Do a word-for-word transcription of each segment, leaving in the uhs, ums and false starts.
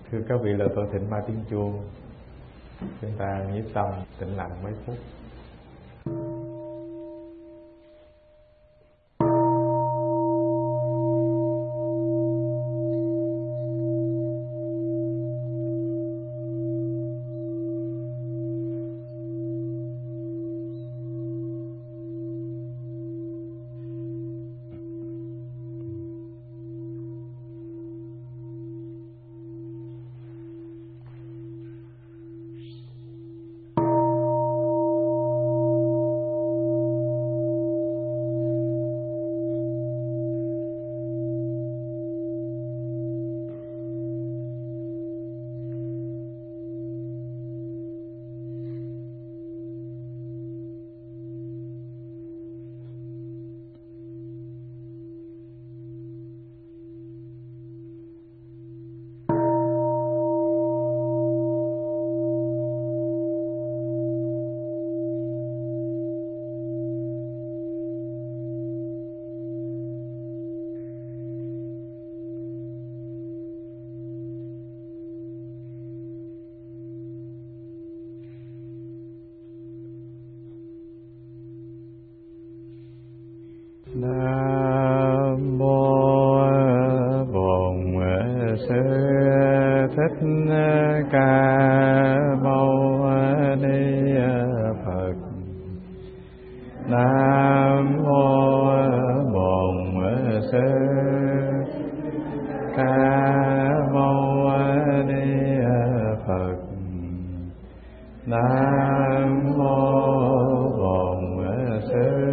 Thưa các vị, là tôi thỉnh ba tiếng chuông. Chúng ta nhiếp tâm tĩnh lặng mấy phút. Nam mô Bổn Sư Thích Ca Mâu Ni Phật. Nam mô Bổn Sư Ca Mâu Ni Phật. Nam mô Bổn Sư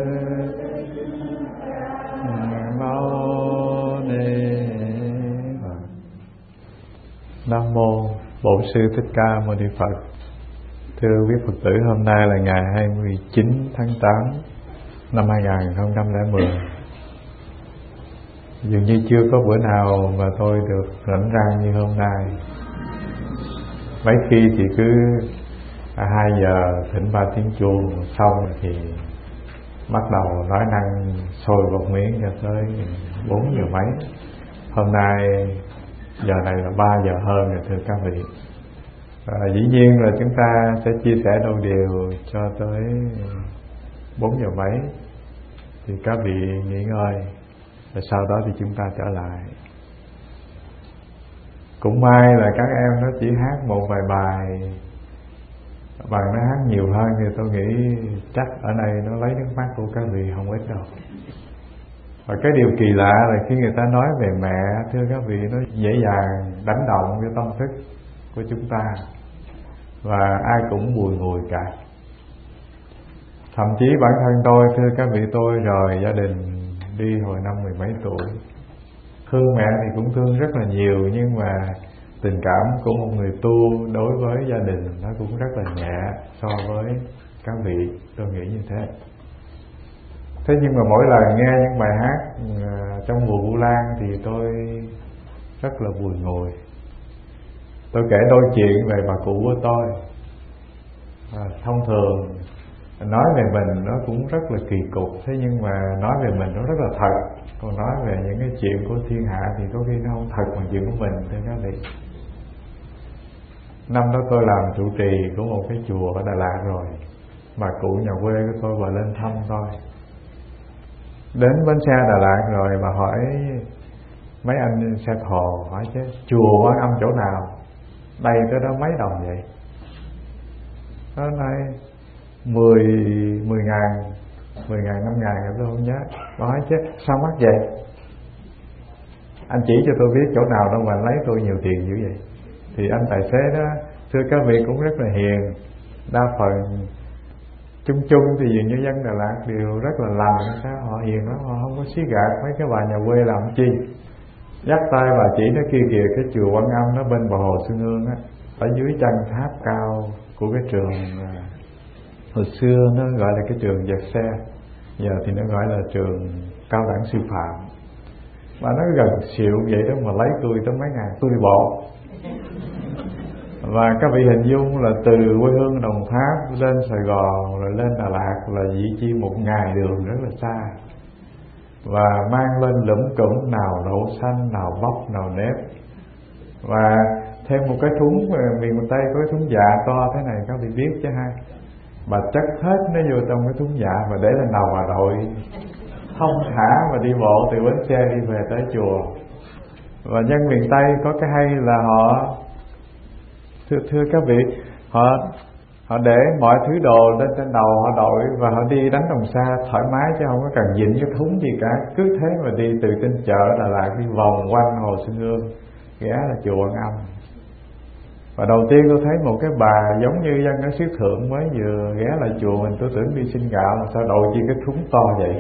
Nam mô Bổn Sư Thích Ca Mâu Ni Phật. Thưa quý Phật tử, hôm nay là ngày hai mươi chín tháng tám năm hai nghìn không trăm lẻ mười. Dường như chưa có bữa nào mà tôi được rảnh rang như hôm nay. Mấy khi thì cứ hai giờ thỉnh ba tiếng chuông, xong thì bắt đầu nói năng sôi bọt miếng cho tới bốn giờ mấy. Hôm nay giờ này là ba giờ hơn rồi thưa các vị. À, dĩ nhiên là chúng ta sẽ chia sẻ đôi điều cho tới bốn giờ mấy thì các vị nghỉ ngơi, rồi sau đó thì chúng ta trở lại. Cũng may là các em nó chỉ hát một vài bài, bằng nó hát nhiều hơn thì tôi nghĩ chắc ở đây nó lấy nước mắt của các vị không ít đâu. Và cái điều kỳ lạ là khi người ta nói về mẹ, thưa các vị, nó dễ dàng đánh động cái tâm thức của chúng ta, và ai cũng bùi ngùi cả. Thậm chí bản thân tôi, thưa các vị, tôi rời gia đình đi hồi năm mười mấy tuổi. Thương mẹ thì cũng thương rất là nhiều, nhưng mà tình cảm của một người tu đối với gia đình nó cũng rất là nhẹ so với các vị, tôi nghĩ như thế. Thế nhưng mà mỗi lần nghe những bài hát trong mùa Vu Lan thì tôi rất là buồn ngùi. Tôi kể đôi chuyện về bà cụ của tôi. à, Thông thường nói về mình nó cũng rất là kỳ cục, thế nhưng mà nói về mình nó rất là thật. Còn nói về những cái chuyện của thiên hạ thì có khi nó không thật bằng chuyện của mình, thưa các vị. Năm đó tôi làm trụ trì của một cái chùa ở Đà Lạt rồi. Bà cụ nhà quê của tôi bà lên thăm tôi. Đến bến xe Đà Lạt rồi bà hỏi mấy anh xe thồ, hỏi chứ chùa Quan Âm chỗ nào, đây tới đó mấy đồng vậy? Nó nói mười mười ngàn, mười ngàn, năm ngàn, tôi không nhớ. Bà hỏi chứ sao mắc vậy? Anh chỉ cho tôi biết chỗ nào đâu mà anh lấy tôi nhiều tiền dữ vậy? Thì anh tài xế đó, thưa các vị, cũng rất là hiền. Đa phần chung chung thì dường như dân Đà Lạt đều rất là lành, sao họ hiền lắm, họ không có xí gạt mấy cái bà nhà quê làm chi. Dắt tay bà chỉ nó kia kìa, cái chùa Quan Âm nó bên bờ hồ Xuân Hương á, ở dưới chân tháp cao của cái trường hồi xưa nó gọi là cái trường dệt xe, giờ thì nó gọi là trường cao đẳng sư phạm. Mà nó gần xịu vậy đó mà lấy tôi tới mấy ngàn, tôi đi bộ. Và các vị hình dung là từ quê hương Đồng Tháp lên Sài Gòn rồi lên Đà Lạt là dĩ chi một ngày đường rất là xa, và mang lên lủm củm nào đậu xanh, nào bắp, nào nếp. Và thêm một cái thúng miền Tây có cái thúng dạ to thế này các vị biết chứ ha. Bà chắc hết nó vô trong cái thúng dạ và để lên đầu bà đội thông thả và đi bộ từ bến xe đi về tới chùa. Và dân miền Tây có cái hay là họ thưa, thưa các vị, họ họ để mọi thứ đồ lên trên đầu họ đội và họ đi đánh đồng xa thoải mái chứ không có cần dịnh cái thúng gì cả. Cứ thế mà đi từ trên chợ Đà Lạt đi vòng quanh Hồ Xuân Hương ghé là chùa Quan Âm. Và đầu tiên tôi thấy một cái bà giống như dân ở xứ Thượng mới vừa ghé lại chùa mình, tôi tưởng đi xin gạo là sao đội chi cái thúng to vậy.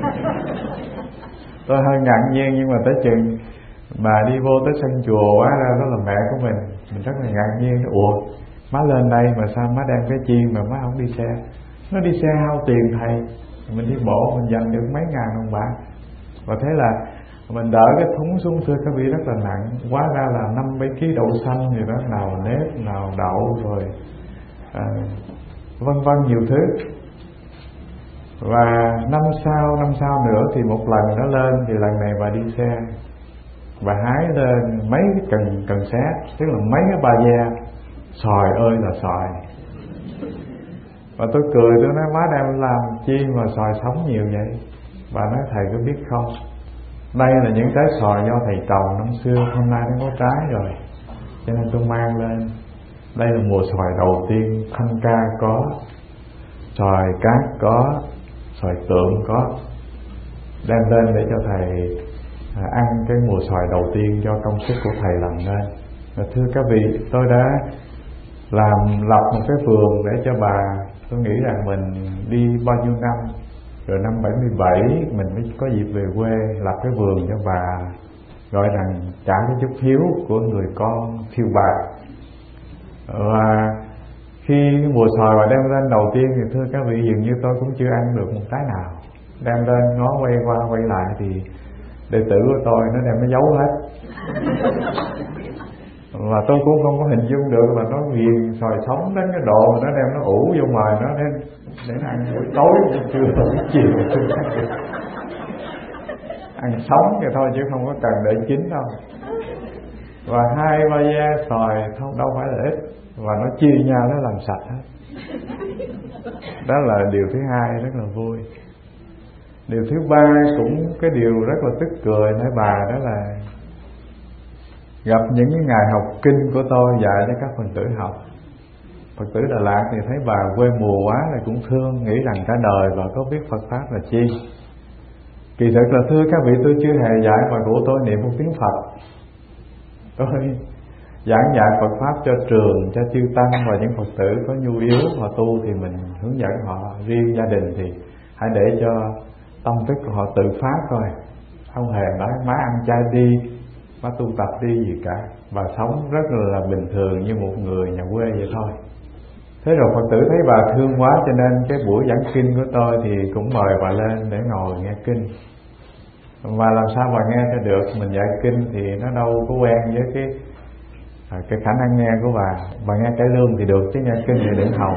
Tôi hơi ngạc nhiên, nhưng mà tới chừng mà đi vô tới sân chùa quá ra đó là mẹ của mình, mình rất là ngạc nhiên. Ủa má lên đây mà sao má đem cái chiên mà má không đi xe? Nó đi xe hao tiền thầy, mình đi bộ mình dành được mấy ngàn đồng bạc. Và thế là mình đỡ cái thúng xuống, thưa các vị, rất là nặng. Hóa ra là năm mấy ký đậu xanh gì đó, nào nếp, nào đậu rồi à, vân vân nhiều thứ. Và năm sau, năm sau nữa thì một lần nó lên, thì lần này bà đi xe, bà hái lên mấy cái cần cần xét, tức là mấy cái ba ve, xoài ơi là xoài. Và tôi cười, tôi nói má đem làm chi mà xoài sống nhiều vậy? Bà nói thầy có biết không, đây là những trái xoài do thầy trồng năm xưa, hôm nay nó có trái rồi, cho nên tôi mang lên. Đây là mùa xoài đầu tiên, thanh ca có, xoài cát có, xoài tượng có, đem lên để cho thầy à, ăn cái mùa xoài đầu tiên do công sức của thầy làm nên. Và thưa các vị, tôi đã làm lập một cái vườn để cho bà. Tôi nghĩ rằng mình đi bao nhiêu năm rồi, năm bảy mươi bảy mình mới có dịp về quê lập cái vườn cho bà, gọi rằng trả cái chút hiếu của người con phiêu bạc. Và khi mùa xoài bà đem lên đầu tiên thì thưa các vị, dường như tôi cũng chưa ăn được một trái nào. Đem lên ngó quay qua quay lại thì đệ tử của tôi nó đem nó giấu hết. Và tôi cũng không có hình dung được là nó nghiền xoài sống đến cái độ mà nó đem nó ủ vô mời nó để, để nó ăn buổi tối, trưa buổi chiều. Ăn sống thì thôi chứ không có cần để chín đâu. Và hai ba ve xoài không đâu phải là ít, và nó chia nhau nó làm sạch hết. Đó là điều thứ hai rất là vui. Điều thứ ba cũng cái điều rất là tức cười nói bà, đó là gặp những cái ngày học kinh của tôi dạy cho các Phật tử học. Phật tử Đà Lạt thì thấy bà quê mùa quá là cũng thương, nghĩ rằng cả đời bà có biết Phật Pháp là chi. Kỳ thực là thưa các vị, tôi chưa hề dạy bà của tôi niệm một tiếng Phật. Tôi giảng dạy Phật Pháp cho trường, cho chư tăng và những Phật tử có nhu yếu họ tu thì mình hướng dẫn họ. Riêng gia đình thì hãy để cho tâm thức của họ tự phát thôi, không hề nói má ăn chay đi, má tu tập đi gì cả. Bà sống rất là bình thường như một người nhà quê vậy thôi. Thế rồi Phật tử thấy bà thương quá, cho nên cái buổi giảng kinh của tôi thì cũng mời bà lên để ngồi nghe kinh. Và làm sao bà nghe cho được, mình dạy kinh thì nó đâu có quen với cái à, cái khả năng nghe của bà. Bà nghe cải lương thì được, chứ nghe kinh thì đừng hòng.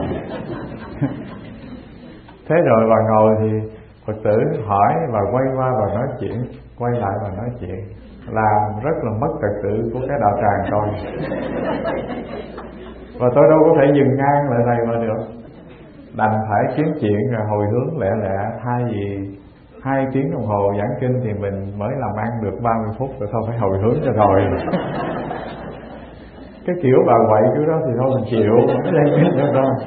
Thế rồi bà ngồi thì Phật tử hỏi, bà quay qua bà nói chuyện, quay lại bà nói chuyện, làm rất là mất trật tự của cái đạo tràng tôi. Và tôi đâu có thể dừng ngang lại đây mà được, đành phải kiếm chuyện rồi hồi hướng lẹ lẹ. Thay vì hai tiếng đồng hồ giảng kinh thì mình mới làm ăn được ba mươi phút rồi, thôi phải hồi hướng cho rồi. Cái kiểu bà quậy kiểu đó thì thôi mình chịu, không lên kinh cho thôi.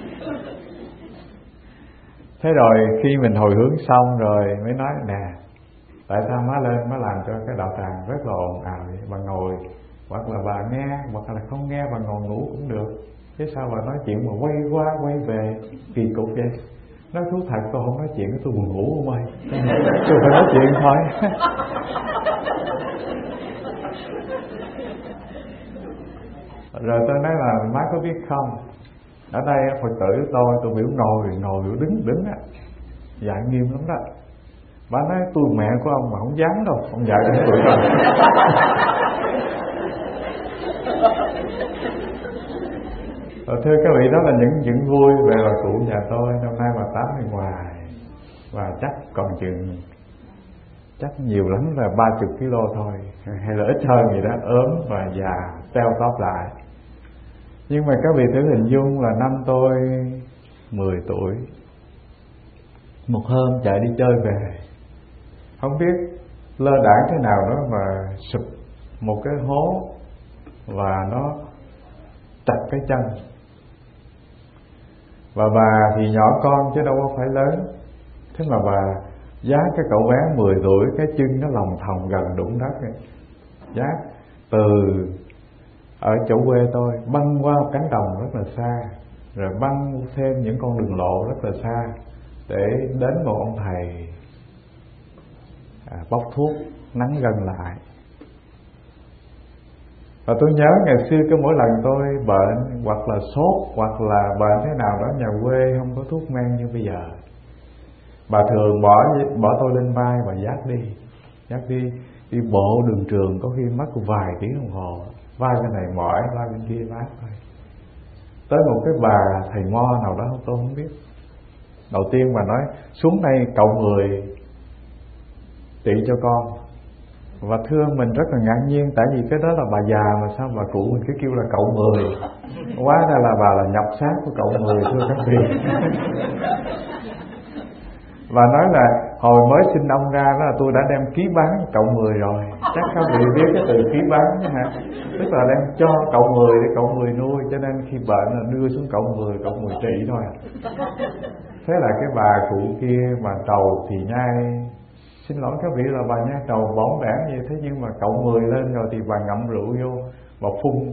Thế rồi khi mình hồi hướng xong rồi mới nói nè, tại sao má lên má làm cho cái đạo tràng rất là ồn ào vậy? Bà ngồi, hoặc là bà nghe, hoặc là không nghe, bà ngồi ngủ cũng được, chứ sao bà nói chuyện mà quay qua quay về kỳ cục vậy? Nói thú thật, tôi không nói chuyện, tôi buồn ngủ không ơi, tôi phải nói chuyện thôi. Rồi tôi nói là má có biết không, ở đây Phật tử tôi tôi biểu ngồi ngồi biểu đứng đứng á, dạy nghiêm lắm đó. Bà nói tôi mẹ của ông mà không dám đâu, ông dạy đến tuổi rồi. Rồi thưa các vị, đó là những chuyện vui về bà cụ nhà tôi. Năm nay bà tám mươi ngoài, và chắc còn chừng chắc nhiều lắm là ba chục ki lô thôi, hay là ít hơn gì đó, ốm và già teo tóp lại. Nhưng mà các vị thử hình dung là năm tôi mười tuổi, một hôm chạy đi chơi về, không biết lơ đãng thế nào đó mà sụp một cái hố và nó chặt cái chân. Và bà thì nhỏ con chứ đâu có phải lớn, thế mà bà giác cái cậu bé mười tuổi, cái chân nó lòng thòng gần đụng đất ấy. Giác từ ở chỗ quê tôi băng qua một cánh đồng rất là xa, rồi băng thêm những con đường lộ rất là xa để đến một ông thầy à, bóc thuốc nắng gần lại. Và tôi nhớ ngày xưa cứ mỗi lần tôi bệnh hoặc là sốt hoặc là bệnh thế nào đó, nhà quê không có thuốc men như bây giờ, bà thường bỏ bỏ tôi lên vai và dắt đi, dắt đi đi bộ đường trường, có khi mất vài tiếng đồng hồ, vai bên này mỏi, vai bên kia mát thôi. Tới một cái bà thầy mo nào đó tôi không biết, đầu tiên bà nói xuống đây cậu người trị cho con. Và thưa mình rất là ngạc nhiên, tại vì cái đó là bà già mà sao bà cụ mình cứ kêu là cậu mười, quá ra là bà là nhập xác của cậu mười, thưa các vị. Và nói là hồi mới sinh ông ra đó là tôi đã đem ký bán cậu mười rồi. Chắc các vị biết cái từ ký bán hả? Tức là đem cho cậu mười để cậu mười nuôi, cho nên khi bệnh là đưa xuống cậu mười, cậu mười trị thôi. Thế là cái bà cụ kia mà trầu thì nhai, xin lỗi các vị là bà nhai trầu bỏng bẻn vậy, thế nhưng mà cậu mười lên rồi thì bà ngậm rượu vô, bà phun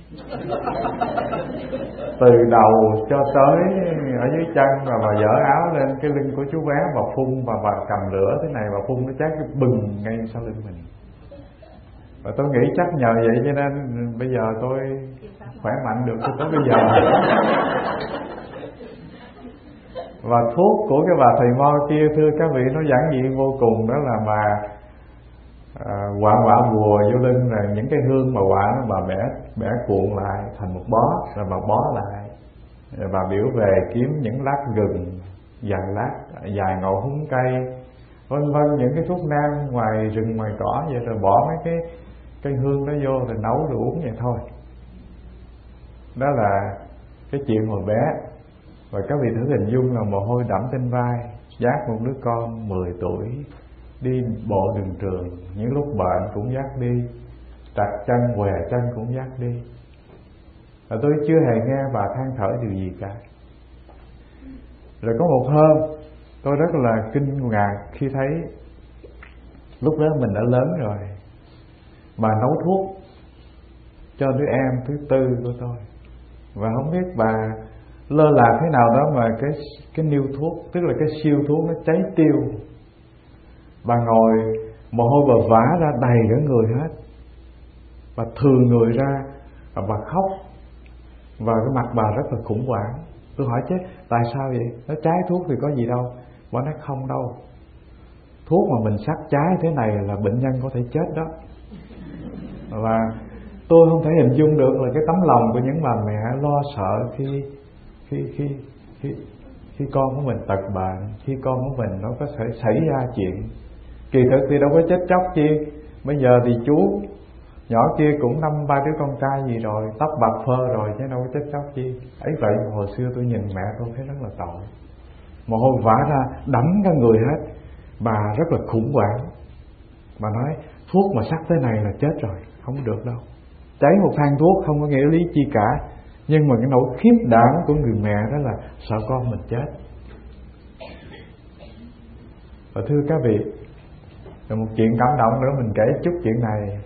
từ đầu cho tới ở dưới chân, và bà dở áo lên cái lưng của chú bé, bà phun, và bà cầm lửa thế này, bà phun nó cháy cái bừng ngay sau lưng mình. Và tôi nghĩ chắc nhờ vậy cho nên bây giờ tôi khỏe mạnh được tới bây giờ. Và thuốc của cái bà thầy mo kia thưa các vị nó giản dị vô cùng, đó là bà à, quạ quạ bùa vô lưng, rồi những cái hương mà quạ nó bà bẻ bẻ cuộn lại thành một bó, rồi bà bó lại, rồi bà biểu về kiếm những lát gừng, vài lát vài ngọn húng cây, vân vân, những cái thuốc nam ngoài rừng ngoài cỏ vậy, rồi bỏ mấy cái cây hương đó vô rồi nấu rồi uống vậy thôi. Đó là cái chuyện hồi bé. Và các vị thử hình dung là mồ hôi đẫm trên vai, dắt một đứa con mười tuổi đi bộ đường trường, những lúc bệnh cũng dắt đi, trật chân què chân cũng dắt đi. Và tôi chưa hề nghe bà than thở điều gì cả. Rồi có một hôm tôi rất là kinh ngạc khi thấy lúc đó mình đã lớn rồi, bà nấu thuốc cho đứa em thứ tư của tôi. Và không biết bà lơ là thế nào đó mà cái cái niêu thuốc, tức là cái siêu thuốc nó cháy tiêu. Bà ngồi mồ hôi bà vã ra đầy cả người hết, bà thừa người ra và bà khóc, và cái mặt bà rất là khủng hoảng. Tôi hỏi chứ tại sao vậy? Nó cháy thuốc thì có gì đâu. Bà nói không đâu, thuốc mà mình sắc trái thế này là bệnh nhân có thể chết đó. Và tôi không thể hình dung được là cái tấm lòng của những bà mẹ lo sợ khi khi khi khi khi con của mình tật bệnh, khi con của mình nó có thể xảy ra chuyện. Kỳ thực thì đâu có chết chóc chi. Bây giờ thì chú nhỏ kia cũng năm ba đứa con trai gì rồi, tóc bạc phơ rồi, chứ đâu có chết chóc chi. Ấy vậy mà hồi xưa tôi nhìn mẹ tôi thấy rất là tội, mồ hôi vã ra đẫm cả người hết. Bà rất là khủng hoảng. Bà nói thuốc mà sắc thế này là chết rồi, không được đâu. Cháy một thang thuốc không có nghĩa lý chi cả, nhưng mà cái nỗi khiếp đảm của người mẹ đó là sợ con mình chết. Và thưa các vị, là một chuyện cảm động nữa, mình kể chút chuyện này.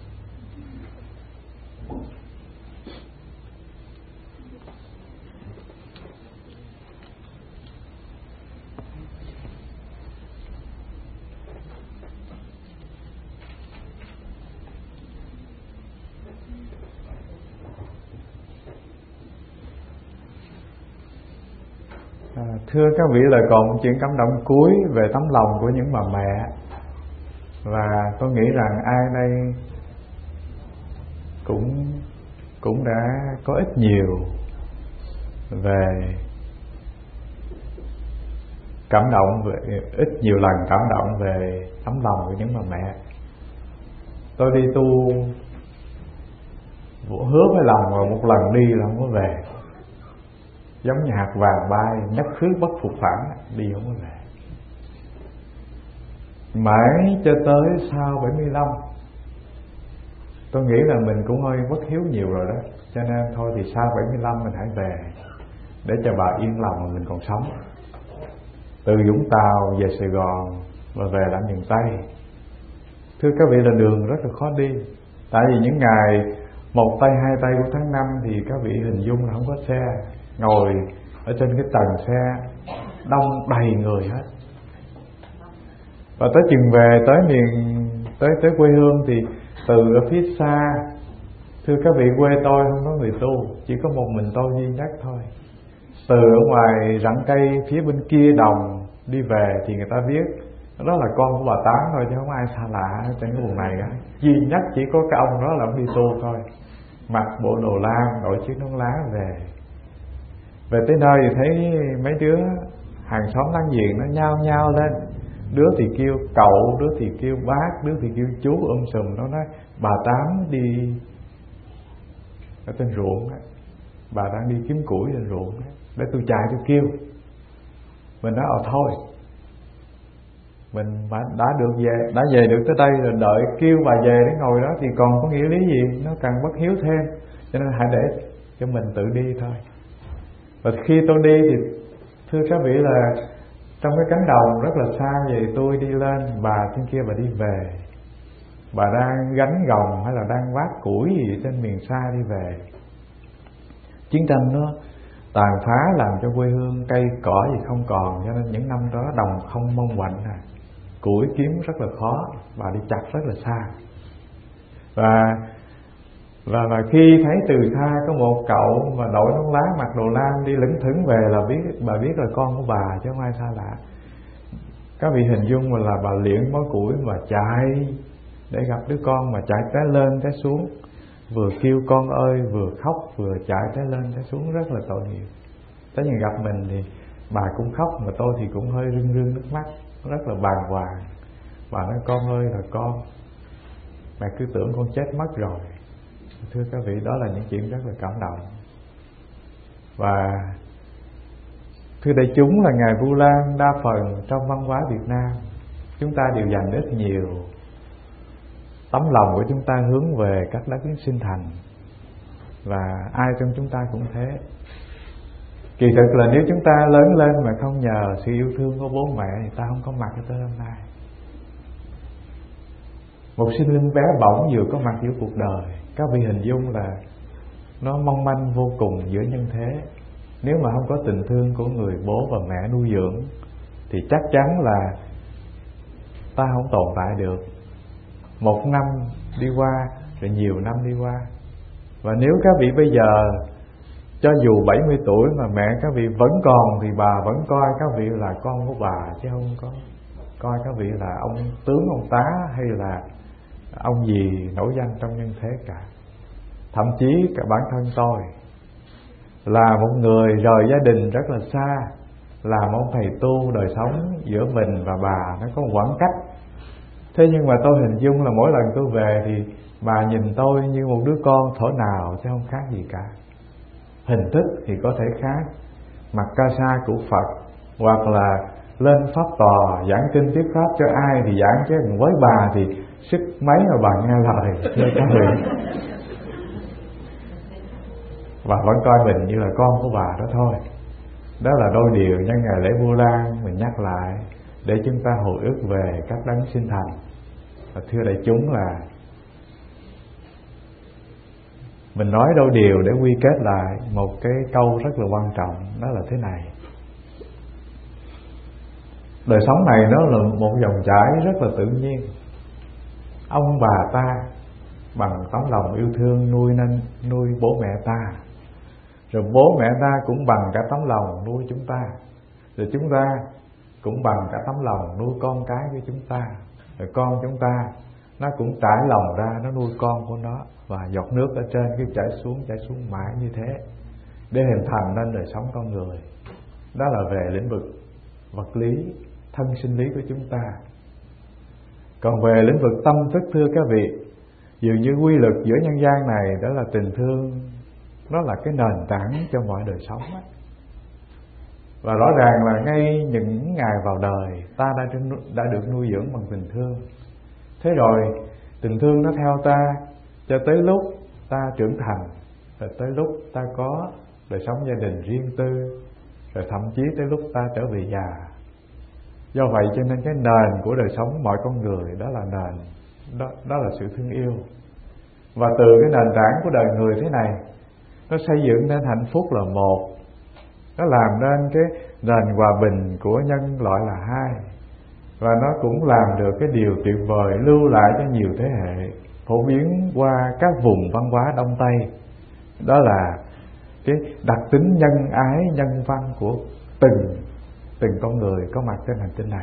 À, thưa các vị, là còn một chuyện cảm động cuối về tấm lòng của những bà mẹ. Và tôi nghĩ rằng ai đây cũng cũng đã có ít nhiều về cảm động về, ít nhiều lần cảm động về tấm lòng của những bà mẹ. Tôi đi tu hứa với lòng rồi một lần đi là không có về, giống như hạt vàng bay nhất khứ bất phục phản, đi không có về. Mãi cho tới sau bảy mươi lăm tôi nghĩ là mình cũng hơi bất hiếu nhiều rồi đó, cho nên thôi thì sau bảy mươi lăm mình hãy về để cho bà yên lòng mà mình còn sống. Từ Vũng Tàu về Sài Gòn và về lại miền Tây, thưa các vị, là đường rất là khó đi. Tại vì những ngày một tay hai tay của tháng năm thì các vị hình dung là không có xe, ngồi ở trên cái tầng xe đông đầy người hết. Và tới chừng về tới miền tới tới quê hương thì từ ở phía xa, thưa các vị, quê tôi không có người tu, chỉ có một mình tôi duy nhất thôi. Từ ở ngoài rặng cây phía bên kia đồng đi về thì người ta biết đó là con của bà Tám thôi, chứ không ai xa lạ trên cái vùng này cả. Duy nhất chỉ có cái ông đó là ông đi tu thôi, mặc bộ đồ lam, đội chiếc nón lá về. Về tới nơi thì thấy mấy đứa hàng xóm láng giềng nó nhao nhao lên, đứa thì kêu cậu, đứa thì kêu bác, đứa thì kêu chú, um sùm. Nó nói bà Tám đi ở trên ruộng, bà đang đi kiếm củi trên ruộng, để tôi chạy tôi kêu. Mình nói ờ thôi, mình đã được về, đã về được tới đây rồi, đợi kêu bà về để ngồi đó thì còn có nghĩa lý gì, nó càng bất hiếu thêm. Cho nên hãy để cho mình tự đi thôi. Và khi tôi đi thì thưa các vị là trong cái cánh đồng rất là xa vậy, tôi đi lên, bà trên kia bà đi về, bà đang gánh gồng hay là đang vác củi gì trên miền xa đi về. Chiến tranh nó tàn phá làm cho quê hương cây cỏ gì không còn, cho nên những năm đó đồng không mong quạnh à, củi kiếm rất là khó, bà đi chặt rất là xa. Và và và khi thấy từ xa có một cậu mà đội nón lá mặc đồ lam đi lững thững về là biết, bà biết là con của bà chứ không ai xa lạ. Các vị hình dung mà là bà liệng bó củi mà chạy để gặp đứa con, mà chạy té lên té xuống, vừa kêu con ơi vừa khóc vừa chạy té lên té xuống, rất là tội nghiệp. Tới nhìn gặp mình thì bà cũng khóc, mà tôi thì cũng hơi rưng rưng nước mắt, rất là bàng hoàng. Bà nói con ơi là con, mẹ cứ tưởng con chết mất rồi. Thưa các vị, đó là những chuyện rất là cảm động. Và thưa đại chúng, là ngày Vu Lan đa phần trong văn hóa Việt Nam chúng ta đều dành rất nhiều tấm lòng của chúng ta hướng về các đất nước sinh thành, và ai trong chúng ta cũng thế. Kỳ thực là nếu chúng ta lớn lên mà không nhờ sự yêu thương của bố mẹ thì ta không có mặt cho tới hôm nay. Một sinh linh bé bỏng vừa có mặt giữa cuộc đời, các vị hình dung là nó mong manh vô cùng giữa nhân thế. Nếu mà không có tình thương của người bố và mẹ nuôi dưỡng thì chắc chắn là ta không tồn tại được. Một năm đi qua rồi nhiều năm đi qua. Và nếu các vị bây giờ cho dù bảy mươi tuổi mà mẹ các vị vẫn còn thì bà vẫn coi các vị là con của bà, chứ không có coi các vị là ông tướng, ông tá hay là ông gì nổi danh trong nhân thế cả. Thậm chí cả bản thân tôi là một người rời gia đình rất là xa, là một thầy tu, đời sống giữa mình và bà nó có một khoảng cách. Thế nhưng mà tôi hình dung là mỗi lần tôi về thì bà nhìn tôi như một đứa con thổ nào, chứ không khác gì cả. Hình thức thì có thể khác, mặc ca sa của Phật, hoặc là lên pháp tòa giảng kinh thuyết pháp cho ai thì giảng, chứ với bà thì sức mấy mà bà nghe lời. Thưa các vị, bà vẫn coi mình như là con của bà đó thôi. Đó là đôi điều nhân ngày lễ Vu Lan mình nhắc lại để chúng ta hồi ức về các đấng sinh thành. Và thưa đại chúng, là mình nói đôi điều để quy kết lại một cái câu rất là quan trọng, đó là thế này: đời sống này nó là một dòng chảy rất là tự nhiên. Ông bà ta bằng tấm lòng yêu thương nuôi nên nuôi bố mẹ ta, rồi bố mẹ ta cũng bằng cả tấm lòng nuôi chúng ta, rồi chúng ta cũng bằng cả tấm lòng nuôi con cái của chúng ta, rồi con chúng ta nó cũng trải lòng ra nó nuôi con của nó, và giọt nước ở trên cứ chảy xuống chảy xuống mãi như thế để hình thành nên đời sống con người. Đó là về lĩnh vực vật lý, thân sinh lý của chúng ta. Còn về lĩnh vực tâm thức, thưa các vị, dường như quy luật giữa nhân gian này đó là tình thương, nó là cái nền tảng cho mọi đời sống ấy. Và rõ ràng là ngay những ngày vào đời ta đã, đã được nuôi dưỡng bằng tình thương. Thế rồi tình thương nó theo ta cho tới lúc ta trưởng thành, rồi tới lúc ta có đời sống gia đình riêng tư, rồi thậm chí tới lúc ta trở về già. Do vậy cho nên cái nền của đời sống mọi con người đó là nền đó, đó là sự thương yêu. Và từ cái nền tảng của đời người thế này, nó xây dựng nên hạnh phúc là một, nó làm nên cái nền hòa bình của nhân loại là hai, và nó cũng làm được cái điều tuyệt vời lưu lại cho nhiều thế hệ, phổ biến qua các vùng văn hóa Đông Tây. Đó là cái đặc tính nhân ái, nhân văn của từng từng con người có mặt trên hành tinh này.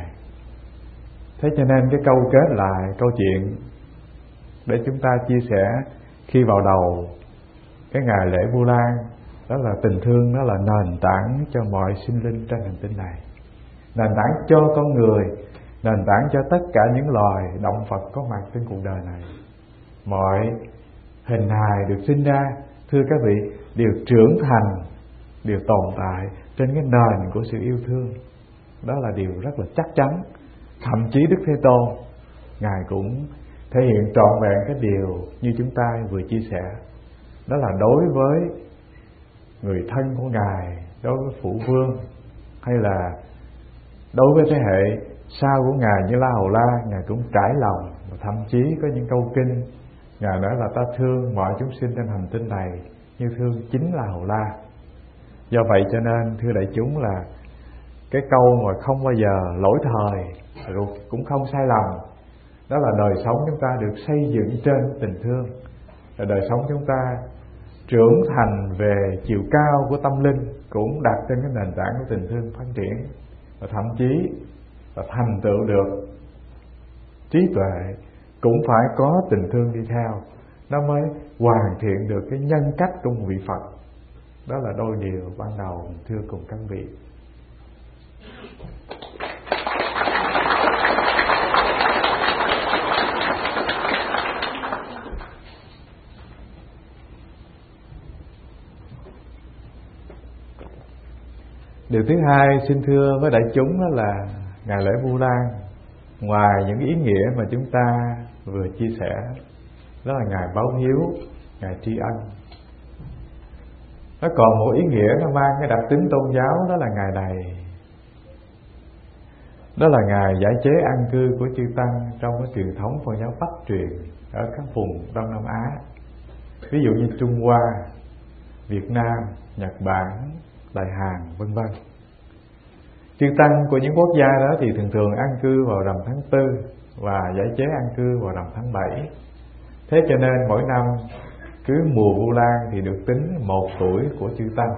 Thế cho nên cái câu kết lại câu chuyện để chúng ta chia sẻ khi vào đầu cái ngày lễ Vu Lan, đó là tình thương, nó là nền tảng cho mọi sinh linh trên hành tinh này, nền tảng cho con người, nền tảng cho tất cả những loài động vật có mặt trên cuộc đời này. Mọi hình hài được sinh ra, thưa các vị, đều trưởng thành, đều tồn tại trên cái nền của sự yêu thương. Đó là điều rất là chắc chắn. Thậm chí Đức Thế Tôn, Ngài cũng thể hiện trọn vẹn cái điều như chúng ta vừa chia sẻ. Đó là đối với người thân của Ngài, đối với Phụ Vương, hay là đối với thế hệ sau của Ngài như La Hầu La, Ngài cũng trải lòng. Và thậm chí có những câu kinh Ngài nói là ta thương mọi chúng sinh trên hành tinh này như thương chính La Hầu La. Do vậy cho nên thưa đại chúng, là cái câu mà không bao giờ lỗi thời, cũng không sai lầm, đó là đời sống chúng ta được xây dựng trên tình thương, là đời sống chúng ta trưởng thành về chiều cao của tâm linh cũng đặt trên cái nền tảng của tình thương phát triển, và thậm chí là thành tựu được trí tuệ cũng phải có tình thương đi theo, nó mới hoàn thiện được cái nhân cách của một vị Phật. Đó là đôi điều ban đầu thưa cùng các vị. Điều thứ hai xin thưa với đại chúng, đó là ngày lễ Vu Lan, ngoài những ý nghĩa mà chúng ta vừa chia sẻ, đó là ngày báo hiếu, ngày tri ân, nó còn một ý nghĩa nó mang cái đặc tính tôn giáo. Đó là ngày này, đó là ngày giải chế an cư của chư tăng trong cái truyền thống Phật giáo Bắc truyền ở các vùng Đông Nam Á, ví dụ như Trung Hoa, Việt Nam, Nhật Bản, Đại Hàn, vân vân. Chư tăng của những quốc gia đó thì thường thường an cư vào rằm tháng tư và giải chế an cư vào rằm tháng bảy. Thế cho nên mỗi năm cứ mùa Vu Lan thì được tính một tuổi của chư tăng.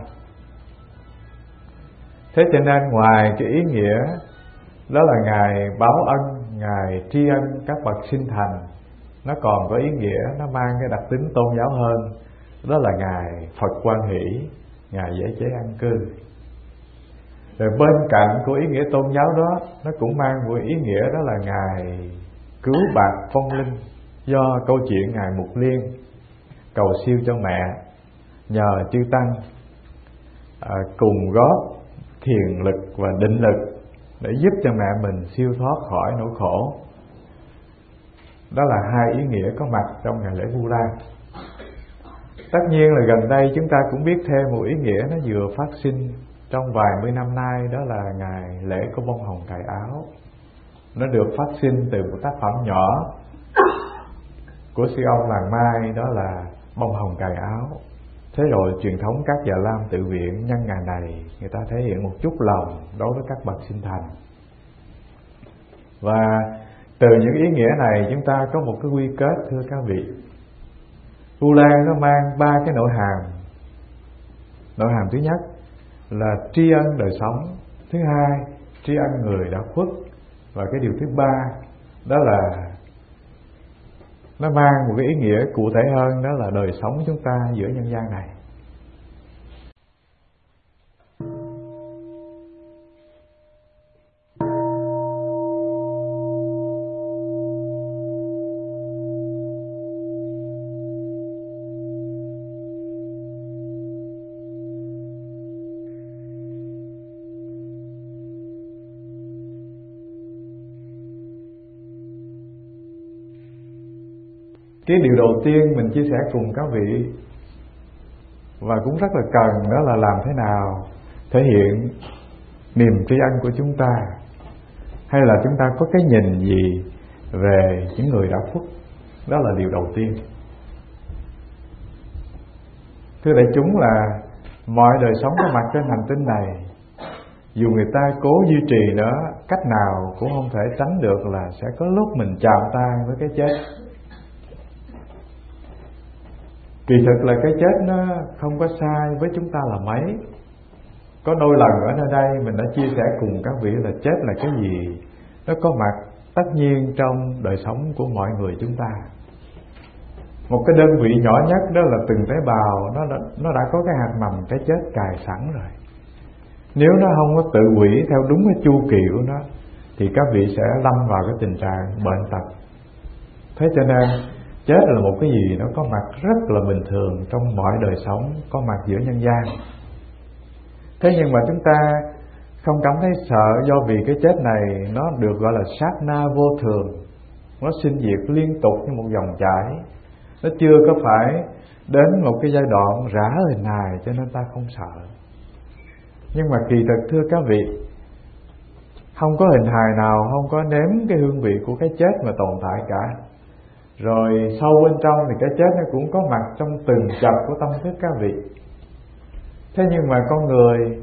Thế cho nên ngoài cái ý nghĩa đó là ngày báo ân, ngày tri ân các bậc sinh thành, nó còn có ý nghĩa nó mang cái đặc tính tôn giáo hơn, đó là ngày Phật Quan Hỷ, ngày giải chế an cư. Rồi bên cạnh của ý nghĩa tôn giáo đó, nó cũng mang một ý nghĩa, đó là ngày cứu bạc phong linh, do câu chuyện ngài Mục Liên cầu siêu cho mẹ, nhờ chư tăng à, cùng góp thiền lực và định lực để giúp cho mẹ mình siêu thoát khỏi nỗi khổ. Đó là hai ý nghĩa có mặt trong ngày lễ Vu Lan. Tất nhiên là gần đây chúng ta cũng biết thêm một ý nghĩa nó vừa phát sinh trong vài mươi năm nay, đó là ngày lễ của bông hồng cài áo. Nó được phát sinh từ một tác phẩm nhỏ của sư ông làng Mai, đó là bông hồng cài áo. Thế rồi truyền thống các Già Lam tự viện nhân ngày này, người ta thể hiện một chút lòng đối với các bậc sinh thành. Và từ những ý nghĩa này chúng ta có một cái quy kết thưa các vị. Vu Lan nó mang ba cái nội hàm. Nội hàm thứ nhất là tri ân đời sống, thứ hai tri ân người đã khuất, và cái điều thứ ba đó là nó mang một cái ý nghĩa cụ thể hơn, đó là đời sống chúng ta giữa nhân gian này. cái điều đầu tiên mình chia sẻ cùng các vị và cũng rất là cần, đó là làm thế nào thể hiện niềm tri ân của chúng ta, hay là chúng ta có cái nhìn gì về những người đã khuất. Đó là điều đầu tiên. Thưa đại chúng, là mọi đời sống có mặt trên hành tinh này, dù người ta cố duy trì nó cách nào cũng không thể tránh được là sẽ có lúc mình chạm tay với cái chết. Kỳ thực là cái chết nó không có sai với chúng ta là mấy. Có đôi lần ở nơi đây mình đã chia sẻ cùng các vị là chết là cái gì, nó có mặt tất nhiên trong đời sống của mọi người chúng ta. Một cái đơn vị nhỏ nhất đó là từng tế bào, nó đã, nó đã có cái hạt mầm cái chết cài sẵn rồi. Nếu nó không có tự hủy theo đúng cái chu kỳ của nó thì các vị sẽ lâm vào cái tình trạng bệnh tật. Thế cho nên chết là một cái gì nó có mặt rất là bình thường trong mọi đời sống, có mặt giữa nhân gian. Thế nhưng mà chúng ta không cảm thấy sợ, do vì cái chết này nó được gọi là sát na vô thường, nó sinh diệt liên tục như một dòng chảy, nó chưa có phải đến một cái giai đoạn rã hình hài, cho nên ta không sợ. Nhưng mà kỳ thực thưa các vị, không có hình hài nào không có nếm cái hương vị của cái chết mà tồn tại cả. Rồi sâu bên trong thì cái chết nó cũng có mặt trong từng chập của tâm thức các vị. Thế nhưng mà con người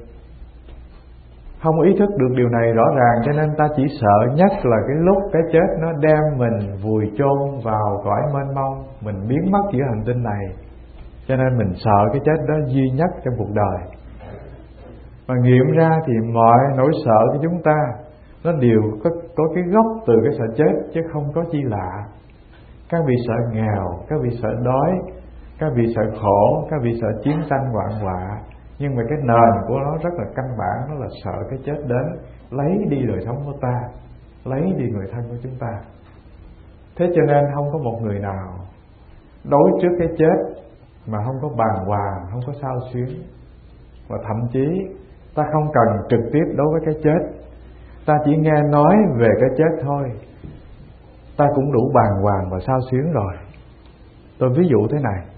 không ý thức được điều này rõ ràng, cho nên ta chỉ sợ nhất là cái lúc cái chết nó đem mình vùi chôn vào cõi mênh mông, mình biến mất giữa hành tinh này. Cho nên mình sợ cái chết đó duy nhất trong cuộc đời. Mà nghiệm ra thì mọi nỗi sợ của chúng ta nó đều có, có cái gốc từ cái sợ chết, chứ không có chi lạ. Các vị sợ nghèo, các vị sợ đói, các vị sợ khổ, các vị sợ chiến tranh hoạn họa. Nhưng mà cái nền của nó rất là căn bản, đó là sợ cái chết đến lấy đi đời sống của ta, lấy đi người thân của chúng ta. Thế cho nên không có một người nào đối trước cái chết mà không có bàng hoàng, không có xao xuyến. Và thậm chí ta không cần trực tiếp đối với cái chết, ta chỉ nghe nói về cái chết thôi, ta cũng đủ bàng hoàng và xao xuyến rồi. Tôi ví dụ thế này.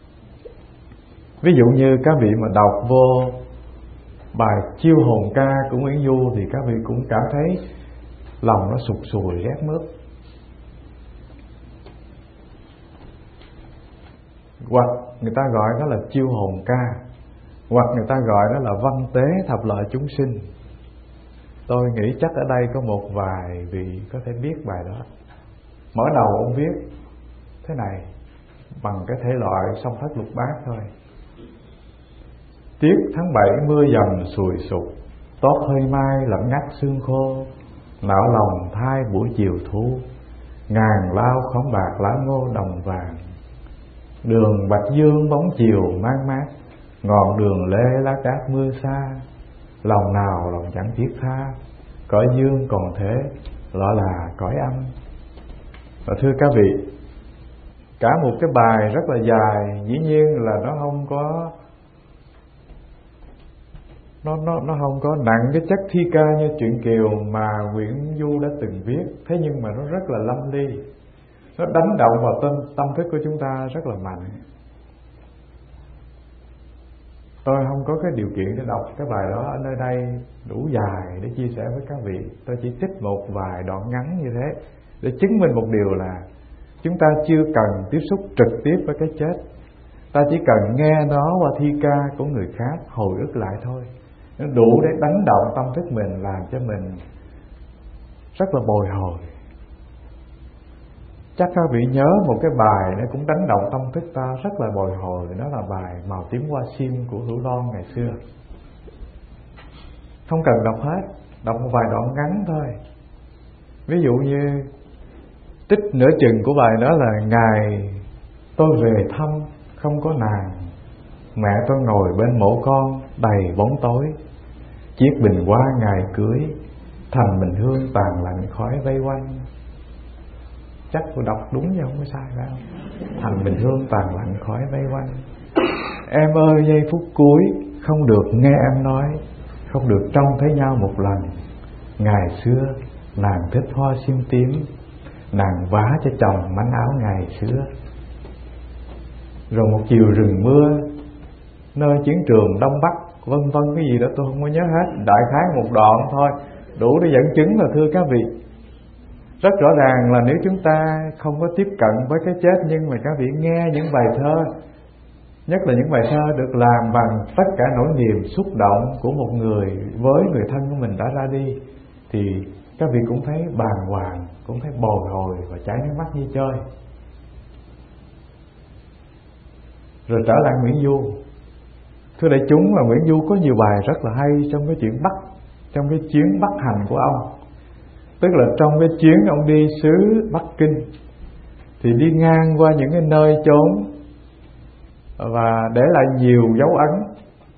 Ví dụ như các vị mà đọc vô bài Chiêu Hồn Ca của Nguyễn Du thì các vị cũng cảm thấy lòng nó sụt sùi rét mướt. Hoặc người ta gọi đó là Chiêu Hồn Ca, hoặc người ta gọi đó là Văn Tế Thập Lợi Chúng Sinh. Tôi nghĩ chắc ở đây có một vài vị có thể biết bài đó. Mở đầu ông viết thế này bằng cái thể loại song thất lục bát thôi. Tiết tháng bảy mưa dầm sùi sụp, tót hơi mai lạnh ngắt sương khô, não lòng thai buổi chiều thu, ngàn lao khóm bạc lá ngô đồng vàng. Đường Bạch Dương bóng chiều mang mát, ngọn đường lê lá cát mưa xa. Lòng nào lòng chẳng thiết tha, cõi dương còn thế, đó là cõi âm. Và thưa các vị, cả một cái bài rất là dài, dĩ nhiên là nó không có Nó, nó, nó không có nặng cái chất thi ca như truyện Kiều mà Nguyễn Du đã từng viết. Thế nhưng mà nó rất là lâm ly, nó đánh động vào tâm, tâm thức của chúng ta rất là mạnh. Tôi không có cái điều kiện để đọc cái bài đó ở nơi đây đủ dài để chia sẻ với các vị. Tôi chỉ trích một vài đoạn ngắn như thế để chứng minh một điều là chúng ta chưa cần tiếp xúc trực tiếp với cái chết. Ta chỉ cần nghe nó qua thi ca của người khác hồi ức lại thôi. Nó đủ để đánh động tâm thức mình, làm cho mình rất là bồi hồi. Chắc các vị nhớ một cái bài nó cũng đánh động tâm thức ta rất là bồi hồi. Đó là bài Màu Tím Hoa Sim của Hữu Loan ngày xưa. Không cần đọc hết, đọc một vài đoạn ngắn thôi. Ví dụ như tích nửa chừng của bài đó là: ngày tôi về thăm không có nàng, mẹ tôi ngồi bên mộ con đầy bóng tối. Chiếc bình hoa ngày cưới, thành bình hương tàn lạnh khói vây quanh. Chắc tôi đọc đúng chứ không có sai phải không? Thành bình hương tàn lạnh khói vây quanh. Em ơi giây phút cuối không được nghe em nói, không được trông thấy nhau một lần. Ngày xưa nàng thích hoa sim tím, nàng vá cho chồng manh áo ngày xưa. rồi một chiều rừng mưa, nơi chiến trường Đông Bắc, vân vân cái gì đó tôi không có nhớ hết, đại khái một đoạn thôi đủ để dẫn chứng là thưa các vị. Rất rõ ràng là nếu chúng ta không có tiếp cận với cái chết, nhưng mà các vị nghe những bài thơ, nhất là những bài thơ được làm bằng tất cả nỗi niềm xúc động của một người với người thân của mình đã ra đi, thì các vị cũng thấy bàng hoàng, cũng thấy bồi hồi và chảy nước mắt như chơi. Rồi trở lại Nguyễn Du. Thưa đại chúng, là Nguyễn Du có nhiều bài rất là hay trong cái chuyện Bắc, trong cái chuyến Bắc hành của ông. Tức là trong cái chuyến ông đi xứ Bắc Kinh, thì đi ngang qua những cái nơi chốn và để lại nhiều dấu ấn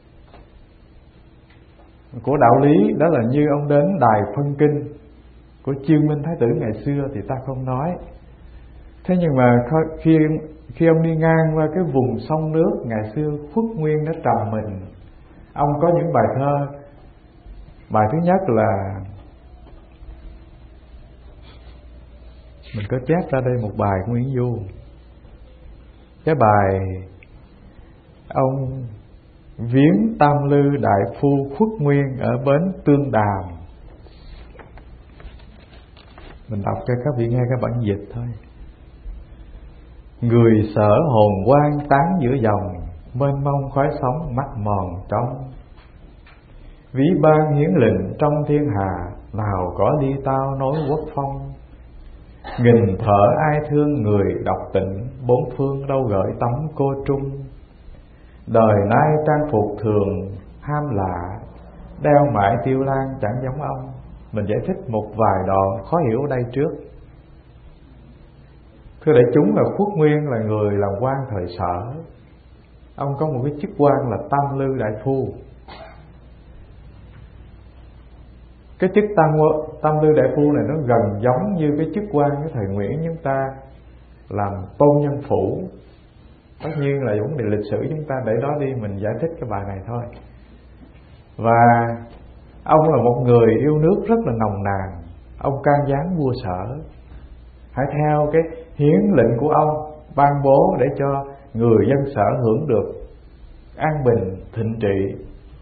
của đạo lý. Đó là như ông đến đài phân kinh của Chương Minh Thái Tử ngày xưa thì ta không nói. Thế nhưng mà khi khi ông đi ngang qua cái vùng sông nước ngày xưa Khuất Nguyên đã trầm mình, ông có những bài thơ. Bài thứ nhất là, mình có chép ra đây một bài của Nguyễn Du. Cái bài ông viếng Tam Lư đại phu Khuất Nguyên ở bến Tương Đàm. Mình đọc cho các vị nghe cái bản dịch thôi. Người sở hồn quang tán giữa dòng, mênh mông khói sóng mắt mòn trong. Ví ban hiến lệnh trong thiên hà, nào có đi tao nối quốc phong. Nghìn thở ai thương người độc tịnh, bốn phương đâu gửi tấm cô trung. Đời nay trang phục thường ham lạ, đeo mãi tiêu lan chẳng giống ông. Mình giải thích một vài đoạn khó hiểu ở đây trước. Thưa đại chúng, là Khuất Nguyên là người làm quan thời Sở. Ông có một cái chức quan là Tam Lư đại phu. Cái chức Tam, Tam Lư đại phu này nó gần giống như cái chức quan của thời Nguyễn chúng ta làm tôn nhân phủ. Tất nhiên là vấn đề lịch sử chúng ta để đó đi, mình giải thích cái bài này thôi. Và ông là một người yêu nước rất là nồng nàn. Ông can gián vua Sở hãy theo cái hiến lệnh của ông ban bố để cho người dân Sở hưởng được an bình thịnh trị.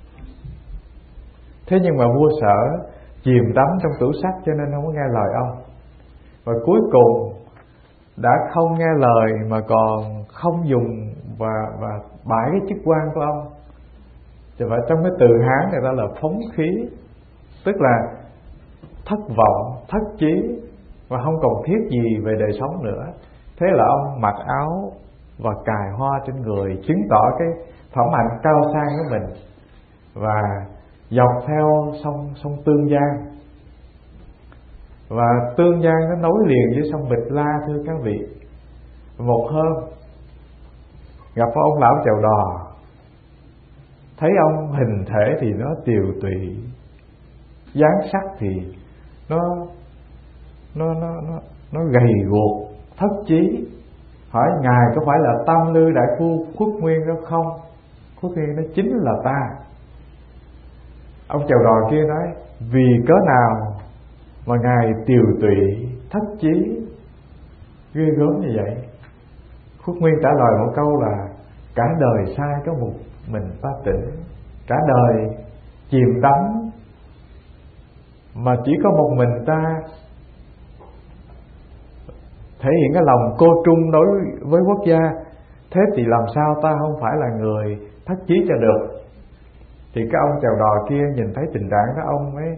Thế nhưng mà vua Sở chìm đắm trong tủ sách cho nên không có nghe lời ông, và cuối cùng đã không nghe lời mà còn không dùng và và bãi cái chức quan của ông. Thì phải trong cái từ Hán người ta là phóng khí, tức là thất vọng, thất chí và không còn thiết gì về đời sống nữa. Thế là ông mặc áo và cài hoa trên người, chứng tỏ cái phẩm hạnh cao sang của mình, và dọc theo sông sông Tương Giang. Và Tương Giang nó nối liền với sông Bịch La, thưa các vị. Một hôm gặp ông lão chèo đò, thấy ông hình thể thì nó tiều tụy, dáng sắc thì nó nó nó nó nó gầy guộc, thất chí. Hỏi ngài có phải là Tam Lư đại phu Khuất Nguyên đó không? Khuất Nguyên nó chính là ta. Ông chèo đò kia nói, vì cớ nào mà ngài tiều tụy, thất chí, ghê gớm như vậy? Khuất Nguyên trả lời một câu là, cả đời sai có một mình ta tỉnh, cả đời chìm đắm mà chỉ có một mình ta thể hiện cái lòng cô trung đối với quốc gia. Thế thì làm sao ta không phải là người thất chí cho được? Thì cái ông chèo đò kia nhìn thấy tình trạng đó, ông mới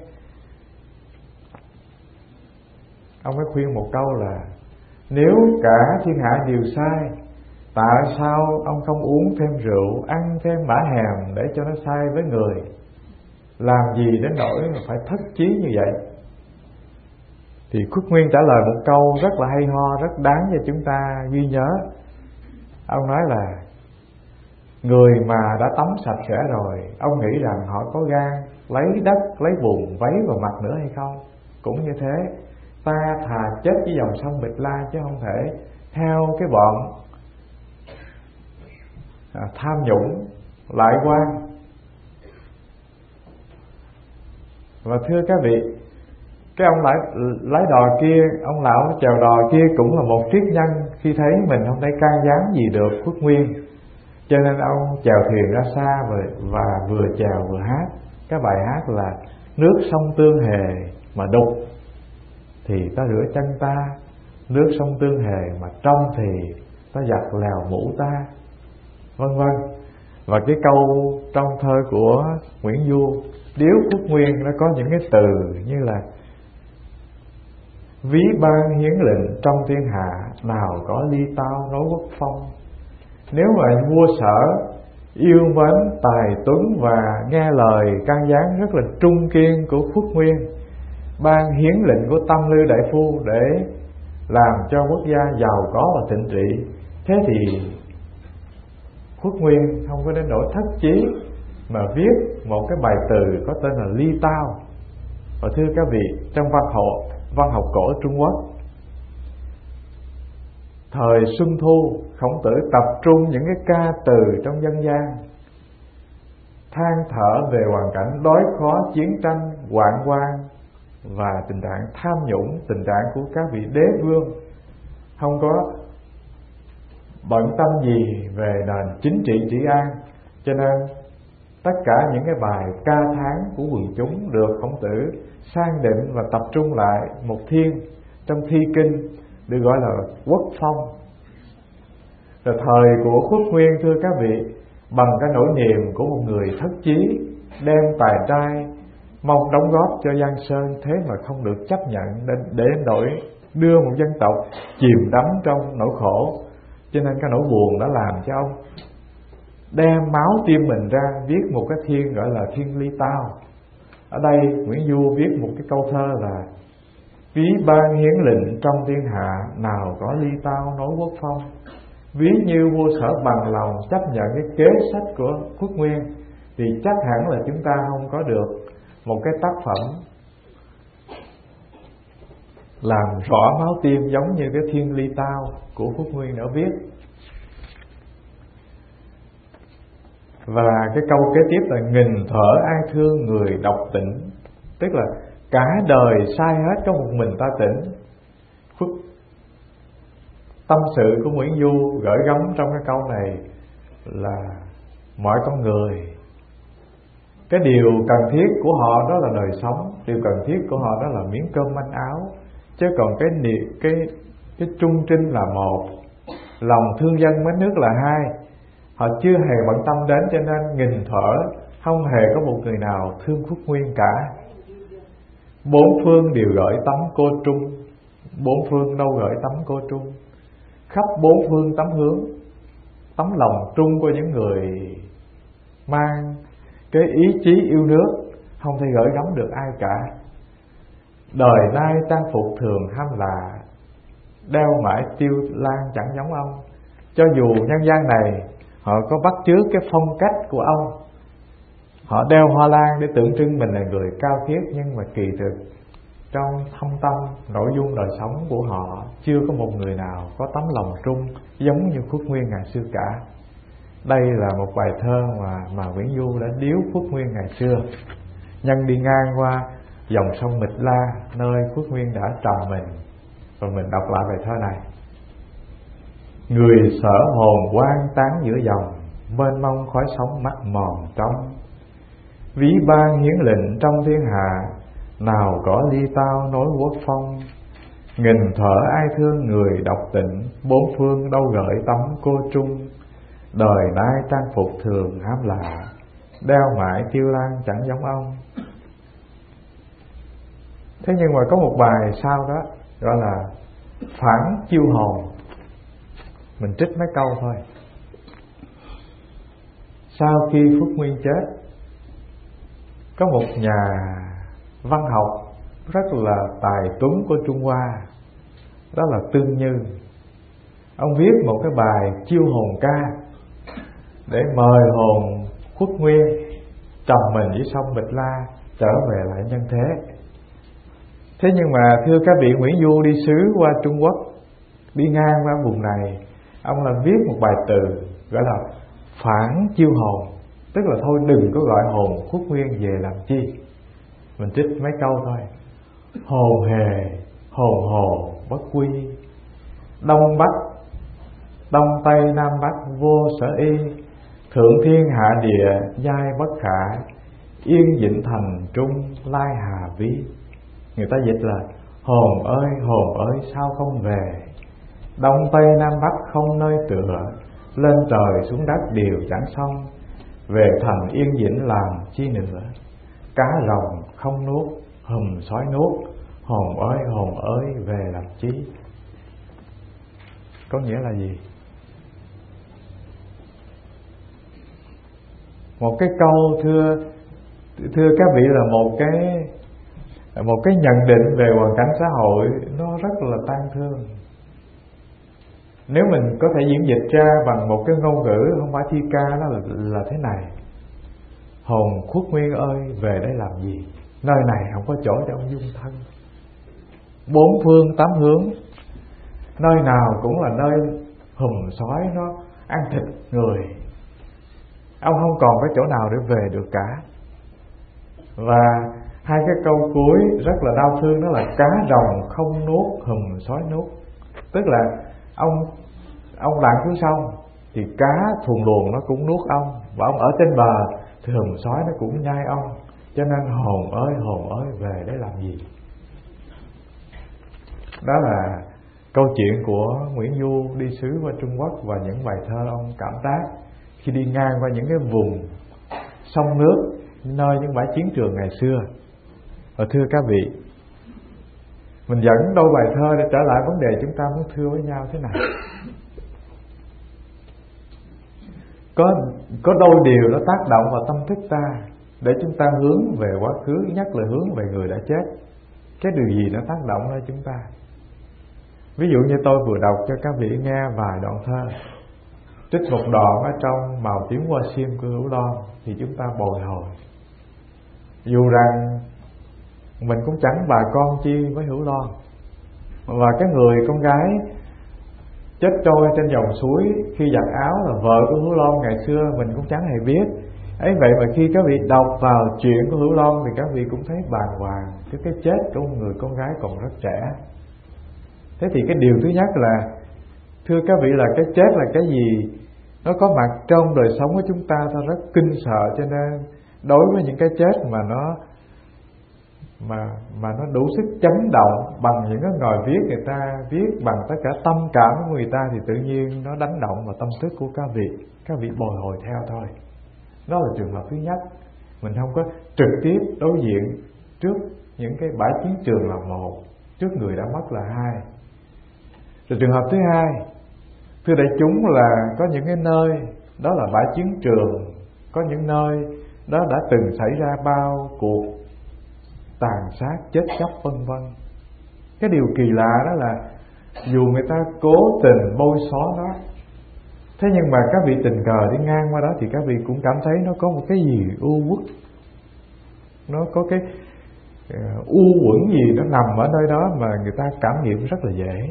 ông mới khuyên một câu là, nếu cả thiên hạ đều sai, tại sao ông không uống thêm rượu, ăn thêm mã hèm để cho nó sai với người? Làm gì đến nỗi mà phải thất chí như vậy? Thì Khuất Nguyên trả lời một câu rất là hay ho, rất đáng cho chúng ta ghi nhớ. Ông nói là, người mà đã tắm sạch sẽ rồi, ông nghĩ rằng họ có gan lấy đất, lấy bùn vấy vào mặt nữa hay không? Cũng như thế, ta thà chết với dòng sông Bịch La, chứ không thể theo cái bọn à, tham nhũng, lại quan. Và thưa các vị, Cái ông lái, lái đò kia, ông lão chèo đò kia cũng là một triết nhân. Khi thấy mình không thể can gián gì được Khuất Nguyên, cho nên ông chèo thuyền ra xa và, và vừa chèo vừa hát. Cái bài hát là nước sông Tương Hề mà đục thì ta rửa chân ta, nước sông Tương Hề mà trong thì ta giặt lèo mũ ta, vân vân. Và cái câu trong thơ của Nguyễn Du Điếu Khuất Nguyên nó có những cái từ như là: ví ban hiến lệnh trong thiên hạ, nào có ly tao nối quốc phong. Nếu mà vua Sở yêu mến tài tuấn và nghe lời can gián rất là trung kiên của Khuất Nguyên, ban hiến lệnh của Tâm Lư Đại Phu để làm cho quốc gia giàu có và thịnh trị, thế thì Khuất Nguyên không có đến nỗi thất chí mà viết một cái bài từ có tên là ly tao. Và thưa các vị, trong văn học văn học cổ Trung Quốc thời Xuân Thu, Khổng Tử tập trung những cái ca từ trong dân gian than thở về hoàn cảnh đói khó, chiến tranh, hoạn quan và tình trạng tham nhũng, tình trạng của các vị đế vương không có bận tâm gì về nền chính trị trị an. Cho nên tất cả những cái bài ca thán của quần chúng được Khổng Tử sang định và tập trung lại một thiên trong thi kinh được gọi là Quốc Phong. Rồi thời của Khuất Nguyên, thưa các vị, bằng cái nỗi niềm của một người thất chí đem tài trai mong đóng góp cho Giang Sơn, thế mà không được chấp nhận để, để nỗi đưa một dân tộc chìm đắm trong nỗi khổ. Cho nên cái nỗi buồn đã làm cho ông đem máu tim mình ra viết một cái thiên gọi là Thiên Ly Tao. Ở đây Nguyễn Du viết một cái câu thơ là: ví ban hiến lệnh trong thiên hạ, nào có ly tao nối quốc phong. Ví như vua Sở bằng lòng chấp nhận cái kế sách của Khuất Nguyên thì chắc hẳn là chúng ta không có được một cái tác phẩm làm rõ máu tim giống như cái Thiên Ly Tao của Khuất Nguyên đã viết. Và cái câu kế tiếp là: nghìn thở ai thương người độc tỉnh. Tức là cả đời sai hết, có một mình ta tỉnh. Khuất tâm sự của Nguyễn Du gửi gắm trong cái câu này là mọi con người, cái điều cần thiết của họ đó là đời sống, điều cần thiết của họ đó là miếng cơm manh áo, chứ còn cái cái cái trung trinh là một, lòng thương dân mến nước là hai. Họ chưa hề bận tâm đến, cho nên nghìn thuở không hề có một người nào thương Khuất Nguyên cả. Bốn phương đều gửi tấm cô trung, bốn phương đâu gửi tấm cô trung, khắp bốn phương tấm hướng, tấm lòng trung của những người mang cái ý chí yêu nước, không thể gửi gắm được ai cả. Đời nay trang phục thường ham là, đeo mãi tiêu lan chẳng giống ông. Cho dù nhân gian này họ có bắt chước cái phong cách của ông, họ đeo hoa lan để tượng trưng mình là người cao khiết, nhưng mà kỳ thực trong thâm tâm nội dung đời sống của họ chưa có một người nào có tấm lòng trung giống như Khuất Nguyên ngày xưa cả. Đây là một bài thơ mà, mà Nguyễn Du đã điếu Khuất Nguyên ngày xưa. Nhân đi ngang qua dòng sông Mịch La, nơi Khuất Nguyên đã trầm mình, và mình đọc lại bài thơ này: người sở hồn quan tán giữa dòng, mênh mông khói sóng mắt mòn trong. Ví ban hiến lệnh trong thiên hạ, nào có ly tao nối quốc phong. Nghìn thở ai thương người độc tỉnh, bốn phương đâu gửi tấm cô trung. Đời nay trang phục thường ham lạ, đeo mãi tiêu lan chẳng giống ông. Thế nhưng mà có một bài sau đó gọi là phản chiêu hồn. Mình trích mấy câu thôi. Sau khi Khuất Nguyên chết, có một nhà văn học rất là tài tuấn của Trung Hoa, đó là Tương Như. Ông viết một cái bài chiêu hồn ca để mời hồn Khuất Nguyên trầm mình dưới sông Mịch La, trở về lại nhân thế. Thế nhưng mà thưa các vị, Nguyễn Du đi xứ qua Trung Quốc, đi ngang qua vùng này, ông là viết một bài từ gọi là phản chiêu hồn, tức là thôi đừng có gọi hồn Khuất Nguyên về làm chi. Mình trích mấy câu thôi. hồn hề hồn hồ bất quy. Đông bắc đông tây nam bắc vô sở y, thượng thiên hạ địa giai bất khả, yên vĩnh thành trung lai hà ví. Người ta dịch là hồn ơi hồn ơi sao không về, đông tây nam bắc không nơi tựa, lên trời xuống đất đều chẳng xong, về thành yên vĩnh làm chi nữa. Cá rồng không nuốt hùm sói nuốt, hồn ơi hồn ơi về làm chí. Có nghĩa là gì? Một cái câu thưa thưa các vị là một cái một cái nhận định về hoàn cảnh xã hội nó rất là tang thương. Nếu mình có thể diễn dịch ra bằng một cái ngôn ngữ không phải thi ca, đó là, là thế này: hồn khuất nguyên ơi về đây làm gì, nơi này không có chỗ cho ông dung thân. Bốn phương tám hướng, nơi nào cũng là nơi hùm sói nó ăn thịt người, ông không còn có chỗ nào để về được cả. Và hai cái câu cuối rất là đau thương, đó là cá rồng không nuốt hùm sói nuốt. Tức là ông ông lặn xuống sông thì cá thuồng luồng nó cũng nuốt ông, và ông ở trên bờ thì hùm sói nó cũng nhai ông. Cho nên hồn ơi hồn ơi về để làm gì. Đó là câu chuyện của Nguyễn Du đi xứ qua Trung Quốc, và những bài thơ ông cảm tác khi đi ngang qua những cái vùng sông nước nơi những bãi chiến trường ngày xưa. Và thưa các vị, mình dẫn đôi bài thơ để trở lại vấn đề chúng ta muốn thưa với nhau thế này. Có có đôi điều nó tác động vào tâm thức ta để chúng ta hướng về quá khứ, nhất là hướng về người đã chết. Cái điều gì nó tác động lên chúng ta? Ví dụ như tôi vừa đọc cho các vị nghe vài đoạn thơ, trích một đoạn ở trong Màu tím hoa xiêm của Hữu Loan, thì chúng ta bồi hồi. Dù rằng mình cũng chẳng bà con chi với Hữu Loan, và cái người con gái chết trôi trên dòng suối khi giặt áo là vợ của Hữu Loan ngày xưa mình cũng chẳng hề biết. Ấy vậy mà khi các vị đọc vào chuyện của Hữu Loan thì các vị cũng thấy bàng hoàng trước cái chết của một người con gái còn rất trẻ. Thế thì cái điều thứ nhất là, thưa các vị, là cái chết là cái gì? Nó có mặt trong đời sống của chúng ta, ta rất kinh sợ. Cho nên đối với những cái chết mà nó mà mà nó đủ sức chấn động bằng những cái ngòi viết người ta viết bằng tất cả tâm cảm của người ta, thì tự nhiên nó đánh động vào tâm thức của các vị. Các vị bồi hồi theo thôi. Đó là trường hợp thứ nhất. Mình không có trực tiếp đối diện trước những cái bãi chiến trường là một, trước người đã mất là hai. Rồi trường hợp thứ hai, thưa đại chúng, là có những cái nơi đó là bãi chiến trường, có những nơi đó đã từng xảy ra bao cuộc tàn sát, chết chóc vân vân. Cái điều kỳ lạ đó là dù người ta cố tình bôi xóa nó, thế nhưng mà các vị tình cờ đi ngang qua đó thì các vị cũng cảm thấy nó có một cái gì u uất, nó có cái uh, u uẩn gì nó nằm ở nơi đó mà người ta cảm nghiệm rất là dễ.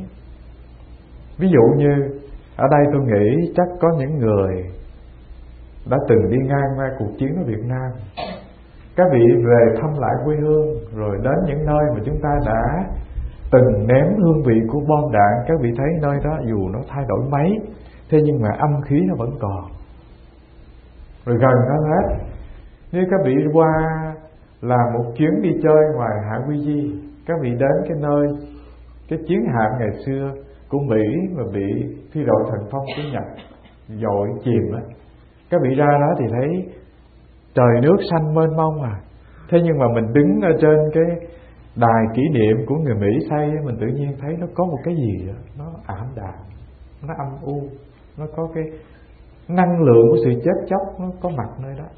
Ví dụ như ở đây tôi nghĩ chắc có những người đã từng đi ngang qua cuộc chiến ở Việt Nam. Các vị về thăm lại quê hương, rồi đến những nơi mà chúng ta đã từng nếm hương vị của bom đạn. Các vị thấy nơi đó dù nó thay đổi mấy, thế nhưng mà âm khí nó vẫn còn. Rồi gần đó hết, nếu các vị qua là một chuyến đi chơi ngoài Hạ Quy Di, các vị đến cái nơi cái chiến hạm ngày xưa của Mỹ mà bị phi đội Thần Phong của Nhật dội chìm á, các vị ra đó thì thấy trời nước xanh mênh mông à. Thế nhưng mà mình đứng ở trên cái đài kỷ niệm của người Mỹ xây, mình tự nhiên thấy nó có một cái gì đó, nó ảm đạm, nó âm u, nó có cái năng lượng của sự chết chóc nó có mặt nơi đó.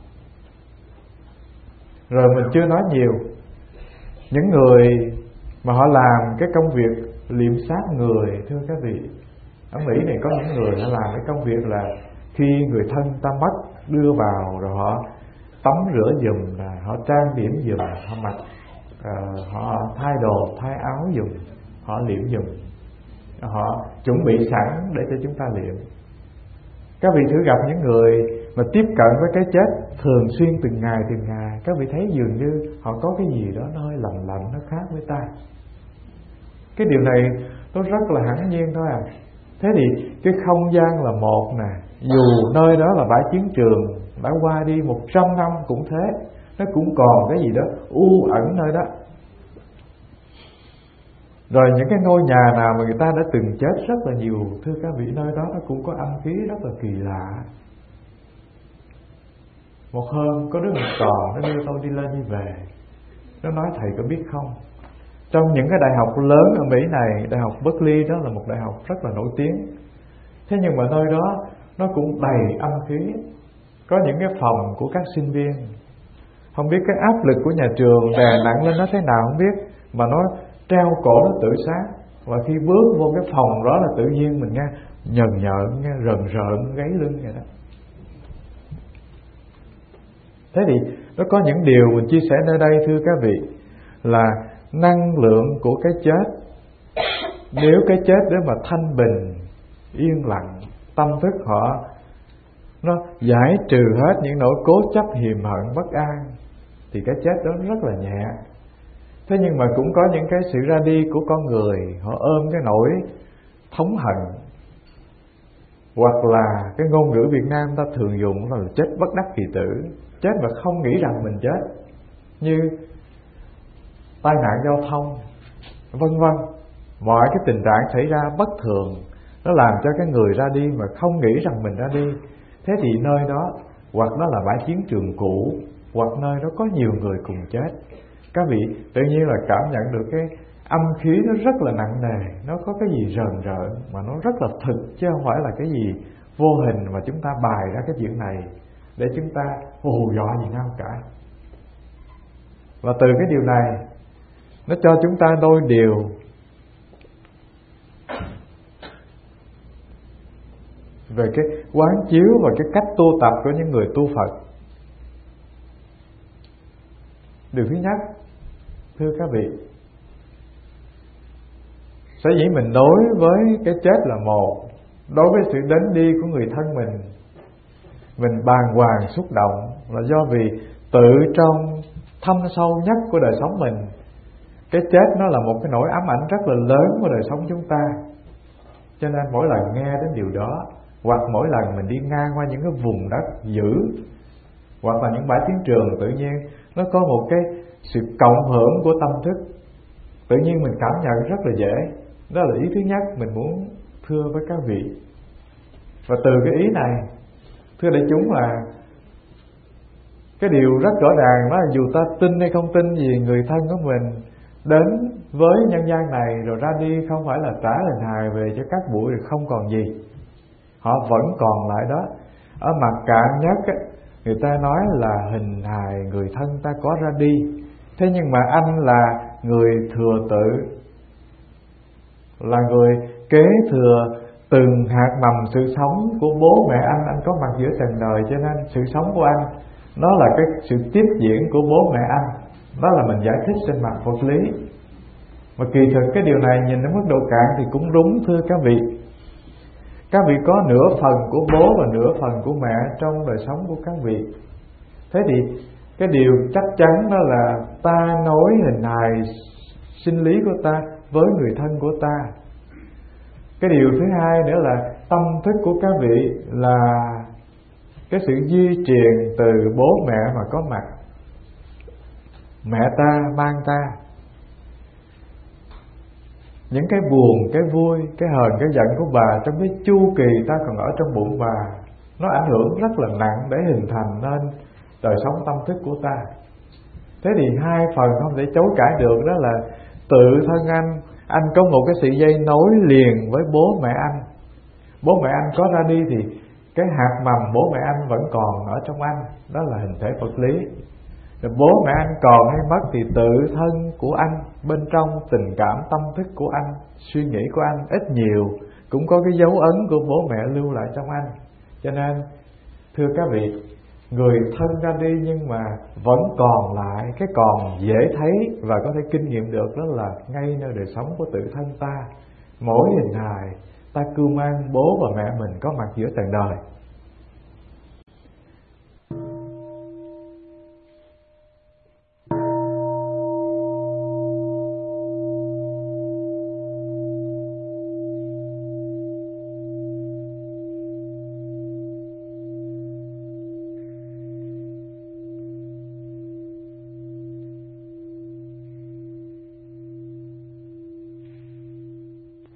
Rồi mình chưa nói nhiều, những người mà họ làm cái công việc liệm xác người, thưa các vị, ở Mỹ này có những người họ làm cái công việc là khi người thân ta mất đưa vào, rồi họ tắm rửa giùm, là họ trang điểm giùm, họ mặc uh, họ thay đồ thay áo giùm, họ liệm giùm, họ chuẩn bị sẵn để cho chúng ta liệm. Các vị thử gặp những người mà tiếp cận với cái chết thường xuyên từng ngày từng ngày, các vị thấy dường như họ có cái gì đó nó hơi lạnh lạnh, nó khác với ta. Cái điều này nó rất là hẳn nhiên thôi à. Thế thì cái không gian là một nè, dù nơi đó là bãi chiến trường đã qua đi một trăm năm cũng thế, nó cũng còn cái gì đó u ẩn nơi đó. Rồi những cái ngôi nhà nào mà người ta đã từng chết rất là nhiều, thưa các vị, nơi đó nó cũng có âm khí rất là kỳ lạ. Một hôm có đứa một trò nó đưa tôi đi lên đi về, nó nói thầy có biết không, trong những cái đại học lớn ở Mỹ này, đại học Berkeley đó là một đại học rất là nổi tiếng, thế nhưng mà nơi đó nó cũng đầy âm khí. Có những cái phòng của các sinh viên, không biết cái áp lực của nhà trường đè nặng lên nó thế nào không biết, mà nó treo cổ nó tự sát. Và khi bước vô cái phòng đó là tự nhiên mình nghe nhờn nhợn, nghe rờn rợn gáy lưng vậy đó. Thế thì nó có những điều mình chia sẻ nơi đây, thưa các vị, là năng lượng của cái chết. Nếu cái chết để mà thanh bình, yên lặng, tâm thức họ nó giải trừ hết những nỗi cố chấp, hiềm hận, bất an, thì cái chết đó rất là nhẹ. Thế nhưng mà cũng có những cái sự ra đi của con người, họ ôm cái nỗi thống hận, hoặc là cái ngôn ngữ Việt Nam ta thường dùng là chết bất đắc kỳ tử, chết mà không nghĩ rằng mình chết, như tai nạn giao thông, vân vân. Mọi cái tình trạng xảy ra bất thường nó làm cho cái người ra đi mà không nghĩ rằng mình ra đi. Thế thì nơi đó hoặc nó là bãi chiến trường cũ, hoặc nơi đó có nhiều người cùng chết. Các vị tự nhiên là cảm nhận được cái âm khí nó rất là nặng nề, nó có cái gì rờn rợn mà nó rất là thực, chứ không phải là cái gì vô hình mà chúng ta bày ra cái chuyện này để chúng ta hù dọa gì nhau cả. Và từ cái điều này nó cho chúng ta đôi điều. Về cái quán chiếu và cái cách tu tập của những người tu Phật. Điều thứ nhất, thưa các vị, sở dĩ mình đối với cái chết là một, đối với sự đến đi của người thân mình, mình bàng hoàng xúc động là do vì tự trong thâm sâu nhất của đời sống mình, cái chết nó là một cái nỗi ám ảnh rất là lớn của đời sống chúng ta. Cho nên mỗi lần nghe đến điều đó, hoặc mỗi lần mình đi ngang qua những cái vùng đất dữ, hoặc là những bãi chiến trường, tự nhiên nó có một cái sự cộng hưởng của tâm thức, tự nhiên mình cảm nhận rất là dễ. Đó là ý thứ nhất mình muốn thưa với các vị. Và từ cái ý này, thưa đại chúng, là cái điều rất rõ ràng đó là dù ta tin hay không tin gì, người thân của mình đến với nhân gian này rồi ra đi không phải là trả hình hài về cho các bụi rồi không còn gì, họ vẫn còn lại đó. Ở mặt cạn nhất á, người ta nói là hình hài người thân ta có ra đi, thế nhưng mà anh là người thừa tự, là người kế thừa từng hạt mầm sự sống của bố mẹ anh, anh có mặt giữa trần đời, cho nên sự sống của anh nó là cái sự tiếp diễn của bố mẹ anh. Đó là mình giải thích trên mặt Phật lý. Mà kỳ thực cái điều này nhìn đến mức độ cạn thì cũng đúng, thưa các vị. Các vị có nửa phần của bố và nửa phần của mẹ trong đời sống của các vị. Thế thì cái điều chắc chắn đó là ta nối hình hài sinh lý của ta với người thân của ta. Cái điều thứ hai nữa là tâm thức của các vị là cái sự di truyền từ bố mẹ mà có mặt. Mẹ ta mang ta những cái buồn, cái vui, cái hờn, cái giận của bà trong cái chu kỳ ta còn ở trong bụng bà, nó ảnh hưởng rất là nặng để hình thành nên đời sống tâm thức của ta. Thế thì hai phần không thể chối cãi được, đó là tự thân anh, anh có một cái sự dây nối liền với bố mẹ anh. Bố mẹ anh có ra đi thì cái hạt mầm bố mẹ anh vẫn còn ở trong anh, đó là hình thể vật lý. Rồi bố mẹ anh còn hay mất thì tự thân của anh, bên trong tình cảm tâm thức của anh, suy nghĩ của anh ít nhiều cũng có cái dấu ấn của bố mẹ lưu lại trong anh. Cho nên thưa các vị, người thân ra đi nhưng mà vẫn còn lại cái còn dễ thấy và có thể kinh nghiệm được, đó là ngay nơi đời sống của tự thân ta. Mỗi hình hài ta cưu mang bố và mẹ mình có mặt giữa trần đời.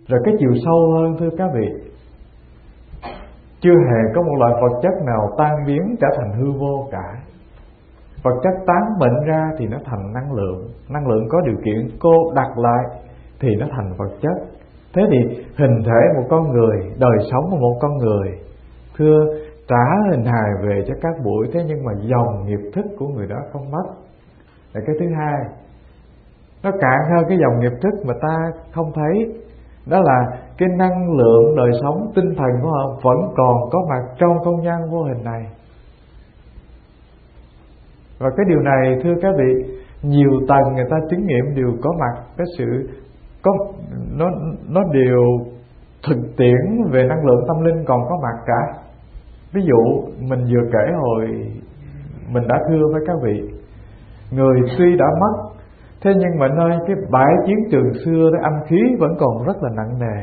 Rồi cái chiều sâu hơn thưa các vị, chưa hề có một loại vật chất nào tan biến trở thành hư vô cả. Vật chất tán bệnh ra thì nó thành năng lượng, năng lượng có điều kiện cô đặt lại thì nó thành vật chất. Thế thì hình thể một con người, đời sống của một con người, thưa, trả hình hài về cho các buổi, thế nhưng mà dòng nghiệp thức của người đó không mất. Là cái thứ hai, nó cạn hơn cái dòng nghiệp thức mà ta không thấy, đó là cái năng lượng đời sống tinh thần của họ vẫn còn có mặt trong không gian vô hình này. Và cái điều này thưa các vị, nhiều tầng người ta chứng nghiệm đều có mặt cái sự có nó nó đều thực tiễn về năng lượng tâm linh còn có mặt cả. Ví dụ mình vừa kể hồi mình đã thưa với các vị, người tuy đã mất, thế nhưng mà nơi cái bãi chiến trường xưa đó âm khí vẫn còn rất là nặng nề.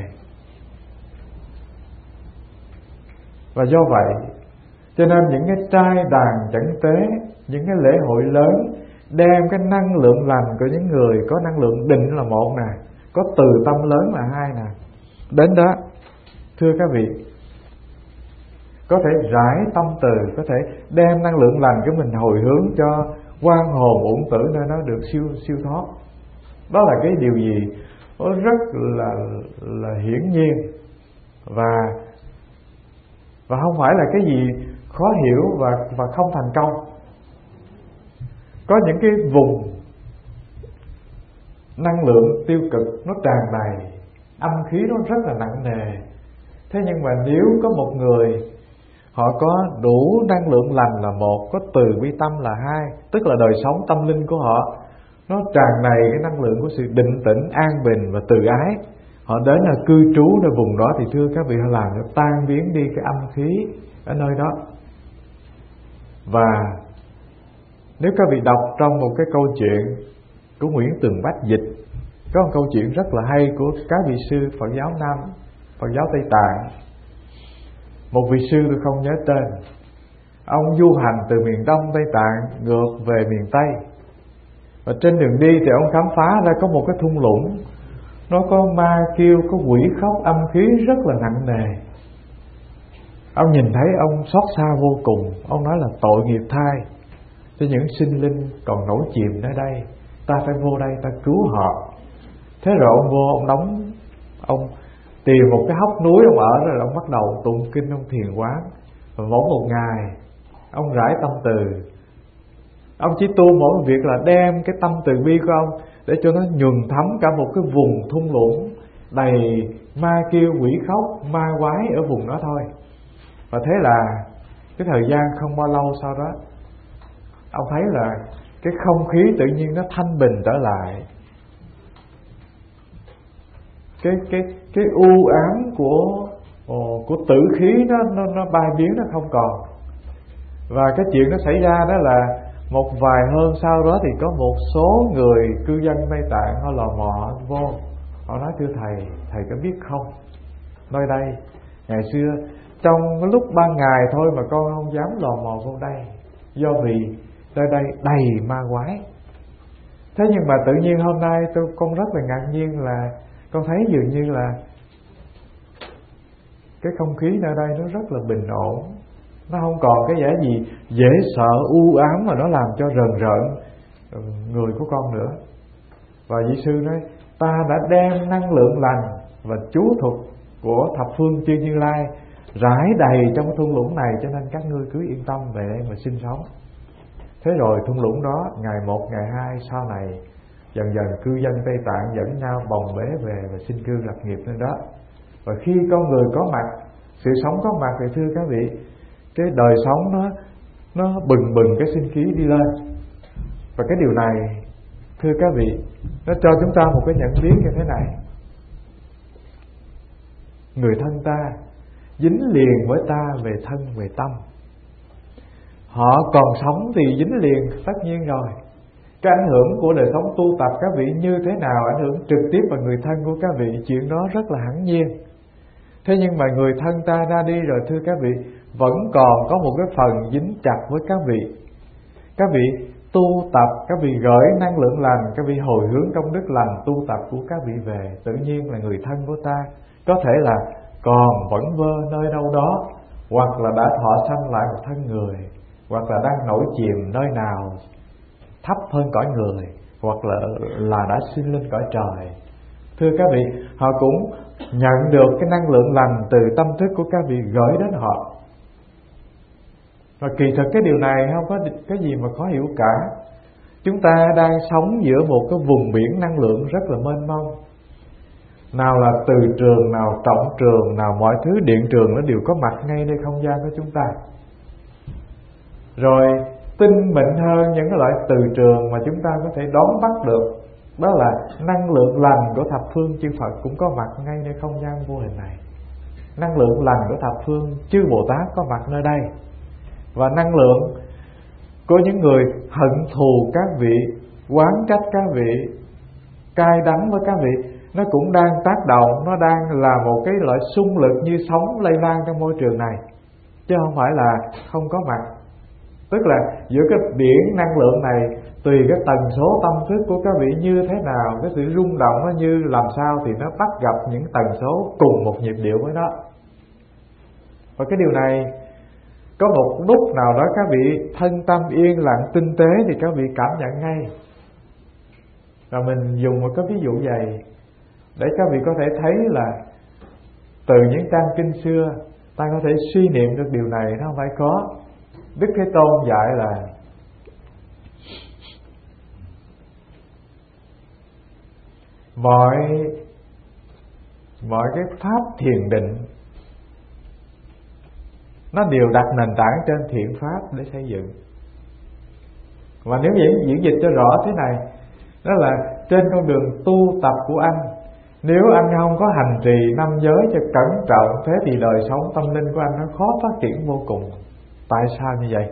Và do vậy cho nên những cái trai đàn chẳng tế, những cái lễ hội lớn đem cái năng lượng lành của những người có năng lượng định là một nè, có từ tâm lớn là hai nè, đến đó thưa các vị, có thể rải tâm từ, có thể đem năng lượng lành của mình hồi hướng cho quan hồn uẩn tử nơi nó được siêu siêu thoát. Đó là cái điều gì nó rất là là hiển nhiên và và không phải là cái gì khó hiểu và và không thành công. Có những cái vùng năng lượng tiêu cực nó tràn đầy, âm khí nó rất là nặng nề. Thế nhưng mà nếu có một người họ có đủ năng lượng lành là một, có từ bi tâm là hai, tức là đời sống tâm linh của họ nó tràn đầy cái năng lượng của sự định tĩnh, an bình và từ ái, họ đến là cư trú nơi vùng đó, thì thưa các vị, họ làm cho tan biến đi cái âm khí ở nơi đó. Và nếu các vị đọc trong một cái câu chuyện của Nguyễn Tường Bách dịch, có một câu chuyện rất là hay của các vị sư Phật giáo Nam, Phật giáo Tây Tạng. Một vị sư tôi không nhớ tên, ông du hành từ miền Đông Tây Tạng ngược về miền Tây, và trên đường đi thì ông khám phá ra có một cái thung lũng, nó có ma kêu, có quỷ khóc, âm khí rất là nặng nề. Ông nhìn thấy ông xót xa vô cùng. Ông nói là tội nghiệp thay cho những sinh linh còn nổi chìm nơi đây, ta phải vô đây ta cứu họ. Thế rồi ông vô, ông đóng, ông tìm một cái hốc núi ông ở, rồi ông bắt đầu tụng kinh, ông thiền quán. Và mỗi một ngày ông rải tâm từ, ông chỉ tu mỗi việc là đem cái tâm từ bi của ông để cho nó nhuần thấm cả một cái vùng thung lũng đầy ma kêu, quỷ khóc, ma quái ở vùng đó thôi. Và thế là cái thời gian không bao lâu sau đó, ông thấy là cái không khí tự nhiên nó thanh bình trở lại, cái cái cái u ám của ồ, của tử khí nó nó nó bay biến, nó không còn. Và cái chuyện nó xảy ra đó là một vài hôm sau đó thì có một số người cư dân Tây Tạng họ lò mò vô, họ nói thưa thầy, thầy có biết không, nơi đây ngày xưa trong cái lúc ban ngày thôi mà con không dám lò mò vô đây, do vì nơi đây đầy ma quái. Thế nhưng mà tự nhiên hôm nay tôi con rất là ngạc nhiên là con thấy dường như là cái không khí nơi đây nó rất là bình ổn, nó không còn cái vẻ gì dễ sợ, u ám mà nó làm cho rờn rợn người của con nữa. Và vị sư nói, ta đã đem năng lượng lành và chú thuật của thập phương chư Như Lai rải đầy trong cái thung lũng này, cho nên các ngươi cứ yên tâm về đây mà sinh sống. Thế rồi thung lũng đó ngày một, ngày hai, sau này dần dần cư dân Tây Tạng dẫn nhau bồng bế về và sinh cư lập nghiệp nơi đó. Và khi con người có mặt, sự sống có mặt, thì thưa các vị, cái đời sống nó nó bừng bừng cái sinh khí đi lên. Và cái điều này thưa các vị, nó cho chúng ta một cái nhận biết như thế này: người thân ta dính liền với ta về thân về tâm, họ còn sống thì dính liền tất nhiên rồi. Cái ảnh hưởng của đời sống tu tập các vị như thế nào ảnh hưởng trực tiếp vào người thân của các vị, chuyện đó rất là hẳn nhiên. Thế nhưng mà người thân ta ra đi rồi thưa các vị, vẫn còn có một cái phần dính chặt với các vị. Các vị tu tập, các vị gửi năng lượng lành, các vị hồi hướng công đức lành tu tập của các vị về, tự nhiên là người thân của ta có thể là còn vẫn vơ nơi đâu đó, hoặc là đã thọ sanh lại một thân người, hoặc là đang nổi chìm nơi nào thấp hơn cõi người, hoặc là là đã sinh lên cõi trời. Thưa các vị, họ cũng nhận được cái năng lượng lành từ tâm thức của các vị gửi đến họ. Và kỳ thực cái điều này không có cái gì mà khó hiểu cả. Chúng ta đang sống giữa một cái vùng biển năng lượng rất là mênh mông. Nào là từ trường, nào trọng trường, nào mọi thứ điện trường nó đều có mặt ngay nơi không gian của chúng ta. Rồi tinh mịn hơn những cái loại từ trường mà chúng ta có thể đón bắt được, đó là năng lượng lành của thập phương chư Phật cũng có mặt ngay nơi không gian vô hình này. Năng lượng lành của thập phương chư Bồ Tát có mặt nơi đây. Và năng lượng của những người hận thù các vị, oán trách các vị, cay đắng với các vị, nó cũng đang tác động, nó đang là một cái loại xung lực như sóng lây lan trong môi trường này, chứ không phải là không có mặt. Tức là giữa cái biển năng lượng này, tùy cái tần số tâm thức của các vị như thế nào, cái sự rung động nó như làm sao, thì nó bắt gặp những tần số cùng một nhịp điệu với nó. Và cái điều này có một lúc nào đó các vị thân tâm yên lặng tinh tế thì các vị cảm nhận ngay. Và mình dùng một cái ví dụ vậy để các vị có thể thấy là từ những trang kinh xưa ta có thể suy niệm được điều này, nó không phải có. Đức Thế Tôn dạy là mọi mọi cái pháp thiền định nó đều đặt nền tảng trên thiện pháp để xây dựng. Và nếu diễn, diễn dịch cho rõ thế này, đó là trên con đường tu tập của anh, nếu anh không có hành trì năm giới cho cẩn trọng, thế thì đời sống tâm linh của anh nó khó phát triển vô cùng. Tại sao như vậy?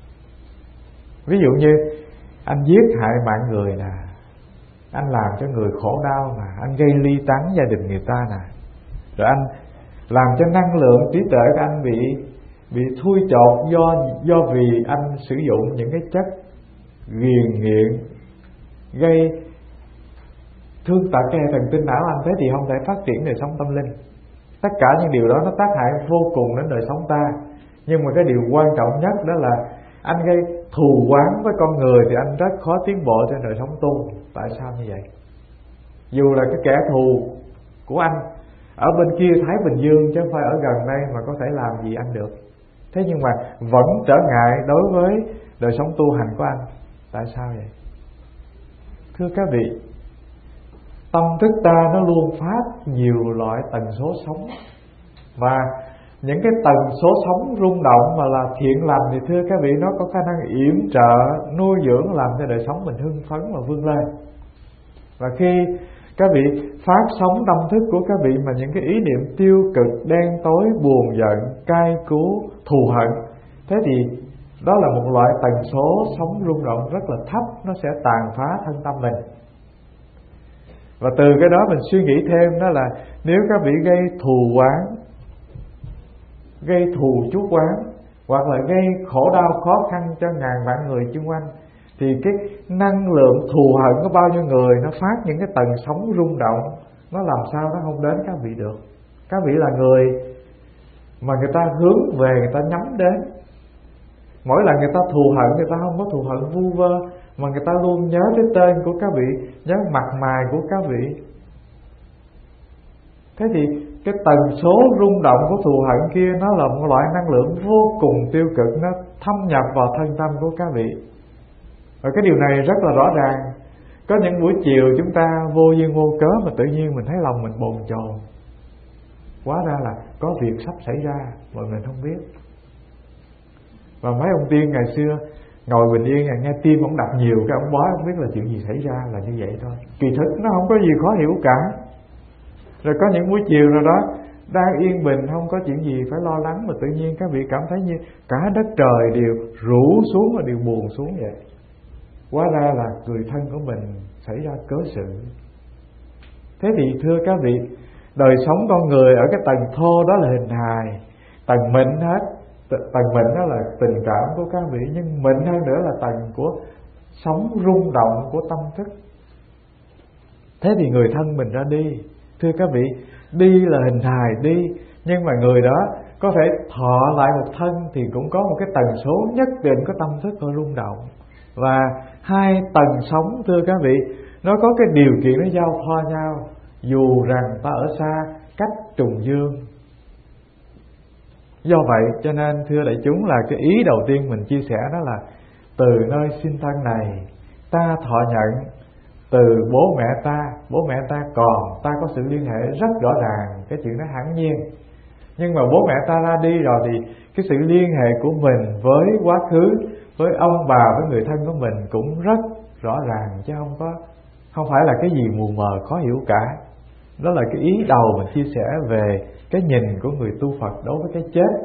Ví dụ như anh giết hại mạng người nè, anh làm cho người khổ đau nè, anh gây ly tán gia đình người ta nè, rồi anh làm cho năng lượng trí tuệ của anh bị bị thui chột do do vì anh sử dụng những cái chất ghiền nghiện gây thương tật cái hệ thần kinh não anh, thế thì không thể phát triển đời sống tâm linh. Tất cả những điều đó nó tác hại vô cùng đến đời sống ta. Nhưng mà cái điều quan trọng nhất đó là anh gây thù oán với con người thì anh rất khó tiến bộ trên đời sống tu. Tại sao như vậy? Dù là cái kẻ thù của anh ở bên kia Thái Bình Dương chứ không phải ở gần đây mà có thể làm gì anh được, thế nhưng mà vẫn trở ngại đối với đời sống tu hành của anh. Tại sao vậy? Thưa các vị, tâm thức ta nó luôn phát nhiều loại tần số sống, và những cái tần số sống rung động mà là thiện lành thì thưa các vị, nó có khả năng yểm trợ, nuôi dưỡng, làm cho đời sống mình hưng phấn và vươn lên. Và khi các vị phát sóng tâm thức của các vị mà những cái ý niệm tiêu cực, đen tối, buồn giận, cay cú, thù hận, thế thì đó là một loại tần số sống rung động rất là thấp, nó sẽ tàn phá thân tâm mình. Và từ cái đó mình suy nghĩ thêm, đó là nếu các vị gây thù oán, gây thù chuốc oán, hoặc là gây khổ đau khó khăn cho ngàn vạn người xung quanh, thì cái năng lượng thù hận của bao nhiêu người nó phát những cái tần sóng rung động, nó làm sao nó không đến các vị được. Các vị là người mà người ta hướng về, người ta nhắm đến. Mỗi lần người ta thù hận, người ta không có thù hận vu vơ, mà người ta luôn nhớ cái tên của các vị, nhớ mặt mày của các vị. Thế thì cái tần số rung động của thù hận kia nó là một loại năng lượng vô cùng tiêu cực, nó thâm nhập vào thân tâm của các vị. Và cái điều này rất là rõ ràng. Có những buổi chiều chúng ta vô duyên vô cớ mà tự nhiên mình thấy lòng mình bồn chồn, hóa ra là có việc sắp xảy ra mà mình không biết. Và mấy ông tiên ngày xưa ngồi bình yên, nghe tim ông đập nhiều, cái ông bói không biết là chuyện gì xảy ra, là như vậy thôi. Kỳ thực nó không có gì khó hiểu cả. Rồi có những buổi chiều rồi đó, đang yên bình, không có chuyện gì phải lo lắng, mà tự nhiên các vị cảm thấy như cả đất trời đều rủ xuống và đều buồn xuống vậy. Hóa ra là người thân của mình xảy ra cớ sự. Thế thì thưa các vị, đời sống con người ở cái tầng thô đó là hình hài, tầng mịn hết. Tầng mịn đó là tình cảm của các vị, nhưng mịn hơn nữa là tầng của sóng rung động của tâm thức. Thế thì người thân mình ra đi, thưa các vị, đi là hình hài đi, nhưng mà người đó có thể thọ lại một thân thì cũng có một cái tần số nhất định có tâm thức họ rung động. Và hai tầng sóng, thưa các vị, nó có cái điều kiện nó giao thoa nhau, dù rằng ta ở xa cách trùng dương. Do vậy cho nên thưa đại chúng là cái ý đầu tiên mình chia sẻ đó là từ nơi sinh thân này ta thọ nhận từ bố mẹ ta, bố mẹ ta còn, ta có sự liên hệ rất rõ ràng, cái chuyện đó hẳn nhiên. Nhưng mà bố mẹ ta ra đi rồi thì cái sự liên hệ của mình với quá khứ, với ông bà, với người thân của mình cũng rất rõ ràng, chứ không có không phải là cái gì mù mờ khó hiểu cả. Đó là cái ý đầu mình chia sẻ về cái nhìn của người tu Phật đối với cái chết.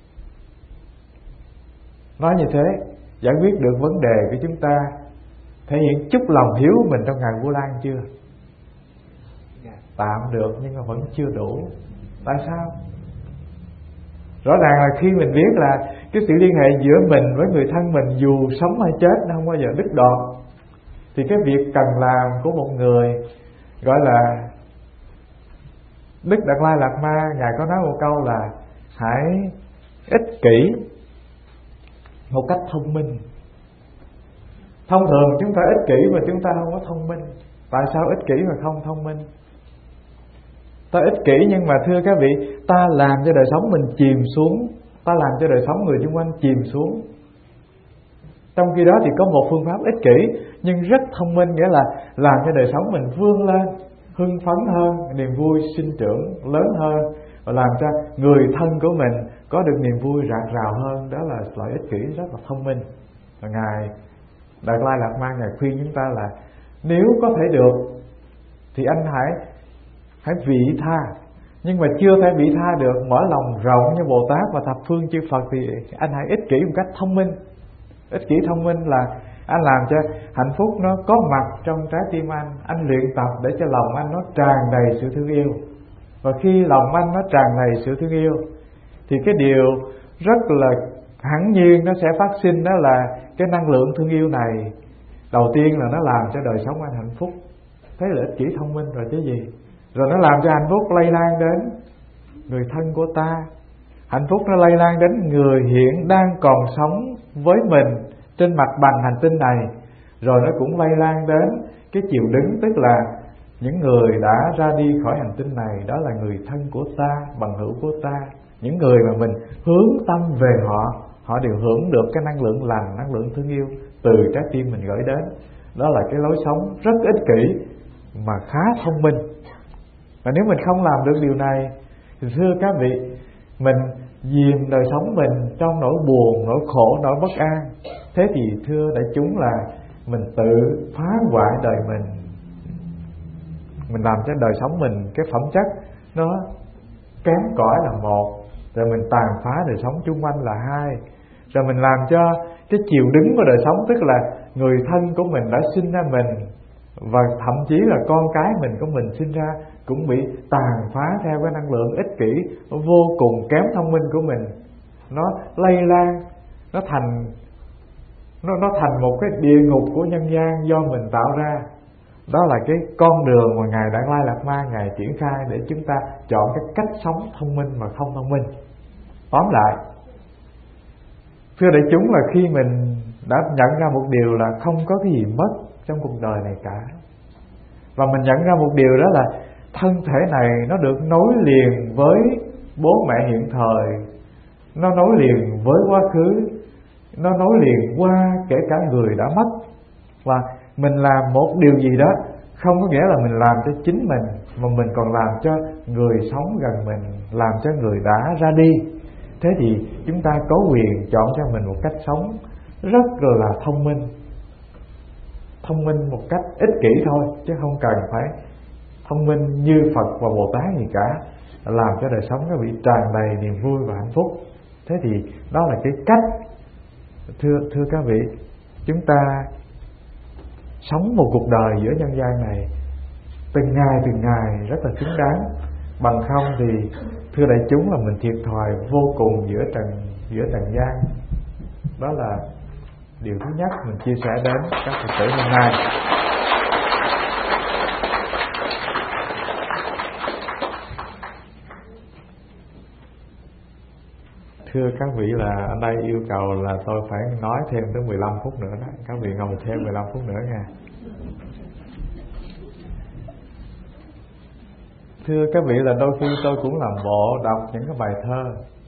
Nói như thế giải quyết được vấn đề của chúng ta, thể hiện chút lòng hiếu của mình trong ngàn Vu Lan chưa? Tạm được nhưng mà vẫn chưa đủ. Tại sao? Rõ ràng là khi mình biết là cái sự liên hệ giữa mình với người thân mình dù sống hay chết nó không bao giờ đứt đoạn, thì cái việc cần làm của một người gọi là Đức Đạt Lai Lạt Ma, Ngài có nói một câu là hãy ích kỷ một cách thông minh. Thông thường chúng ta ích kỷ mà chúng ta không có thông minh. Tại sao ích kỷ mà không thông minh? Ta ích kỷ nhưng mà thưa các vị, ta làm cho đời sống mình chìm xuống, ta làm cho đời sống người xung quanh chìm xuống. Trong khi đó thì có một phương pháp ích kỷ nhưng rất thông minh, nghĩa là làm cho đời sống mình vươn lên, hưng phấn hơn, niềm vui sinh trưởng lớn hơn, và làm cho người thân của mình có được niềm vui rạng rào hơn. Đó là loại ích kỷ rất là thông minh. Và Ngài Đạt Lai Lạt Ma Ngài khuyên chúng ta là nếu có thể được thì anh hãy hãy vị tha. Nhưng mà chưa thể vị tha được, mở lòng rộng như Bồ Tát và thập phương chư Phật, thì anh hãy ích kỷ một cách thông minh. Ích kỷ thông minh là anh làm cho hạnh phúc nó có mặt trong trái tim anh. Anh luyện tập để cho lòng anh nó tràn đầy sự thương yêu. Và khi lòng anh nó tràn đầy sự thương yêu thì cái điều rất là hẳn nhiên nó sẽ phát sinh, đó là cái năng lượng thương yêu này đầu tiên là nó làm cho đời sống anh hạnh phúc. Thế là ích kỷ thông minh rồi chứ gì. Rồi nó làm cho hạnh phúc lây lan đến người thân của ta. Hạnh phúc nó lây lan đến người hiện đang còn sống với mình trên mặt bằng hành tinh này. Rồi nó cũng lây lan đến cái chiều đứng, tức là những người đã ra đi khỏi hành tinh này, đó là người thân của ta, bằng hữu của ta. Những người mà mình hướng tâm về họ, họ đều hưởng được cái năng lượng lành, năng lượng thương yêu từ trái tim mình gửi đến. Đó là cái lối sống rất ích kỷ mà khá thông minh. Và nếu mình không làm được điều này thì thưa các vị, mình dìm đời sống mình trong nỗi buồn, nỗi khổ, nỗi bất an. Thế thì thưa đại chúng là mình tự phá hoại đời mình. Mình làm cho đời sống mình cái phẩm chất nó kém cỏi là một, rồi mình tàn phá đời sống chung quanh là hai, rồi mình làm cho cái chiều đứng của đời sống, tức là người thân của mình đã sinh ra mình, và thậm chí là con cái mình của mình sinh ra cũng bị tàn phá theo cái năng lượng ích kỷ vô cùng kém thông minh của mình. Nó lây lan, nó thành nó nó thành một cái địa ngục của nhân gian do mình tạo ra. Đó là cái con đường mà Ngài Đạt Lai Lạt Ma Ngài triển khai để chúng ta chọn cái cách sống thông minh mà không thông minh. Tóm lại, thưa đại chúng, là khi mình đã nhận ra một điều là không có cái gì mất trong cuộc đời này cả, và mình nhận ra một điều đó là thân thể này nó được nối liền với bố mẹ hiện thời, nó nối liền với quá khứ, nó nối liền qua kể cả người đã mất. Và mình làm một điều gì đó không có nghĩa là mình làm cho chính mình, mà mình còn làm cho người sống gần mình, làm cho người đã ra đi. Thế thì chúng ta có quyền chọn cho mình một cách sống rất là thông minh. Thông minh một cách ích kỷ thôi, chứ không cần phải thông minh như Phật và Bồ Tát gì cả, làm cho đời sống nó bị tràn đầy niềm vui và hạnh phúc. Thế thì đó là cái cách, thưa thưa các vị, chúng ta sống một cuộc đời giữa nhân gian này từng ngày từng ngày rất là xứng đáng. Bằng không thì thưa đại chúng là mình thiệt thòi vô cùng giữa trần giữa trần gian. Đó là điều thứ nhất mình chia sẻ đến các Phật tử hôm nay. Thưa các vị, là anh đây yêu cầu là tôi phải nói thêm tới mười lăm phút nữa đó. Các vị ngồi thêm mười lăm phút nữa nha. Thưa các vị, là đôi khi tôi cũng làm bộ đọc những cái bài thơ,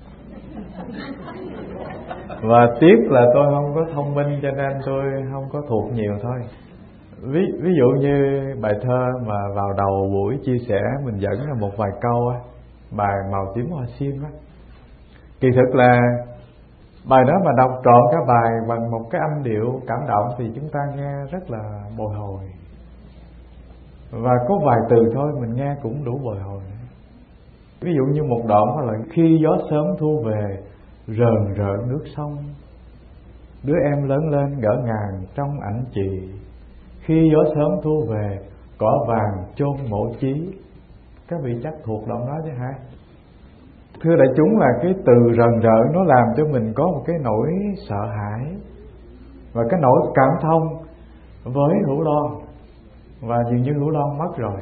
và tiếc là tôi không có thông minh cho nên tôi không có thuộc nhiều thôi. Ví, ví dụ như bài thơ mà vào đầu buổi chia sẻ mình dẫn là một vài câu á, bài Màu tím hoa sim á. Kỳ thực là bài đó mà đọc trọn cả bài bằng một cái âm điệu cảm động thì chúng ta nghe rất là bồi hồi. Và có vài từ thôi mình nghe cũng đủ bồi hồi. Ví dụ như một đoạn đó là khi gió sớm thu về, rờn rợn nước sông, đứa em lớn lên ngỡ ngàng trong ảnh chị. Khi gió sớm thu về, cỏ vàng chôn mộ chí. Các vị chắc thuộc đoạn đó chứ hả? Thưa đại chúng, là cái từ rờn rợn nó làm cho mình có một cái nỗi sợ hãi và cái nỗi cảm thông với Hữu Loan. Và dường như Hữu Loan mất rồi.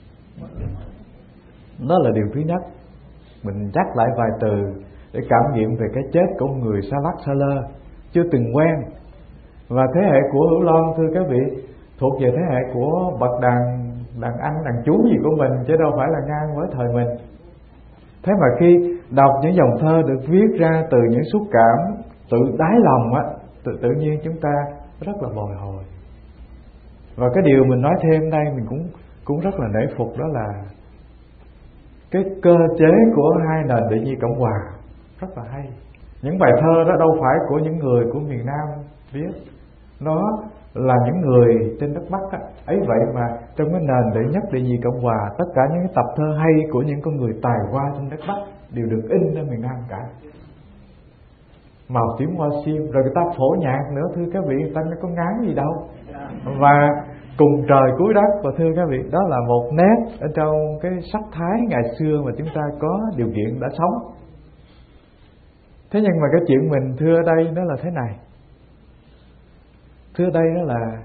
Đó là điều thứ nhất. Mình nhắc lại vài từ để cảm nghiệm về cái chết của người xa lắc xa lơ, chưa từng quen. Và thế hệ của Hữu Loan, thưa các vị, thuộc về thế hệ của bậc đàn, đàn anh, đàn chú gì của mình, chứ đâu phải là ngang với thời mình. Thế mà khi đọc những dòng thơ được viết ra từ những xúc cảm tự đáy lòng á, tự, tự nhiên chúng ta rất là bồi hồi. Và cái điều mình nói thêm đây mình cũng cũng rất là nể phục, đó là cái cơ chế của hai nền tự nhi Cộng Hòa rất là hay. Những bài thơ đó đâu phải của những người của miền Nam viết, nó là những người trên đất Bắc á. Ấy vậy mà trong cái nền đệ nhất đệ nhị Cộng Hòa, tất cả những cái tập thơ hay của những con người tài hoa trên đất Bắc đều được in ra miền Nam cả. Màu tím hoa sim, rồi người ta phổ nhạc nữa, thưa các vị, người ta có ngán gì đâu. Và cùng trời cuối đất, và thưa các vị, đó là một nét ở trong cái sắc thái ngày xưa mà chúng ta có điều kiện đã sống. Thế nhưng mà cái chuyện mình thưa đây nó là thế này. Thưa đây đó là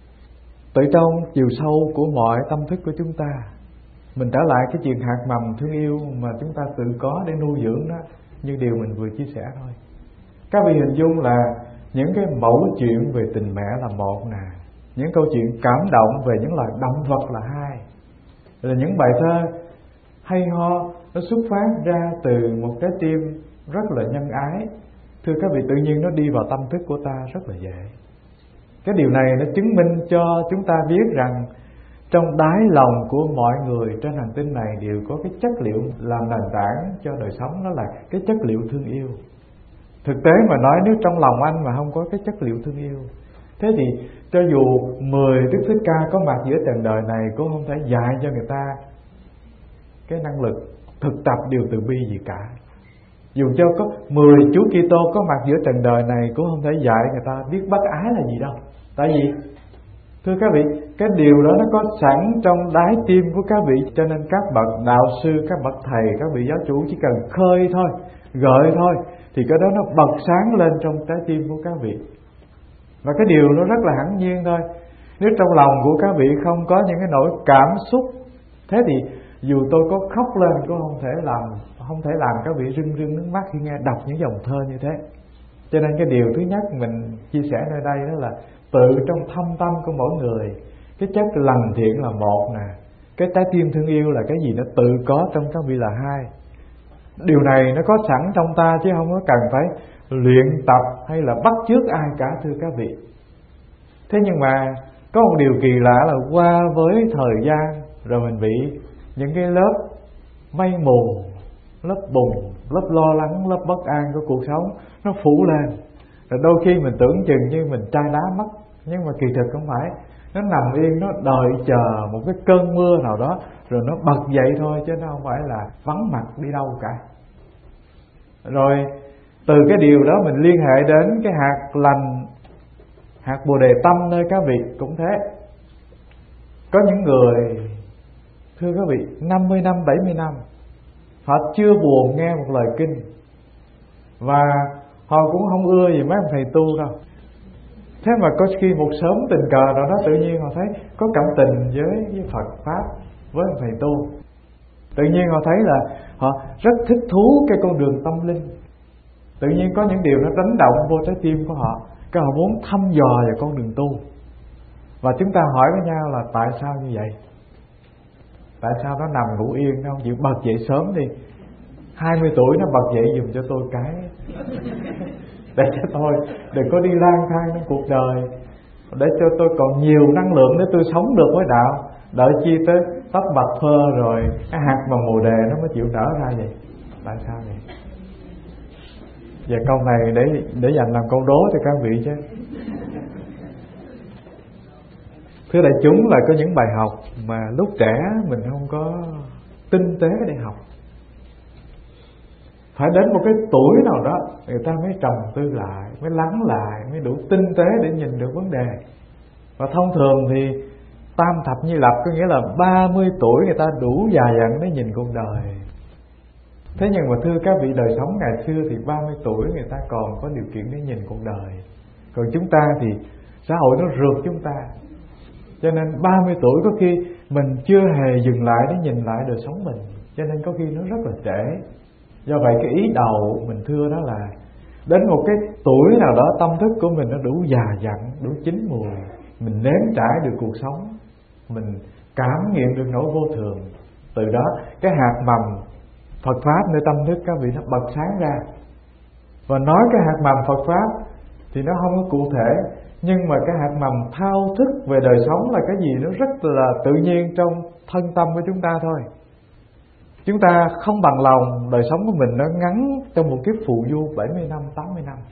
tự trong chiều sâu của mọi tâm thức của chúng ta, mình trở lại cái chuyện hạt mầm thương yêu mà chúng ta tự có để nuôi dưỡng đó, như điều mình vừa chia sẻ thôi. Các vị hình dung là những cái mẫu chuyện về tình mẹ là một nè, những câu chuyện cảm động về những loài động vật là hai, là những bài thơ hay ho nó xuất phát ra từ một trái tim rất là nhân ái. Thưa các vị, tự nhiên nó đi vào tâm thức của ta rất là dễ. Cái điều này nó chứng minh cho chúng ta biết rằng trong đáy lòng của mọi người trên hành tinh này đều có cái chất liệu làm nền tảng cho đời sống, đó là cái chất liệu thương yêu. Thực tế mà nói, nếu trong lòng anh mà không có cái chất liệu thương yêu, thế thì cho dù mười Đức Thích Ca có mặt giữa trần đời này cũng không thể dạy cho người ta cái năng lực thực tập điều từ bi gì cả. Dù cho có mười Chúa Kitô có mặt giữa trần đời này cũng không thể dạy người ta biết bác ái là gì đâu. Tại vì thưa các vị, cái điều đó nó có sẵn trong đáy tim của các vị, cho nên các bậc đạo sư, các bậc thầy, các vị giáo chủ chỉ cần khơi thôi, gợi thôi, thì cái đó nó bật sáng lên trong trái tim của các vị. Và cái điều nó rất là hẳn nhiên thôi. Nếu trong lòng của các vị không có những cái nỗi cảm xúc, thế thì dù tôi có khóc lên cũng không thể làm không thể làm các vị rưng rưng nước mắt khi nghe đọc những dòng thơ như thế. Cho nên cái điều thứ nhất mình chia sẻ nơi đây đó là tự trong thâm tâm của mỗi người, cái chất lành thiện là một nè, cái trái tim thương yêu là cái gì nó tự có trong các vị là hai. Điều này nó có sẵn trong ta chứ không có cần phải luyện tập hay là bắt chước ai cả, thưa các vị. Thế nhưng mà có một điều kỳ lạ là qua với thời gian rồi mình bị những cái lớp mây mù, lớp bùn, lớp lo lắng, lớp bất an của cuộc sống nó phủ lên. Rồi đôi khi mình tưởng chừng như mình trai đá mất, nhưng mà kỳ thực không phải. Nó nằm yên, nó đợi chờ một cái cơn mưa nào đó rồi nó bật dậy thôi, chứ nó không phải là vắng mặt đi đâu cả. Rồi từ cái điều đó mình liên hệ đến cái hạt lành, hạt Bồ Đề tâm nơi các vị cũng thế. Có những người, thưa các vị, năm mươi năm, bảy mươi năm họ chưa buồn nghe một lời kinh, và họ cũng không ưa gì mấy ông thầy tu đâu. Thế mà có khi một sớm tình cờ nào đó tự nhiên họ thấy có cảm tình với, với Phật Pháp, với thầy tu. Tự nhiên họ thấy là họ rất thích thú cái con đường tâm linh. Tự nhiên có những điều nó đánh động vô trái tim của họ, cái họ muốn thăm dò về con đường tu. Và chúng ta hỏi với nhau là tại sao như vậy? Tại sao nó nằm ngủ yên, nó không chịu bật dậy sớm đi? hai mươi tuổi nó bật dậy giùm cho tôi cái, để cho tôi đừng có đi lang thang trong cuộc đời, để cho tôi còn nhiều năng lượng để tôi sống được với đạo. Đợi chi tới tóc bạc phơ rồi cái hạt mà mùa đề nó mới chịu nở ra vậy? Tại sao vậy? Và câu này để để dành làm câu đố cho các vị chứ. Thưa đại chúng, là có những bài học mà lúc trẻ mình không có tinh tế để học. Phải đến một cái tuổi nào đó người ta mới trầm tư lại, mới lắng lại, mới đủ tinh tế để nhìn được vấn đề. Và thông thường thì tam thập nhi lập có nghĩa là ba mươi tuổi người ta đủ già dặn để nhìn cuộc đời. Thế nhưng mà thưa các vị, đời sống ngày xưa thì ba mươi tuổi người ta còn có điều kiện để nhìn cuộc đời. Còn chúng ta thì xã hội nó rượt chúng ta, cho nên ba mươi tuổi có khi mình chưa hề dừng lại để nhìn lại đời sống mình, cho nên có khi nó rất là trễ. Do vậy cái ý đầu mình thưa đó là đến một cái tuổi nào đó tâm thức của mình nó đủ già dặn, đủ chín mùi, mình nếm trải được cuộc sống, mình cảm nghiệm được nỗi vô thường. Từ đó cái hạt mầm Phật Pháp nơi tâm thức các vị nó bật sáng ra. Và nói cái hạt mầm Phật Pháp thì nó không có cụ thể, nhưng mà cái hạt mầm thao thức về đời sống là cái gì nó rất là tự nhiên trong thân tâm của chúng ta thôi. Chúng ta không bằng lòng đời sống của mình nó ngắn trong một kiếp phù du bảy mươi năm, tám mươi năm.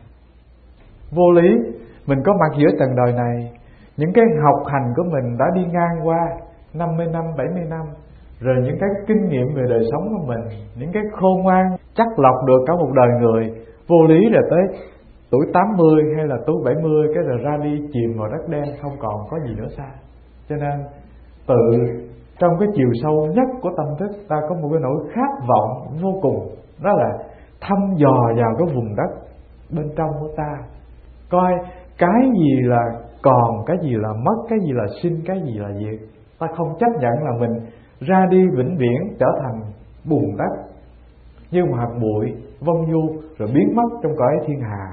Vô lý, mình có mặt giữa trần đời này, những cái học hành của mình đã đi ngang qua năm mươi năm, bảy mươi năm. Rồi những cái kinh nghiệm về đời sống của mình, những cái khôn ngoan chắc lọc được cả một đời người. Vô lý là tới tuổi tám mươi hay là tuổi bảy mươi cái rồi ra đi chìm vào đất đen, không còn có gì nữa xa. Cho nên tự trong cái chiều sâu nhất của tâm thức ta có một cái nỗi khát vọng vô cùng, đó là thăm dò vào cái vùng đất bên trong của ta, coi cái gì là còn, cái gì là mất, cái gì là sinh, cái gì là diệt. Ta không chấp nhận là mình ra đi vĩnh viễn trở thành bùn đất như một hạt bụi vân du rồi biến mất trong cõi thiên hà.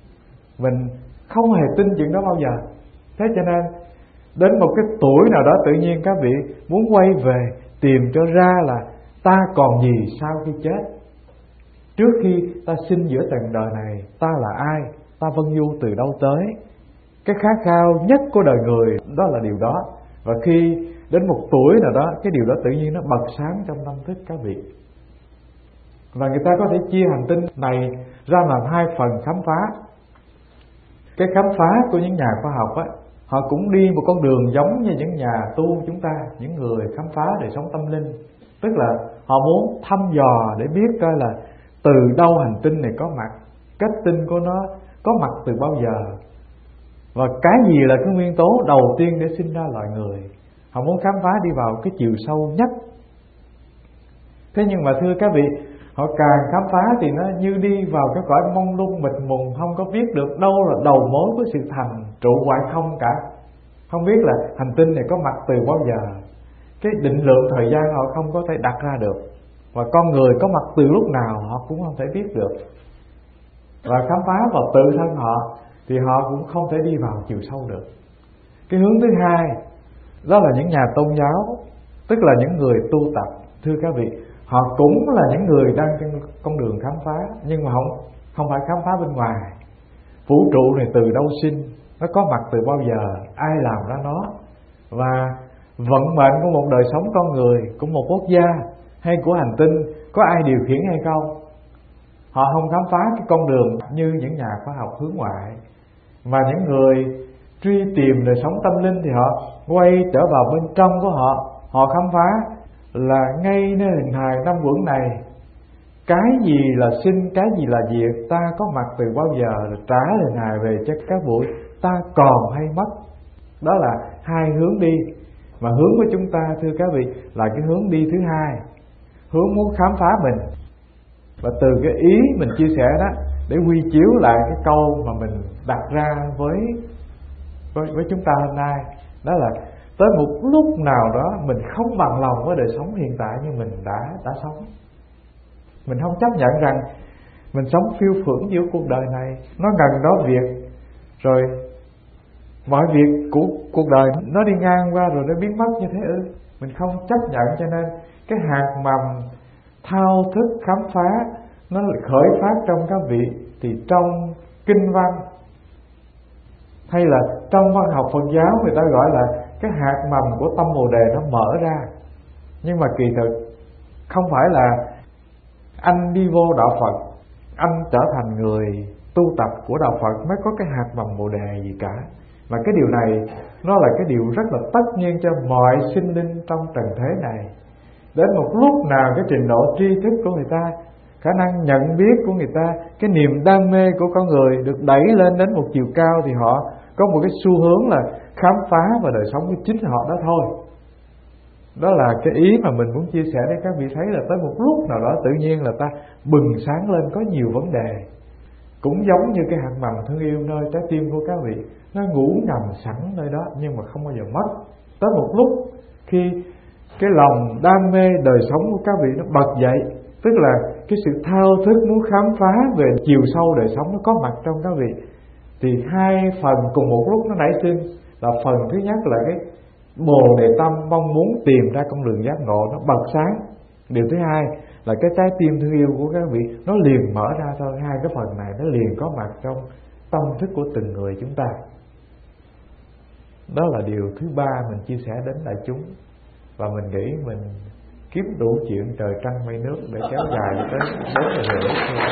Mình không hề tin chuyện đó bao giờ. Thế cho nên đến một cái tuổi nào đó tự nhiên các vị muốn quay về tìm cho ra là ta còn gì sau khi chết. Trước khi ta sinh giữa trần đời này, ta là ai, ta vân du từ đâu tới. Cái khát khao nhất của đời người đó là điều đó. Và khi đến một tuổi nào đó, cái điều đó tự nhiên nó bật sáng trong tâm thức các vị. Và người ta có thể chia hành tinh này ra làm hai phần khám phá. Cái khám phá của những nhà khoa học á, họ cũng đi một con đường giống như những nhà tu chúng ta, những người khám phá đời sống tâm linh. Tức là họ muốn thăm dò để biết coi là từ đâu hành tinh này có mặt, kết tinh của nó có mặt từ bao giờ, và cái gì là cái nguyên tố đầu tiên để sinh ra loài người. Họ muốn khám phá đi vào cái chiều sâu nhất. Thế nhưng mà thưa các vị, họ càng khám phá thì nó như đi vào cái cõi mông lung mịt mùng, không có biết được đâu là đầu mối của sự thành trụ hoại không cả. Không biết là hành tinh này có mặt từ bao giờ. Cái định lượng thời gian họ không có thể đặt ra được. Và con người có mặt từ lúc nào họ cũng không thể biết được. Và khám phá vào tự thân họ thì họ cũng không thể đi vào chiều sâu được. Cái hướng thứ hai đó là những nhà tôn giáo, tức là những người tu tập. Thưa các vị, họ cũng là những người đang trên con đường khám phá, nhưng mà không không phải khám phá bên ngoài. Vũ trụ này từ đâu sinh, nó có mặt từ bao giờ, ai làm ra nó, và vận mệnh của một đời sống con người, của một quốc gia hay của hành tinh có ai điều khiển hay không. Họ không khám phá cái con đường như những nhà khoa học hướng ngoại. Mà những người truy tìm đời sống tâm linh thì họ quay trở vào bên trong của họ. Họ khám phá là ngay nơi hình hài năm quẩn này, cái gì là sinh, cái gì là diệt, ta có mặt từ bao giờ, rồi trả hình hài về cho các bụi, ta còn hay mất. Đó là hai hướng đi. Mà hướng của chúng ta thưa các vị là cái hướng đi thứ hai, hướng muốn khám phá mình. Và từ cái ý mình chia sẻ đó để quy chiếu lại cái câu mà mình đặt ra với với, với chúng ta hôm nay. Đó là tới một lúc nào đó mình không bằng lòng với đời sống hiện tại như mình đã đã sống. Mình không chấp nhận rằng mình sống phiêu phưởng giữa cuộc đời này, nó gần đó việc, rồi mọi việc của cuộc đời nó đi ngang qua rồi nó biến mất như thế ư? Mình không chấp nhận, cho nên cái hạt mầm thao thức khám phá nó khởi phát trong các vị. Thì trong kinh văn hay là trong văn học Phật giáo, người ta gọi là cái hạt mầm của tâm Bồ Đề nó mở ra. Nhưng mà kỳ thực không phải là anh đi vô đạo Phật, anh trở thành người tu tập của đạo Phật mới có cái hạt mầm Bồ Đề gì cả. Mà cái điều này nó là cái điều rất là tất nhiên cho mọi sinh linh trong trần thế này. Đến một lúc nào cái trình độ tri thức của người ta, khả năng nhận biết của người ta, cái niềm đam mê của con người được đẩy lên đến một chiều cao, thì họ có một cái xu hướng là khám phá và đời sống của chính họ đó thôi. Đó là cái ý mà mình muốn chia sẻ để các vị thấy là tới một lúc nào đó tự nhiên là ta bừng sáng lên, có nhiều vấn đề. Cũng giống như cái hạt mầm thương yêu nơi trái tim của các vị, nó ngủ nằm sẵn nơi đó nhưng mà không bao giờ mất. Tới một lúc khi cái lòng đam mê đời sống của các vị nó bật dậy, tức là cái sự thao thức muốn khám phá về chiều sâu đời sống nó có mặt trong các vị, thì hai phần cùng một lúc nó nảy sinh. Là phần thứ nhất là cái Bồ Đề tâm mong muốn tìm ra con đường giác ngộ nó bật sáng. Điều thứ hai là cái trái tim thương yêu của các vị nó liền mở ra thôi. Hai cái phần này nó liền có mặt trong tâm thức của từng người chúng ta. Đó là điều thứ ba mình chia sẻ đến đại chúng. Và mình nghĩ mình kiếm đủ chuyện trời trăng mây nước để kéo dài tới bốn giờ rưỡi.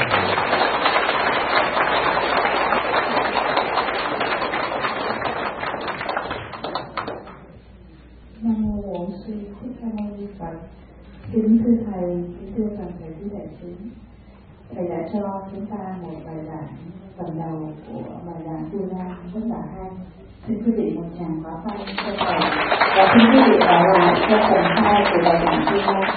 Nam mô Bổn Sư Thích Ca Mâu Ni Phật. Kính thưa thầy, kính thưa toàn thể quý đại chúng, thầy đã cho chúng ta một bài giảng phần đầu của bài giảng Tu La rất là hay. Xin quý vị một tràng pháo tay cho thầy, và xin quý vị ở lại cho phần hai của bài giảng Tu La.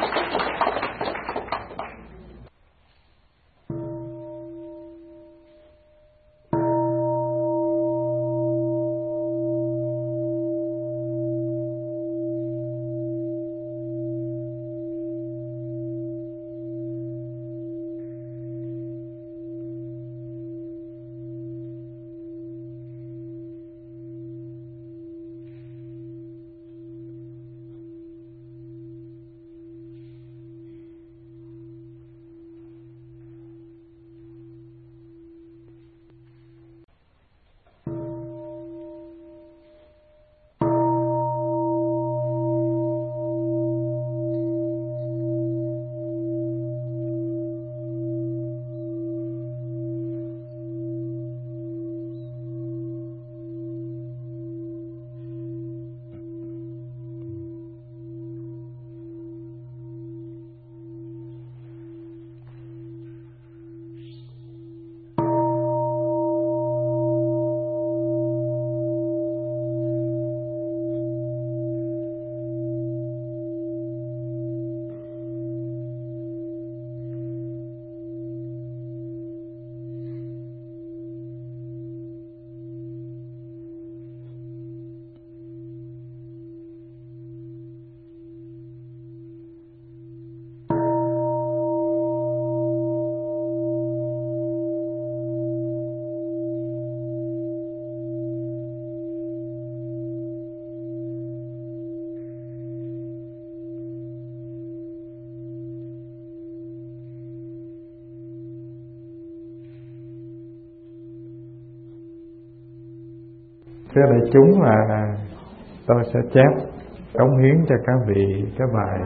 Thưa đại chúng, là tôi sẽ chép cống hiến cho các vị cái bài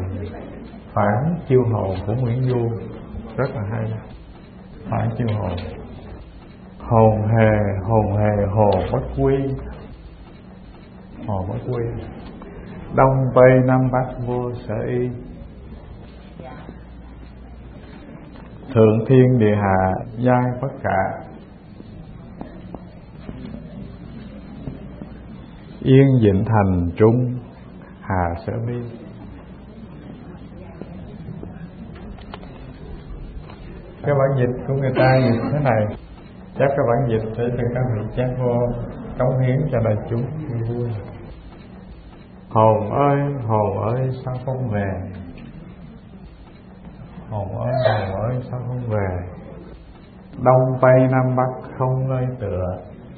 Phản Chiêu Hồn của Nguyễn Du, rất là hay. Phản Chiêu Hồn. Hồn hề, hồn hề, hồ bất quy. Hồ bất quy. Đông Tây Nam Bắc vô sở y. Thượng thiên địa hạ giai bất khả. Yên Vịnh Thành Trung Hà Sở Mi. Cái bản dịch của người ta dịch thế này, chắc cái bản dịch để cho các vị chép vô. cống hiến cho đại chúng vui. Hồn ơi, hồn ơi sao không về? Hồn ơi, hồn ơi sao không về? Đông Tây Nam Bắc không nơi tựa,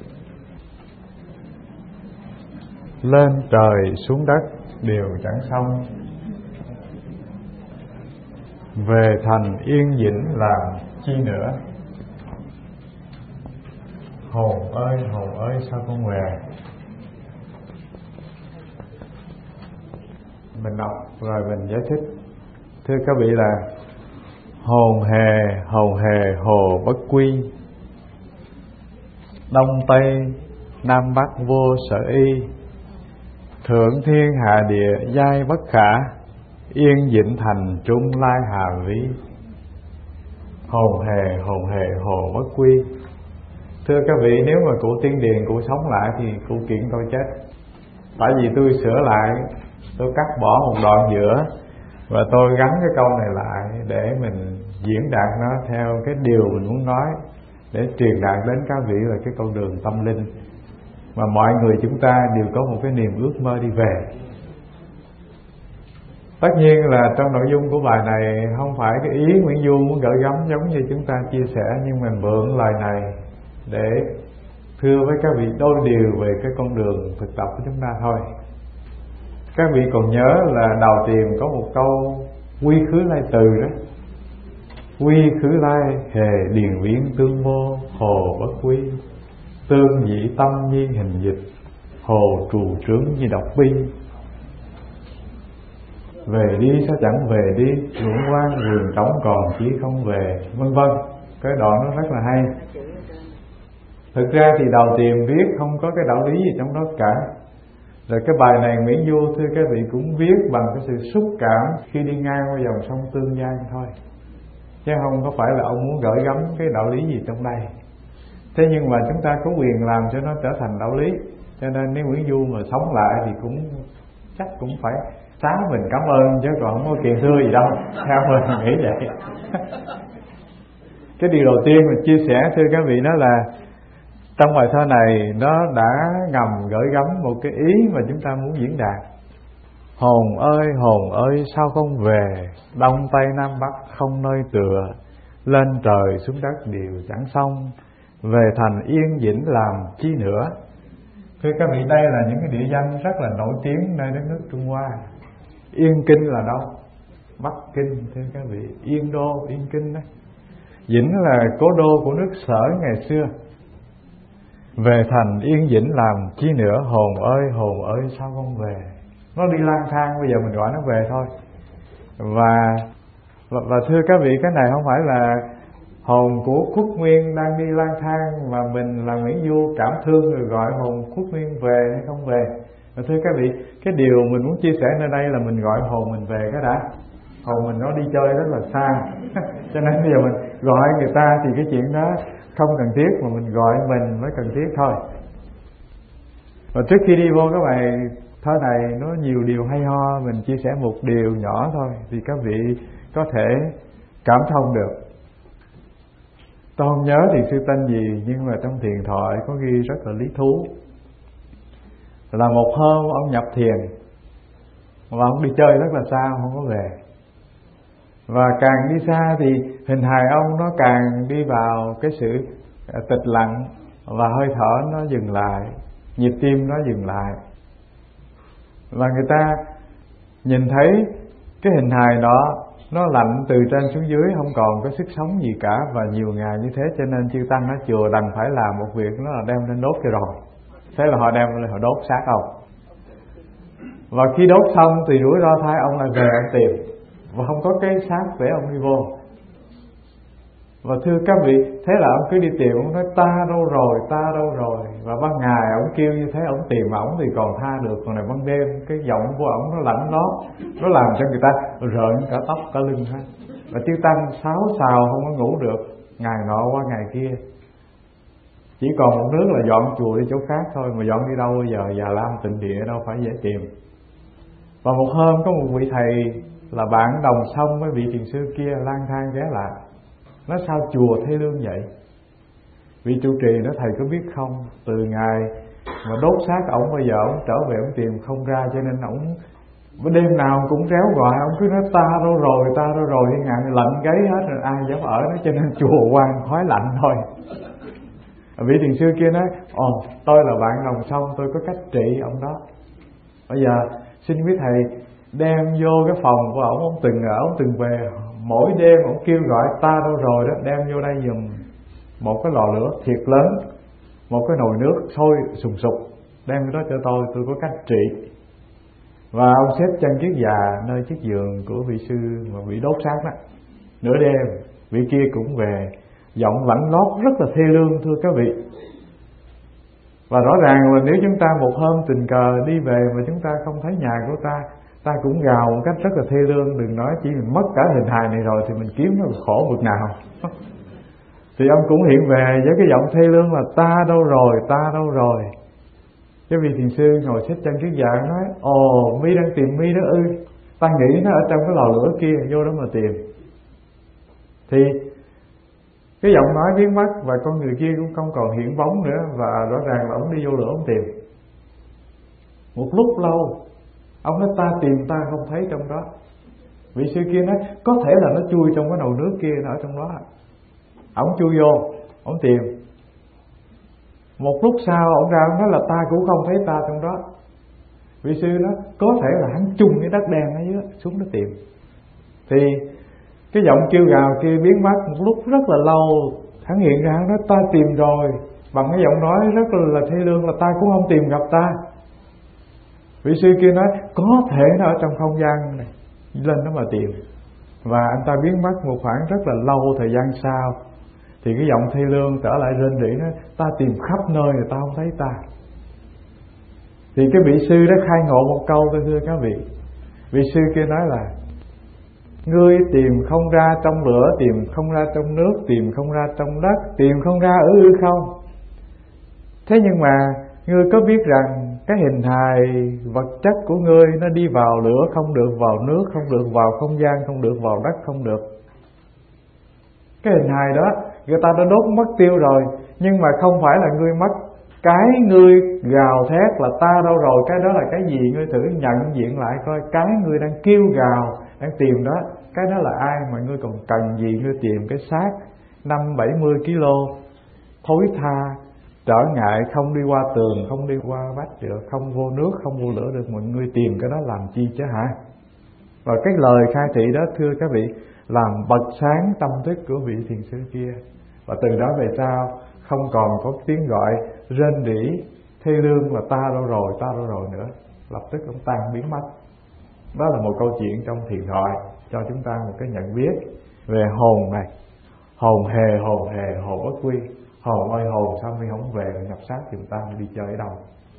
lên trời xuống đất đều chẳng xong, về thành yên dĩnh làm chi nữa? Hồn ơi, hồn ơi sao không về? Mình đọc rồi mình giải thích. Thưa các vị là hồn hề, hồn hề hồ bất quy, Đông Tây Nam Bắc vô sở y, thượng thiên hạ địa giai bất khả, yên dĩnh thành trung lai hà ví. Hồn hề, hồn hề hồ bất quy. Thưa các vị, nếu mà cụ tiên điền cụ sống lại thì cụ kiện tôi chết. Tại vì tôi sửa lại, tôi cắt bỏ một đoạn giữa và tôi gắn cái câu này lại để mình diễn đạt nó theo cái điều mình muốn nói, để truyền đạt đến các vị là cái con đường tâm linh mà mọi người chúng ta đều có một cái niềm ước mơ đi về. Tất nhiên là trong nội dung của bài này không phải cái ý Nguyễn Du muốn gửi gắm giống như chúng ta chia sẻ, nhưng mình mượn lời này để thưa với các vị đôi điều về cái con đường thực tập của chúng ta thôi. Các vị còn nhớ là đầu tiền có một câu quy khứ lai từ đó: quy khứ lai hề điền viễn tương mô, hồ bất quy, tương dĩ tâm nhi hình dịch, hồ trù trướng như độc bi. Về đi sao chẳng về đi, luống quang vườn trống còn chỉ không về, vân vân. Cái đoạn nó rất là hay. Thực ra thì đầu tiền viết không có cái đạo lý gì trong đó cả. Rồi cái bài này Nguyễn Du thưa các vị cũng viết bằng cái sự xúc cảm khi đi ngang qua dòng sông Tương Giang thôi, chứ không có phải là ông muốn gửi gắm cái đạo lý gì trong đây. Thế nhưng mà chúng ta có quyền làm cho nó trở thành đạo lý, cho nên nếu Nguyễn Du mà sống lại thì cũng chắc cũng phải sáng mình cảm ơn, chứ còn không có kiện thưa gì đâu. Theo mình nghĩ vậy. Cái điều đầu tiên mình chia sẻ thưa các vị đó là trong bài thơ này nó đã ngầm gửi gắm một cái ý mà chúng ta muốn diễn đạt. Hồn ơi, hồn ơi sao không về, Đông Tây Nam Bắc không nơi tựa, lên trời xuống đất đều chẳng xong, về thành yên dĩnh làm chi nữa? Thưa các vị, đây là những cái địa danh rất là nổi tiếng nơi đất nước Trung Hoa. Yên Kinh là đâu? Bắc Kinh thưa các vị. Yên Đô, Yên Kinh đó. Dĩnh là cố đô của nước Sở ngày xưa. Về thành yên dĩnh làm chi nữa? Hồn ơi, hồn ơi sao không về? Nó đi lang thang, bây giờ mình gọi nó về thôi. Và và, và thưa các vị, cái này không phải là hồn của Khuất Nguyên đang đi lang thang mà mình là Nguyễn Du cảm thương rồi gọi hồn Khuất Nguyên về hay không về. Và thưa các vị, cái điều mình muốn chia sẻ nơi đây là mình gọi hồn mình về cái đã. Hồn mình nó đi chơi rất là xa. Cho nên bây giờ mình gọi người ta thì cái chuyện đó không cần thiết, mà mình gọi mình mới cần thiết thôi. Và trước khi đi vô cái bài thơ này, nó nhiều điều hay ho, mình chia sẻ một điều nhỏ thôi thì các vị có thể cảm thông được. Tôi không nhớ thì sư tên gì, nhưng mà trong thiền thoại có ghi rất là lý thú. Là một hôm ông nhập thiền và ông đi chơi rất là xa, không có về. Và càng đi xa thì hình hài ông nó càng đi vào cái sự tịch lặng, và hơi thở nó dừng lại, nhịp tim nó dừng lại. Và người ta nhìn thấy cái hình hài đó nó lạnh từ trên xuống dưới, không còn có sức sống gì cả. Và nhiều ngày như thế cho nên chư tăng ở chùa đành phải làm một việc, đó là đem lên đốt cho rồi. Thế là họ đem lên họ đốt xác ông. Và khi đốt xong thì rủi ro thay ông lại về ông tìm, và không có cái xác để ông đi vô. Và thưa các vị, thế là ông cứ đi tìm, ông nói ta đâu rồi, ta đâu rồi. Và ban ngày ông kêu như thế, ông tìm ổng thì còn tha được, còn này ban đêm cái giọng của ổng nó lạnh lót, nó làm cho người ta rợn cả tóc cả lưng hết. Và chư tăng sáo xào không có ngủ được, ngày nọ qua ngày kia. Chỉ còn một nước là dọn chùa đi chỗ khác thôi, mà dọn đi đâu bây giờ? Già Lam Tịnh Địa đâu phải dễ tìm. Và một hôm có một vị thầy là bạn đồng sông với vị thiền sư kia lang thang ghé lại, nói sao chùa Thế Lương vậy? Vị trụ trì nói thầy có biết không, từ ngày mà đốt xác ổng, bây giờ ổng trở về ổng tìm không ra, cho nên ổng đêm nào cũng réo gọi, ổng cứ nói ta đâu rồi, ta đâu rồi, thiên hạ lạnh gáy hết rồi, ai dám ở nó, cho nên chùa quan khói lạnh thôi. Vị thiền sư kia nói, ồ tôi là bạn lòng sông, tôi có cách trị ông đó. Bây giờ xin quý thầy đem vô cái phòng của ổng, ông từng ở, ông từng về, mỗi đêm ổng kêu gọi ta đâu rồi đó, đem vô đây giùm một cái lò lửa thiệt lớn, một cái nồi nước sôi sùng sục, đem cái đó cho tôi, tôi có cách trị. Và ông xếp chân chiếc già nơi chiếc giường của vị sư mà bị đốt xác đó. Nửa đêm vị kia cũng về, giọng lạnh lót rất là thê lương, thưa các vị. Và rõ ràng là nếu chúng ta một hôm tình cờ đi về mà chúng ta không thấy nhà của ta, ta cũng gào một cách rất là thê lương. Đừng nói chỉ mình mất cả hình hài này rồi thì mình kiếm nó khổ bực nào. Thì ông cũng hiện về với cái giọng thê lương là ta đâu rồi, ta đâu rồi. Cái vị thiền sư ngồi xếp chân chiếc dạ nói, ồ mi đang tìm mi đó ư, ta nghĩ nó ở trong cái lò lửa kia, vô đó mà tìm. Thì cái giọng nói biến mất và con người kia cũng không còn hiện bóng nữa, và rõ ràng là ông đi vô lửa ông tìm. Một lúc lâu ông nói ta tìm ta không thấy trong đó. Vị sư kia nói có thể là nó chui trong cái nồi nước kia, nó ở trong đó. Ông chui vô, ông tìm. Một lúc sau ông ra ông nói là ta cũng không thấy ta trong đó. Vị sư nói có thể là hắn chung cái đất đen ở dưới xuống nó tìm. Thì cái giọng kêu gào kia biến mất một lúc rất là lâu. Hắn hiện ra hắn nói ta tìm rồi, bằng cái giọng nói rất là thê lương là ta cũng không tìm gặp ta. Vị sư kia nói có thể nó ở trong không gian này, lên nó mà tìm. Và anh ta biến mất một khoảng rất là lâu. Thời gian sau thì cái giọng thê lương trở lại rên rỉ nói ta tìm khắp nơi rồi ta không thấy ta. Thì cái vị sư đó khai ngộ một câu, tôi thưa các vị. Vị sư kia nói là ngươi tìm không ra trong lửa, tìm không ra trong nước, tìm không ra trong đất, tìm không ra ở hư không. Thế nhưng mà ngươi có biết rằng cái hình hài vật chất của ngươi nó đi vào lửa không được, vào nước không được, vào không gian không được, vào đất không được. Cái hình hài đó người ta đã đốt mất tiêu rồi, nhưng mà không phải là ngươi mất. Cái ngươi gào thét là ta đâu rồi, cái đó là cái gì? Ngươi thử nhận diện lại coi, cái ngươi đang kêu gào, đang tìm đó, cái đó là ai mà ngươi còn cần gì? Ngươi tìm cái xác năm bảy mươi ki lô thối tha, trở ngại, không đi qua tường, không đi qua vách được, không vô nước, không vô lửa được, mọi người tìm cái đó làm chi chứ hả? Và cái lời khai thị đó thưa các vị làm bật sáng tâm thức của vị thiền sư kia. Và từ đó về sau không còn có tiếng gọi rên rỉ thê lương là ta đâu rồi, ta đâu rồi nữa. Lập tức ông tan biến mất. Đó là một câu chuyện trong thiền thoại cho chúng ta một cái nhận biết về hồn này. Hồn hề, hồn hề, hồn bất quy. Hồn ơi hồn, sao mi không về nhập xác thì ta đi chơi ở đâu?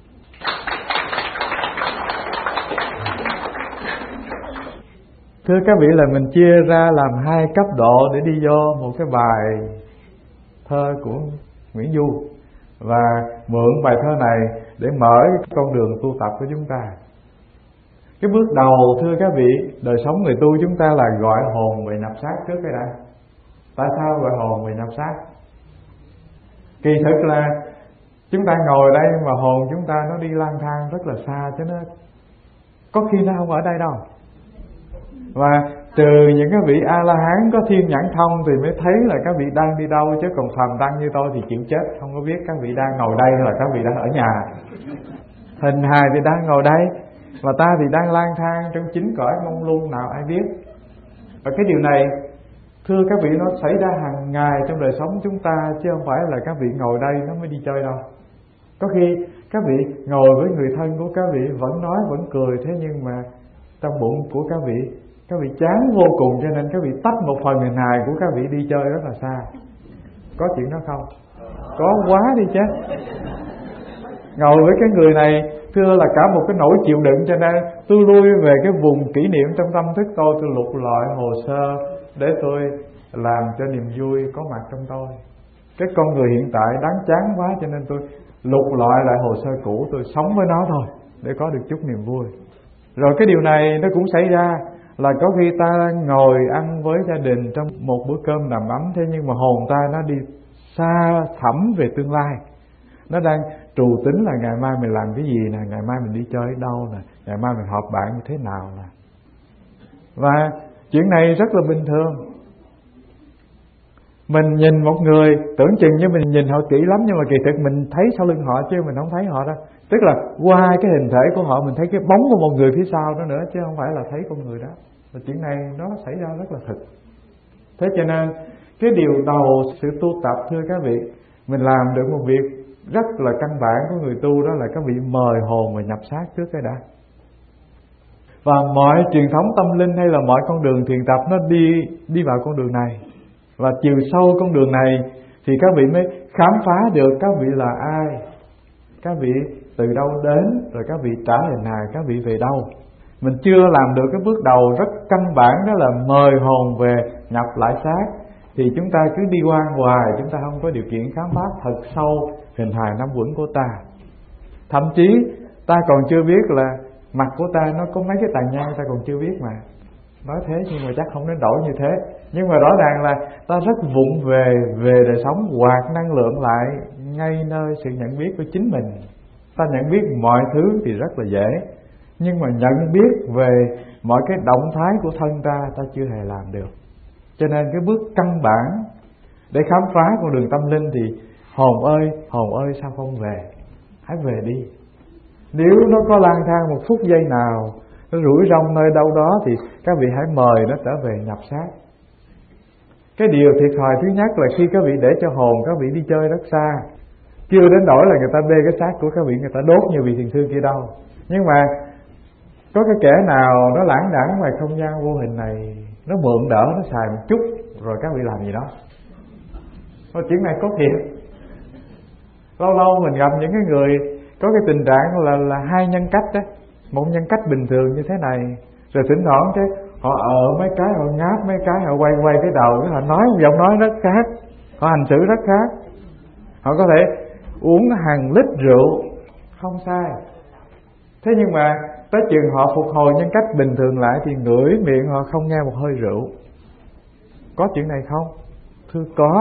Thưa các vị, là mình chia ra làm hai cấp độ để đi vô một cái bài thơ của Nguyễn Du, và mượn bài thơ này để mở con đường tu tập của chúng ta. Cái bước đầu thưa các vị, đời sống người tu chúng ta là gọi hồn về nhập xác trước cái đã. Tại sao gọi hồn về nhập xác? Kỳ thực là chúng ta ngồi đây mà hồn chúng ta nó đi lang thang rất là xa, chứ nó có khi nó không ở đây đâu. Và trừ những cái vị A-la-hán có thiên nhãn thông thì mới thấy là các vị đang đi đâu, chứ còn phàm tăng như tôi thì chịu chết, không có biết các vị đang ngồi đây hay là các vị đang ở nhà. Hình hài thì đang ngồi đây, và ta thì đang lang thang trong chính cõi mông lung, nào ai biết. Và cái điều này thưa các vị nó xảy ra hàng ngày trong đời sống chúng ta, chứ không phải là các vị ngồi đây nó mới đi chơi đâu. Có khi các vị ngồi với người thân của các vị vẫn nói vẫn cười, thế nhưng mà trong bụng của các vị, các vị chán vô cùng, cho nên các vị tách một phần hình hài của các vị đi chơi rất là xa. Có chuyện đó không? Có quá đi chứ. Ngồi với cái người này thưa là cả một cái nỗi chịu đựng, cho nên tôi lui về cái vùng kỷ niệm trong tâm thức tôi, tôi lục lọi hồ sơ để tôi làm cho niềm vui có mặt trong tôi. Cái con người hiện tại đáng chán quá, cho nên tôi lục lọi lại hồ sơ cũ, tôi sống với nó thôi để có được chút niềm vui. Rồi cái điều này nó cũng xảy ra là có khi ta ngồi ăn với gia đình trong một bữa cơm đầm ấm, thế nhưng mà hồn ta nó đi xa thẳm về tương lai. Nó đang trù tính là ngày mai mình làm cái gì nè, ngày mai mình đi chơi ở đâu nè, ngày mai mình họp bạn như thế nào nè. Và chuyện này rất là bình thường. Mình nhìn một người tưởng chừng như mình nhìn họ kỹ lắm, nhưng mà kỳ thực mình thấy sau lưng họ chứ mình không thấy họ đâu. Tức là qua cái hình thể của họ mình thấy cái bóng của một người phía sau đó nữa, chứ không phải là thấy con người đó. Và chuyện này nó xảy ra rất là thực. Thế cho nên cái điều đầu sự tu tập, thưa các vị, mình làm được một việc rất là căn bản của người tu, đó là các vị mời hồn và nhập xác trước cái đã. Và mọi truyền thống tâm linh hay là mọi con đường thiền tập nó đi đi vào con đường này. Và chiều sâu con đường này thì các vị mới khám phá được các vị là ai, các vị từ đâu đến, rồi các vị trả hình hài, các vị về đâu. Mình chưa làm được cái bước đầu rất căn bản, đó là mời hồn về nhập lại xác, thì chúng ta cứ đi qua hoài, chúng ta không có điều kiện khám phá thật sâu hình hài năm uẩn của ta. Thậm chí ta còn chưa biết là mặt của ta nó có mấy cái tàn nhang, ta còn chưa biết mà. Nói thế nhưng mà chắc không đến đổi như thế. Nhưng mà rõ ràng là ta rất vụng về về đời sống, hoạt năng lượng lại ngay nơi sự nhận biết của chính mình. Ta nhận biết mọi thứ thì rất là dễ, nhưng mà nhận biết về mọi cái động thái của thân ta, ta chưa hề làm được. Cho nên cái bước căn bản để khám phá con đường tâm linh thì hồn ơi, hồn ơi sao không về? Hãy về đi. Nếu nó có lang thang một phút giây nào, nó rủi rong nơi đâu đó, thì các vị hãy mời nó trở về nhập xác. Cái điều thiệt thòi thứ nhất là khi các vị để cho hồn các vị đi chơi rất xa, chưa đến nỗi là người ta bê cái xác của các vị người ta đốt như vị thiền sư kia đâu. Nhưng mà có cái kẻ nào nó lãng đãng ngoài không gian vô hình này, nó mượn đỡ, nó xài một chút, rồi các vị làm gì đó. Thôi chuyện này có thiệt. Lâu lâu mình gặp những cái người có cái tình trạng là là hai nhân cách đó. Một nhân cách bình thường như thế này, rồi thỉnh thoảng cái họ ở mấy cái, họ ngáp mấy cái, họ quay quay cái đầu, cái họ nói một giọng nói rất khác, họ hành xử rất khác. Họ có thể uống hàng lít rượu, không sai. Thế nhưng mà tới chừng họ phục hồi nhân cách bình thường lại thì ngửi miệng họ không nghe một hơi rượu. Có chuyện này không? Thưa có.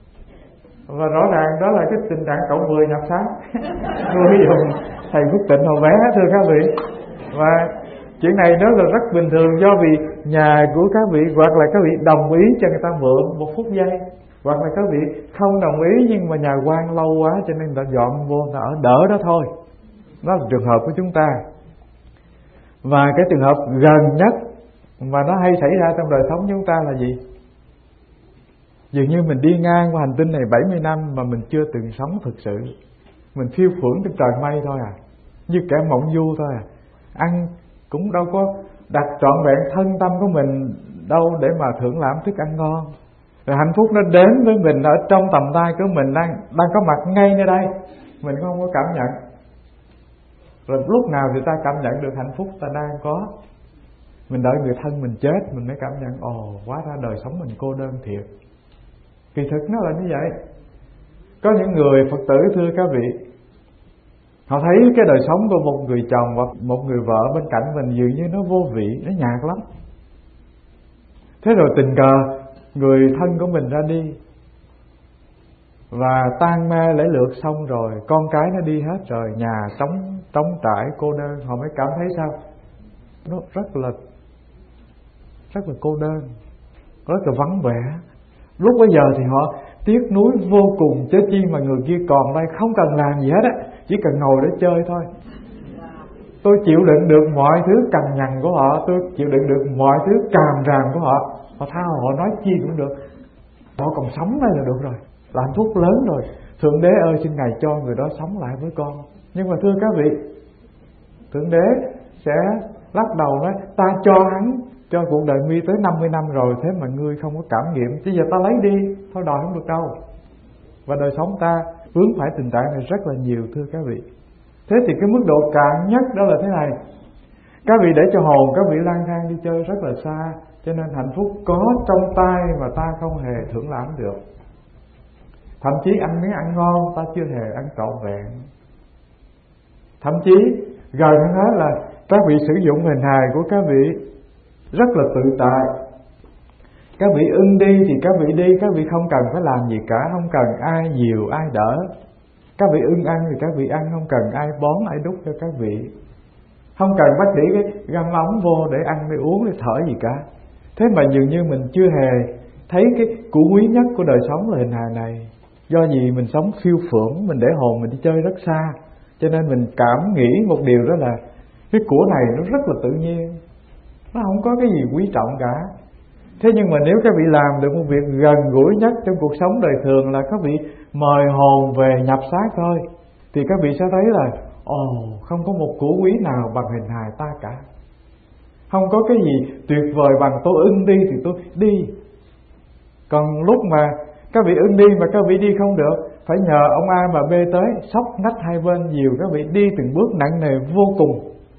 Và rõ ràng đó là cái tình trạng cộng mười nhập xác. Tôi dùng thầy Phước Tịnh hồi bé, thưa các vị. Và chuyện này đó là rất bình thường, do vì nhà của các vị hoặc là các vị đồng ý cho người ta mượn một phút giây, hoặc là các vị không đồng ý nhưng mà nhà quan lâu quá cho nên người ta dọn vô, người ta ở đỡ đó thôi. Đó là trường hợp của chúng ta. Và cái trường hợp gần nhất mà nó hay xảy ra trong đời sống chúng ta là gì? Dường như mình đi ngang qua hành tinh này bảy mươi năm mà mình chưa từng sống thực sự. Mình phiêu phưởng trên trời mây thôi à, như kẻ mộng du thôi à. Ăn cũng đâu có đặt trọn vẹn thân tâm của mình đâu để mà thưởng lãm thức ăn ngon. Rồi hạnh phúc nó đến với mình ở trong tầm tay của mình, đang đang có mặt ngay nơi đây, mình không có cảm nhận. Rồi lúc nào thì ta cảm nhận được hạnh phúc ta đang có? Mình đợi người thân mình chết mình mới cảm nhận, ồ hóa ra đời sống mình cô đơn thiệt. Kỳ thực nó là như vậy. Có những người Phật tử, thưa các vị, họ thấy cái đời sống của một người chồng hoặc một người vợ bên cạnh mình dường như nó vô vị, nó nhạt lắm. Thế rồi tình cờ người thân của mình ra đi, và tan mê lễ lược xong rồi, con cái nó đi hết rồi, nhà trống trống trải cô đơn, họ mới cảm thấy sao? Nó rất là rất là cô đơn, rất là vắng vẻ. Lúc bấy giờ thì họ tiếc nuối vô cùng, chứ chi mà người kia còn đây không cần làm gì hết á, chỉ cần ngồi để chơi thôi. Tôi chịu đựng được mọi thứ cằn nhằn của họ, tôi chịu đựng được mọi thứ càm ràm của họ. Họ tha họ nói chi cũng được, họ còn sống đây là được rồi, là hạnh phúc lớn rồi. Thượng Đế ơi, xin Ngài cho người đó sống lại với con. Nhưng mà thưa các vị, Thượng Đế sẽ lắc đầu nói, ta cho hắn, cho cuộc đời mi tới năm mươi năm rồi, thế mà ngươi không có cảm nghiệm, bây giờ ta lấy đi, thôi đòi không được đâu. Và đời sống ta vướng phải tình trạng này rất là nhiều, thưa các vị. Thế thì cái mức độ cạn nhất đó là thế này: các vị để cho hồn các vị lang thang đi chơi rất là xa, cho nên hạnh phúc có trong tay mà ta không hề thưởng lãm được. Thậm chí ăn miếng ăn ngon ta chưa hề ăn trọn vẹn. Thậm chí gần hơn hết là các vị sử dụng hình hài của các vị rất là tự tại. Các vị ưng đi thì các vị đi, các vị không cần phải làm gì cả, không cần ai dìu ai đỡ. Các vị ưng ăn thì các vị ăn, không cần ai bón ai đút cho các vị, không cần bác sĩ cái găm ống vô để ăn để uống để thở gì cả. Thế mà dường như mình chưa hề thấy cái của quý nhất của đời sống là hình hài này. Do gì mình sống phiêu phưởng, mình để hồn mình đi chơi rất xa, cho nên mình cảm nghĩ một điều đó là cái của này nó rất là tự nhiên, nó không có cái gì quý trọng cả. Thế nhưng mà nếu các vị làm được một việc gần gũi nhất trong cuộc sống đời thường là các vị mời hồn về nhập xác thôi, thì các vị sẽ thấy là ồ, oh, không có một của quý nào bằng hình hài ta cả. Không có cái gì tuyệt vời bằng tôi ưng đi thì tôi đi. Còn lúc mà các vị ưng đi mà các vị đi không được, phải nhờ ông A và B tới xốc nách hai bên dìu các vị đi từng bước nặng nề vô cùng.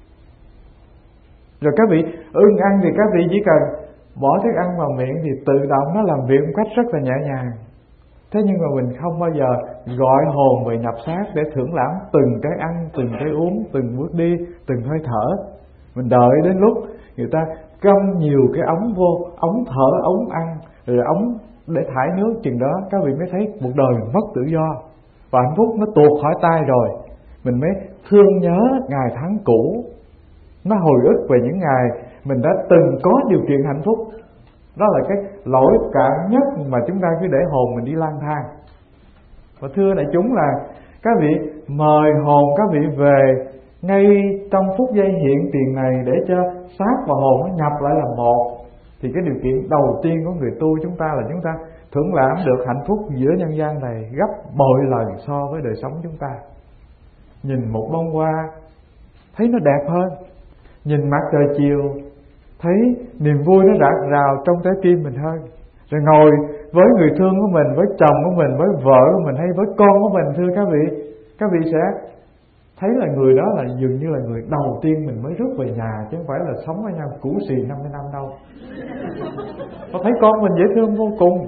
Rồi các vị ưng ăn thì các vị chỉ cần bỏ thức ăn vào miệng thì tự động nó làm việc một cách rất là nhẹ nhàng. Thế nhưng mà mình không bao giờ gọi hồn về nhập xác để thưởng lãm từng cái ăn, từng cái uống, từng bước đi, từng hơi thở. Mình đợi đến lúc người ta câm nhiều cái ống vô, ống thở, ống ăn, rồi ống để thải nước, chừng đó các vị mới thấy cuộc đời mình mất tự do và hạnh phúc nó tuột khỏi tay rồi. Mình mới thương nhớ ngày tháng cũ, nó hồi ức về những ngày mình đã từng có điều kiện hạnh phúc. Đó là cái lỗi cảm nhất mà chúng ta cứ để hồn mình đi lang thang. Và thưa đại chúng là các vị mời hồn các vị về ngay trong phút giây hiện tiền này để cho xác và hồn nó nhập lại là một, thì cái điều kiện đầu tiên của người tu chúng ta là chúng ta thưởng lãm được hạnh phúc giữa nhân gian này gấp bội lần so với đời sống chúng ta. Nhìn một bông hoa thấy nó đẹp hơn, nhìn mặt trời chiều thấy niềm vui nó rạng rào trong trái tim mình hơn. Rồi ngồi với người thương của mình, với chồng của mình, với vợ của mình hay với con của mình, thưa các vị, các vị sẽ thấy là người đó là dường như là người đầu tiên mình mới rước về nhà, chứ không phải là sống với nhau cũ xì năm mươi năm đâu. Có thấy con mình dễ thương vô cùng.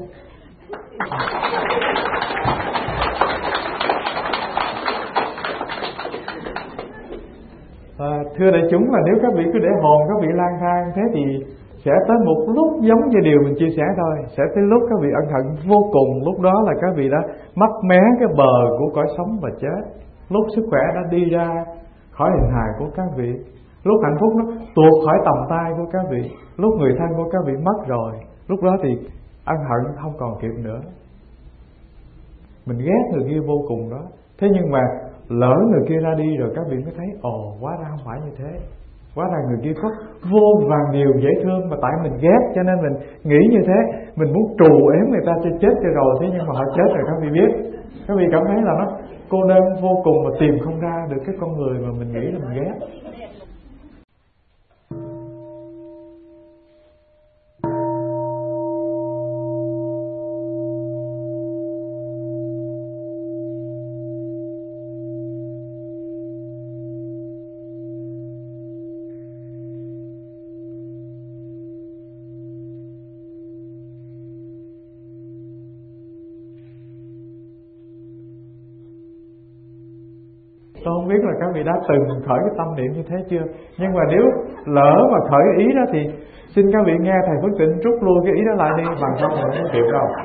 À, thưa đại chúng là nếu các vị cứ để hồn các vị lang thang thế thì sẽ tới một lúc giống như điều mình chia sẻ thôi. Sẽ tới lúc các vị ân hận vô cùng. Lúc đó là các vị đã mấp mé cái bờ của cõi sống và chết. Lúc sức khỏe đã đi ra khỏi hình hài của các vị, lúc hạnh phúc nó tuột khỏi tầm tay của các vị, lúc người thân của các vị mất rồi, lúc đó thì ân hận không còn kịp nữa. Mình ghét người kia vô cùng đó. Thế nhưng mà lỡ người kia ra đi rồi các vị mới thấy ồ, hóa ra không phải như thế. Hóa ra người kia có vô vàn điều dễ thương, mà tại mình ghét cho nên mình nghĩ như thế. Mình muốn trù ếm người ta cho chết cho rồi, thế nhưng mà họ chết rồi các vị biết. Các vị cảm thấy là nó cô đơn vô cùng mà tìm không ra được cái con người mà mình nghĩ là mình ghét. Tôi không biết là các vị đã từng khởi cái tâm niệm như thế chưa. Nhưng mà nếu lỡ mà khởi ý đó thì xin các vị nghe thầy Phước Tịnh rút lui cái ý đó lại đi, bằng không là không kịp đâu.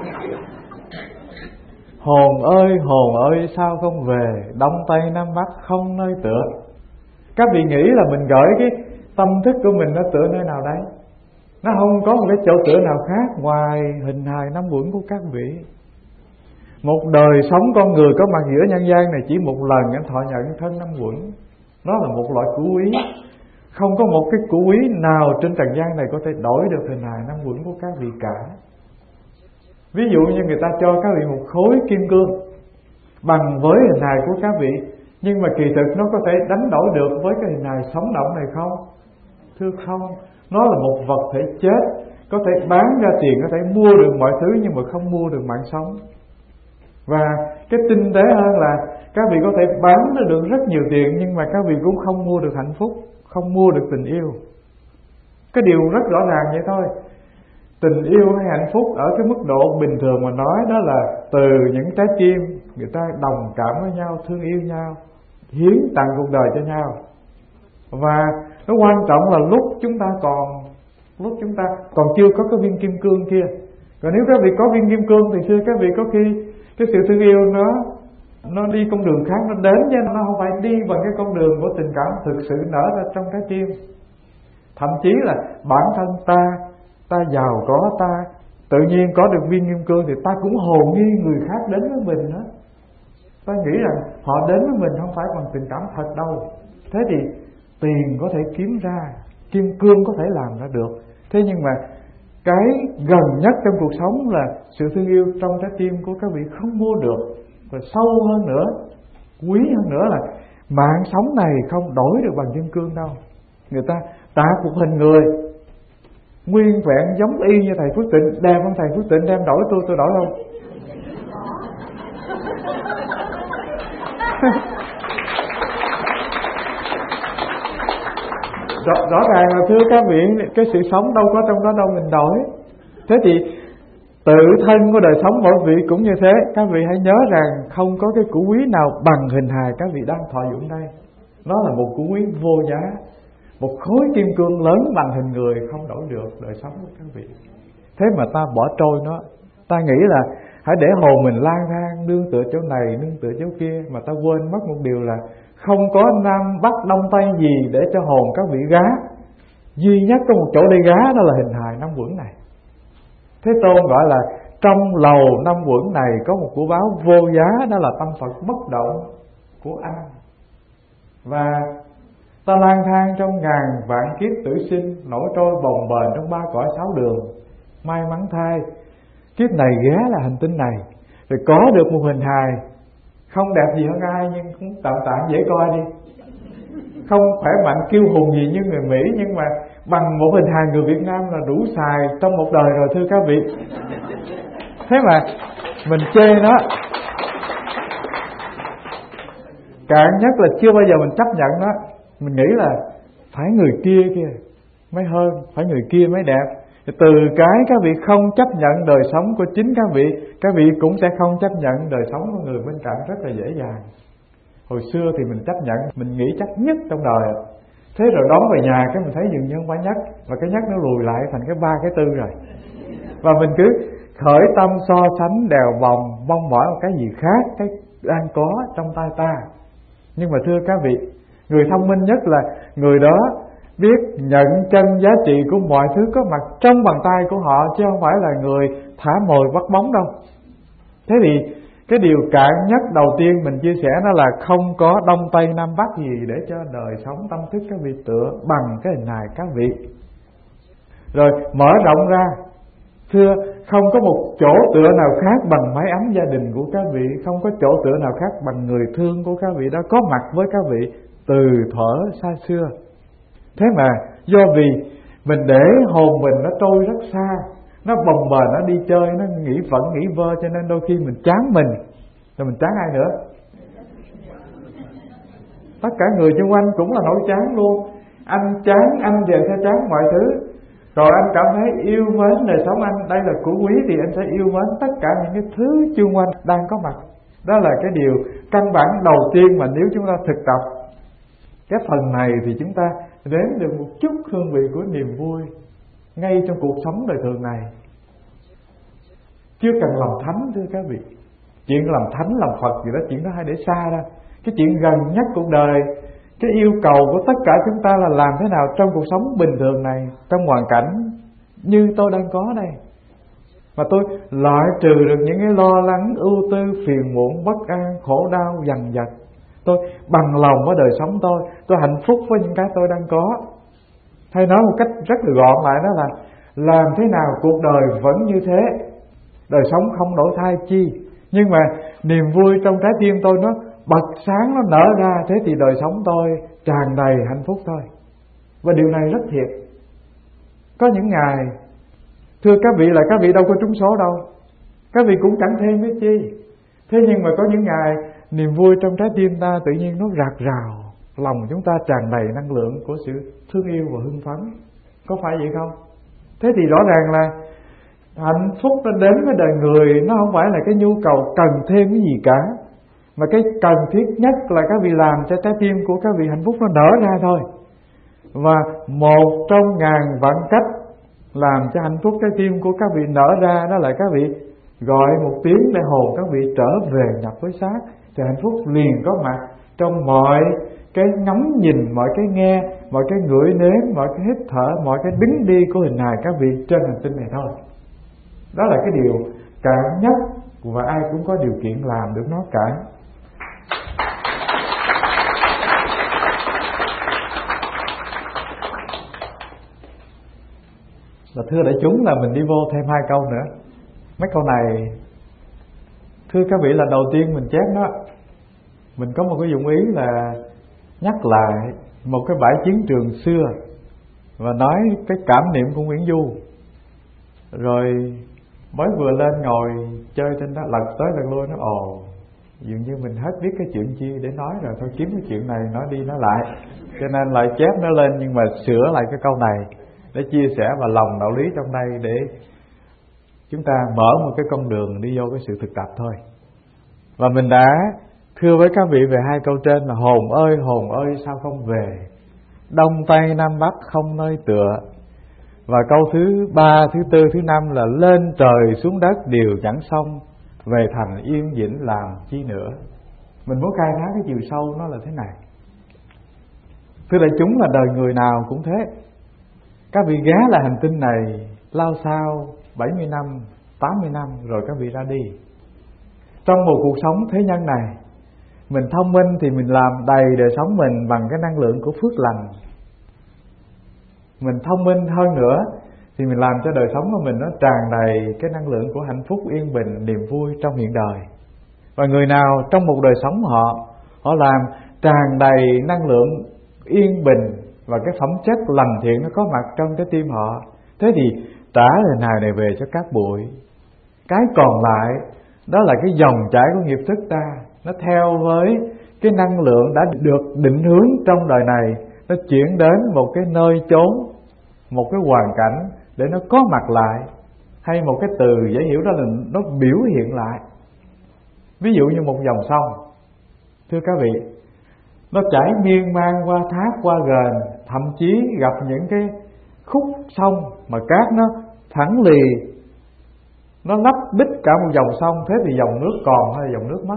Hồn ơi hồn ơi sao không về, đông tây nam bắc không nơi tựa. Các vị nghĩ là mình gửi cái tâm thức của mình nó tựa nơi nào đấy? Nó không có một cái chỗ tựa nào khác ngoài hình hài năm uẩn của các vị. Một đời sống con người có mặt giữa nhân gian này chỉ một lần anh thọ nhận thân năm uẩn. Đó là một loại của quý. Không có một cái của quý nào trên trần gian này có thể đổi được hình hài năm uẩn của các vị cả. Ví dụ như người ta cho các vị một khối kim cương bằng với hình hài của các vị, nhưng mà kỳ thực nó có thể đánh đổi được với cái hình hài sống động này không? Thưa không. Nó là một vật thể chết, có thể bán ra tiền, có thể mua được mọi thứ, nhưng mà không mua được mạng sống. Và cái tinh tế hơn là các vị có thể bán được rất nhiều tiền, nhưng mà các vị cũng không mua được hạnh phúc, không mua được tình yêu. Cái điều rất rõ ràng vậy thôi. Tình yêu hay hạnh phúc ở cái mức độ bình thường mà nói, đó là từ những trái tim người ta đồng cảm với nhau, thương yêu nhau, hiến tặng cuộc đời cho nhau. Và nó quan trọng là lúc chúng ta còn lúc chúng ta còn chưa có cái viên kim cương kia. Còn nếu các vị có viên kim cương thì xưa các vị có khi cái sự thương yêu nó nó đi con đường khác, nó đến chứ nó không phải đi bằng cái con đường của tình cảm thực sự nở ra trong trái tim. Thậm chí là bản thân ta, ta giàu có, ta tự nhiên có được viên kim cương thì ta cũng hồ nghi người khác đến với mình đó. Ta nghĩ rằng họ đến với mình không phải bằng tình cảm thật đâu. Thế thì tiền có thể kiếm ra, kim cương có thể làm ra được. Thế nhưng mà cái gần nhất trong cuộc sống là sự thương yêu trong trái tim của các vị không mua được. Và sâu hơn nữa, quý hơn nữa là mạng sống này không đổi được bằng kim cương đâu. Người ta tạo một hình người nguyên vẹn giống y như thầy Phước Tịnh, đem không thầy Phước Tịnh đem đổi tôi, tôi đổi không? rõ, rõ ràng là thưa các vị, cái sự sống đâu có trong đó đâu mình đổi. Thế thì tự thân của đời sống mỗi vị cũng như thế. Các vị hãy nhớ rằng không có cái củ quý nào bằng hình hài các vị đang thọ dụng đây. Nó là một củ quý vô giá, một khối kim cương lớn bằng hình người không đổi được đời sống của các vị. Thế mà ta bỏ trôi nó. Ta nghĩ là hãy để hồn mình lang thang nương tựa chỗ này, nương tựa chỗ kia, mà ta quên mất một điều là không có Nam Bắc Đông Tây gì để cho hồn các vị gá. Duy nhất có một chỗ để gá, đó là hình hài năm quẩn này. Thế Tôn gọi là trong lầu năm quẩn này có một của báo vô giá, đó là tâm Phật bất động của anh. Và ta lang thang trong ngàn vạn kiếp tử sinh, nổi trôi bồng bềnh trong ba cõi sáu đường. May mắn thay, kiếp này ghé là hành tinh này, rồi có được một hình hài không đẹp gì hơn ai, nhưng cũng tạm tạm dễ coi đi. Không khỏe mạnh kiêu hùng gì như người Mỹ, nhưng mà bằng một hình hài người Việt Nam là đủ xài trong một đời rồi thưa các vị. Thế mà mình chê nó. Cạn nhất là chưa bao giờ mình chấp nhận nó. Mình nghĩ là phải người kia kia mới hơn, phải người kia mới đẹp. Từ cái các vị không chấp nhận đời sống của chính các vị, các vị cũng sẽ không chấp nhận đời sống của người bên cạnh rất là dễ dàng. Hồi xưa thì mình chấp nhận, mình nghĩ chắc nhất trong đời. Thế rồi đón về nhà cái mình thấy dường như không phải nhất, và cái nhất nó lùi lại thành cái ba cái tư rồi. Và mình cứ khởi tâm so sánh đèo vòng, mong mỏi một cái gì khác cái đang có trong tay ta. Nhưng mà thưa các vị, người thông minh nhất là người đó biết nhận chân giá trị của mọi thứ có mặt trong bàn tay của họ, chứ không phải là người thả mồi bắt bóng đâu. Thế thì cái điều cạn nhất đầu tiên mình chia sẻ đó là không có Đông Tây Nam Bắc gì để cho đời sống tâm thức các vị tựa bằng cái hình hài các vị. Rồi mở rộng ra, thưa không có một chỗ tựa nào khác bằng mái ấm gia đình của các vị, không có chỗ tựa nào khác bằng người thương của các vị đó có mặt với các vị từ thuở xa xưa. Thế mà do vì mình để hồn mình nó trôi rất xa, nó bồng bềnh, nó đi chơi, nó nghĩ vẫn nghĩ vơ, cho nên đôi khi mình chán mình, rồi mình chán ai nữa? Tất cả người xung quanh cũng là nỗi chán luôn. Anh chán, anh đều sẽ chán mọi thứ. Rồi anh cảm thấy yêu mến đời sống anh, đây là của quý, thì anh sẽ yêu mến tất cả những cái thứ xung quanh đang có mặt. Đó là cái điều căn bản đầu tiên mà nếu chúng ta thực tập cái phần này thì chúng ta đến được một chút hương vị của niềm vui ngay trong cuộc sống đời thường này. Chưa cần làm thánh thưa các vị. Chuyện làm thánh, làm Phật gì đó, chuyện đó hay để xa ra. Cái chuyện gần nhất cuộc đời, cái yêu cầu của tất cả chúng ta là làm thế nào trong cuộc sống bình thường này, trong hoàn cảnh như tôi đang có đây, mà tôi loại trừ được những cái lo lắng, ưu tư, phiền muộn, bất an, khổ đau, dằn vặt. Tôi bằng lòng với đời sống tôi, tôi hạnh phúc với những cái tôi đang có. Hay nói một cách rất là gọn lại đó là làm thế nào cuộc đời vẫn như thế, đời sống không đổi thay chi, nhưng mà niềm vui trong trái tim tôi nó bật sáng, nó nở ra, thế thì đời sống tôi tràn đầy hạnh phúc thôi. Và điều này rất thiệt. Có những ngày, thưa các vị, là các vị đâu có trúng số đâu, các vị cũng chẳng thêm cái chi. Thế nhưng mà có những ngày niềm vui trong trái tim ta tự nhiên nó rạc rào, lòng chúng ta tràn đầy năng lượng của sự thương yêu và hưng phấn. Có phải vậy không? Thế thì rõ ràng là hạnh phúc nó đến với đời người, nó không phải là cái nhu cầu cần thêm cái gì cả, mà cái cần thiết nhất là các vị làm cho trái tim của các vị hạnh phúc nó nở ra thôi. Và một trong ngàn vạn cách làm cho hạnh phúc trái tim của các vị nở ra, đó là các vị gọi một tiếng để hồn các vị trở về nhập với xác, thì hạnh phúc liền có mặt trong mọi cái ngắm nhìn, mọi cái nghe, mọi cái ngửi nếm, mọi cái hít thở, mọi cái đứng đi của hình hài các vị trên hành tinh này thôi. Đó là cái điều cản nhất, và ai cũng có điều kiện làm được nó cả. Và thưa đại chúng, là mình đi vô thêm hai câu nữa. Mấy câu này thưa các vị là đầu tiên mình chép đó, mình có một cái dụng ý là nhắc lại một cái bãi chiến trường xưa và nói cái cảm niệm của Nguyễn Du. Rồi mới vừa lên ngồi chơi trên đó, lật tới lật lui, nó ồ, dường như mình hết biết cái chuyện chi để nói rồi, thôi kiếm cái chuyện này nói đi nói lại, cho nên lại chép nó lên, nhưng mà sửa lại cái câu này để chia sẻ và lòng đạo lý trong đây, để chúng ta mở một cái con đường đi vô cái sự thực tập thôi. Và mình đã thưa với các vị về hai câu trên là hồn ơi hồn ơi sao không về, đông tây nam bắc không nơi tựa. Và câu thứ ba, thứ tư, thứ năm là lên trời xuống đất đều chẳng xong, về thành yên vĩnh làm chi nữa. Mình muốn khai thác cái chiều sâu nó là thế này. Thưa đại chúng, là đời người nào cũng thế. Các vị ghé là hành tinh này lao sao bảy mươi năm, tám mươi năm rồi các vị ra đi. Trong một cuộc sống thế nhân này, mình thông minh thì mình làm đầy đời sống mình bằng cái năng lượng của phước lành. Mình thông minh hơn nữa thì mình làm cho đời sống của mình nó tràn đầy cái năng lượng của hạnh phúc, yên bình, niềm vui trong hiện đời. Và người nào trong một đời sống họ Họ làm tràn đầy năng lượng yên bình và cái phẩm chất lành thiện nó có mặt trong trái tim họ, thế thì trả hình hài này về cho các bụi. Cái còn lại đó là cái dòng chảy của nghiệp thức ta, nó theo với cái năng lượng đã được định hướng trong đời này, nó chuyển đến một cái nơi chốn, một cái hoàn cảnh để nó có mặt lại. Hay một cái từ dễ hiểu đó là nó biểu hiện lại. Ví dụ như một dòng sông, thưa các vị, nó chảy miên man qua thác, qua ghềnh, thậm chí gặp những cái khúc sông mà cát nó thẳng lì, nó lấp đích cả một dòng sông. Thế thì dòng nước còn hay là dòng nước mất?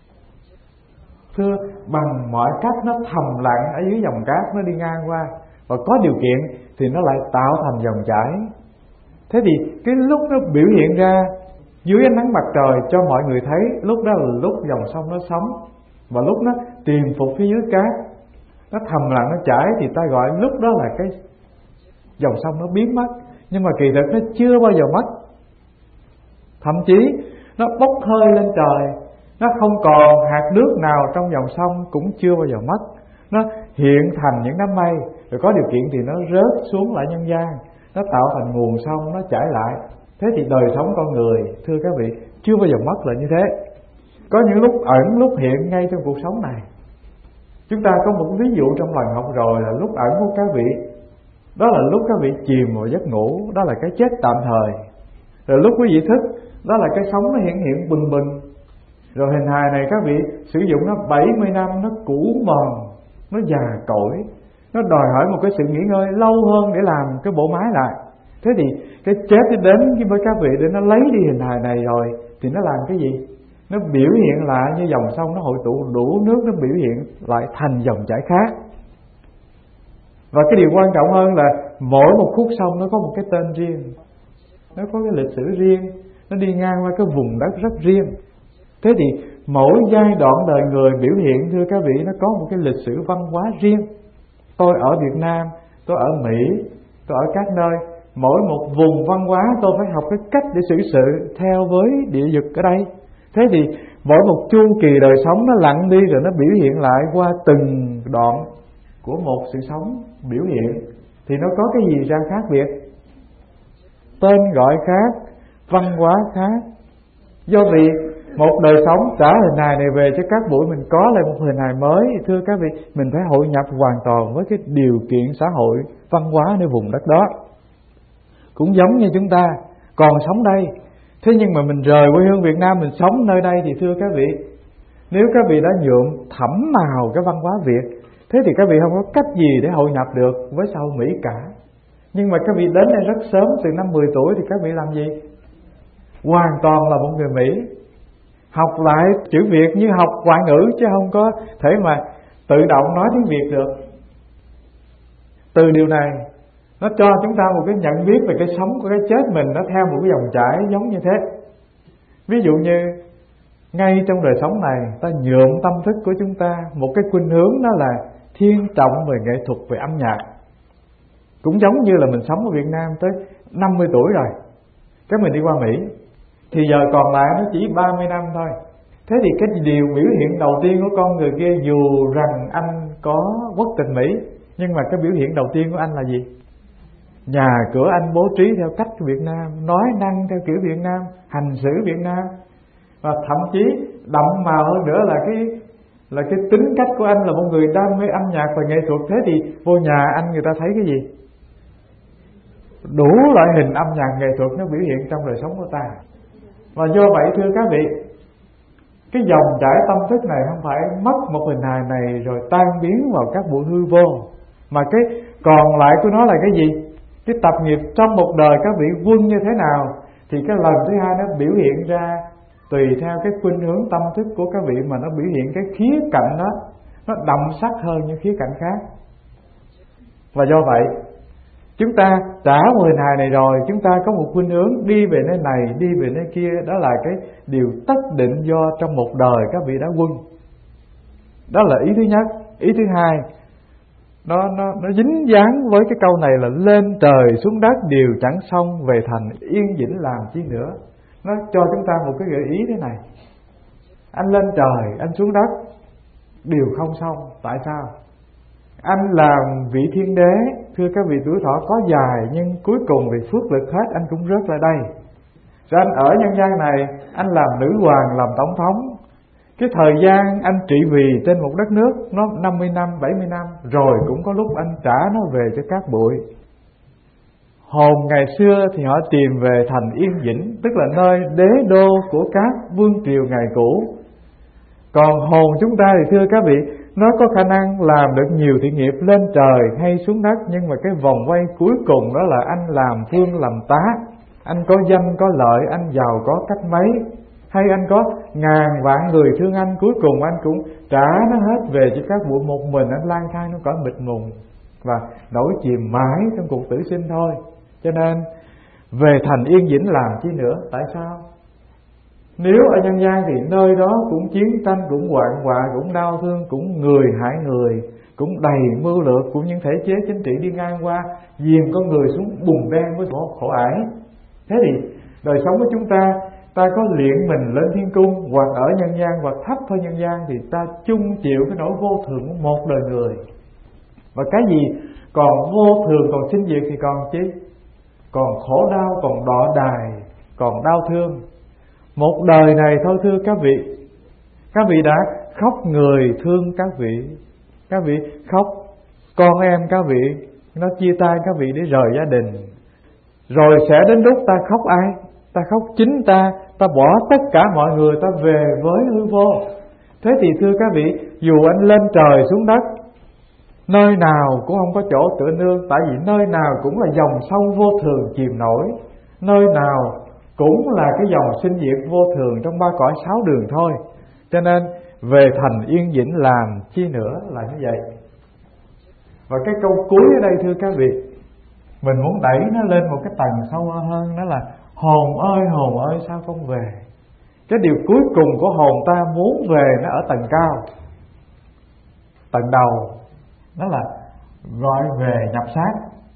Thưa, bằng mọi cách nó thầm lặng ở dưới dòng cát, nó đi ngang qua, và có điều kiện thì nó lại tạo thành dòng chảy. Thế thì cái lúc nó biểu hiện ra dưới ánh nắng mặt trời cho mọi người thấy, lúc đó là lúc dòng sông nó sống. Và lúc nó tìm phục phía dưới cát, nó thầm lặng nó chảy, thì ta gọi lúc đó là cái dòng sông nó biến mất. Nhưng mà kỳ thực nó chưa bao giờ mất. Thậm chí nó bốc hơi lên trời, nó không còn hạt nước nào trong dòng sông cũng chưa bao giờ mất. Nó hiện thành những đám mây, rồi có điều kiện thì nó rớt xuống lại nhân gian, nó tạo thành nguồn sông, nó chảy lại. Thế thì đời sống con người, thưa các vị, chưa bao giờ mất là như thế. Có những lúc ẩn, lúc hiện ngay trong cuộc sống này. Chúng ta có một ví dụ trong lần học rồi là lúc ẩn của các vị, đó là lúc các vị chìm vào giấc ngủ, đó là cái chết tạm thời. Rồi lúc quý vị thức, đó là cái sống nó hiện hiện bừng bừng. Rồi hình hài này các vị sử dụng nó bảy mươi năm, nó cũ mòn, nó già cỗi, nó đòi hỏi một cái sự nghỉ ngơi lâu hơn để làm cái bộ máy lại. Thế thì cái chết nó đến với các vị để nó lấy đi hình hài này rồi, thì nó làm cái gì? Nó biểu hiện lại như dòng sông, nó hội tụ đủ nước, nó biểu hiện lại thành dòng chảy khác. Và cái điều quan trọng hơn là mỗi một khúc sông nó có một cái tên riêng, nó có cái lịch sử riêng, nó đi ngang qua cái vùng đất rất riêng. Thế thì mỗi giai đoạn đời người biểu hiện, thưa các vị, nó có một cái lịch sử văn hóa riêng. Tôi ở Việt Nam, tôi ở Mỹ, tôi ở các nơi, mỗi một vùng văn hóa tôi phải học cái cách để xử sự theo với địa vực ở đây. Thế thì mỗi một chu kỳ đời sống nó lặng đi rồi nó biểu hiện lại qua từng đoạn của một sự sống biểu hiện, thì nó có cái gì ra khác biệt? Tên gọi khác, văn hóa khác. Do vì một đời sống trả hình hài này về cho các buổi, mình có lại một hình hài mới. Thưa các vị, mình phải hội nhập hoàn toàn với cái điều kiện xã hội văn hóa nơi vùng đất đó. Cũng giống như chúng ta còn sống đây, thế nhưng mà mình rời quê hương Việt Nam, mình sống nơi đây, thì thưa các vị, nếu các vị đã nhuộm thẩm màu cái văn hóa Việt, thế thì các vị không có cách gì để hội nhập được với xã hội Mỹ cả. Nhưng mà các vị đến đây rất sớm, từ năm mười tuổi thì các vị làm gì? hoàn toàn là một người Mỹ. Học lại chữ Việt như học ngoại ngữ, chứ không có thể mà tự động nói tiếng Việt được. Từ điều này nó cho chúng ta một cái nhận biết về cái sống của cái chết mình, nó theo một cái dòng chảy giống như thế. Ví dụ như ngay trong đời sống này, ta nhuộm tâm thức của chúng ta một cái khuynh hướng, đó là thiên trọng về nghệ thuật, về âm nhạc. Cũng giống như là mình sống ở Việt Nam tới năm mươi tuổi rồi, cái mình đi qua Mỹ, thì giờ còn lại nó chỉ ba mươi năm thôi. Thế thì cái điều biểu hiện đầu tiên của con người kia, dù rằng anh có quốc tịch Mỹ, nhưng mà cái biểu hiện đầu tiên của anh là gì? Nhà cửa anh bố trí theo cách của Việt Nam, nói năng theo kiểu Việt Nam, hành xử Việt Nam, và thậm chí đậm màu hơn nữa là cái là cái tính cách của anh là một người đam mê âm nhạc và nghệ thuật. Thế thì vô nhà anh người ta thấy cái gì? Đủ loại hình âm nhạc nghệ thuật nó biểu hiện trong đời sống của ta. Và do vậy thưa các vị, cái dòng chảy tâm thức này không phải mất một hình hài này rồi tan biến vào các bộ hư vô, mà cái còn lại của nó là cái gì? Cái tập nghiệp trong một đời các vị quân như thế nào, thì cái lần thứ hai nó biểu hiện ra tùy theo cái khuynh hướng tâm thức của các vị mà nó biểu hiện cái khía cạnh đó, nó đậm sắc hơn những khía cạnh khác. Và do vậy chúng ta trả một hình hài này rồi, chúng ta có một khuynh hướng đi về nơi này, đi về nơi kia. Đó là cái điều tất định do trong một đời các vị đã quân. Đó là ý thứ nhất. Ý thứ hai, nó, nó, nó dính dáng với cái câu này là lên trời xuống đất đều chẳng xong, về thành yên vĩnh làm chi nữa. Nó cho chúng ta một cái gợi ý thế này: anh lên trời, anh xuống đất đều không xong. Tại sao? Anh làm vị thiên đế, thưa các vị, tuổi thọ có dài, nhưng cuối cùng vì phước lực hết anh cũng rớt lại đây. Rồi anh ở nhân gian này, anh làm nữ hoàng, làm tổng thống. Cái thời gian anh trị vì trên một đất nước nó năm mươi năm, bảy mươi năm, rồi cũng có lúc anh trả nó về cho các bụi. Hồn ngày xưa thì họ tìm về thành Yên Vĩnh, tức là nơi đế đô của các vương triều ngày cũ. Còn hồn chúng ta thì thưa các vị, nó có khả năng làm được nhiều thiện nghiệp lên trời hay xuống đất, nhưng mà cái vòng quay cuối cùng đó là anh làm phương làm tá. Anh có danh có lợi, anh giàu có cách mấy, hay anh có ngàn vạn người thương anh, cuối cùng anh cũng trả nó hết về cho các bụi. Một mình anh lang thang nó cõi mịt mùng và nổi chìm mãi trong cuộc tử sinh thôi. Cho nên về thành Yên Vĩnh làm chi nữa. Tại sao? Nếu ở nhân gian thì nơi đó cũng chiến tranh, cũng hoạn họa, cũng đau thương, cũng người hại người, cũng đầy mưu lược của những thể chế chính trị đi ngang qua, dìm con người xuống bùn đen với khổ, khổ ải. Thế thì đời sống của chúng ta, ta có luyện mình lên thiên cung, hoặc ở nhân gian, hoặc thấp hơn nhân gian, thì ta chung chịu cái nỗi vô thường của một đời người. Và cái gì còn vô thường, còn sinh diệt thì còn chi? Còn khổ đau, còn đọa đài, còn đau thương. Một đời này thôi thưa các vị, các vị đã khóc người thương các vị, các vị khóc con em các vị nó chia tay các vị để rời gia đình. Rồi sẽ đến lúc ta khóc ai? Ta khóc chính ta, ta bỏ tất cả mọi người, ta về với hư vô. Thế thì thưa các vị, dù anh lên trời xuống đất, nơi nào cũng không có chỗ tựa nương. Tại vì nơi nào cũng là dòng sông vô thường chìm nổi, nơi nào cũng là cái dòng sinh diệt vô thường trong ba cõi sáu đường thôi. Cho nên về thành Yên Vĩnh làm chi nữa là như vậy. Và cái câu cuối ở đây thưa các vị, mình muốn đẩy nó lên một cái tầng sâu hơn, đó là hồn ơi hồn ơi sao không về. Cái điều cuối cùng của hồn ta muốn về nó ở tầng cao. Tầng đầu đó là gọi về nhập xác.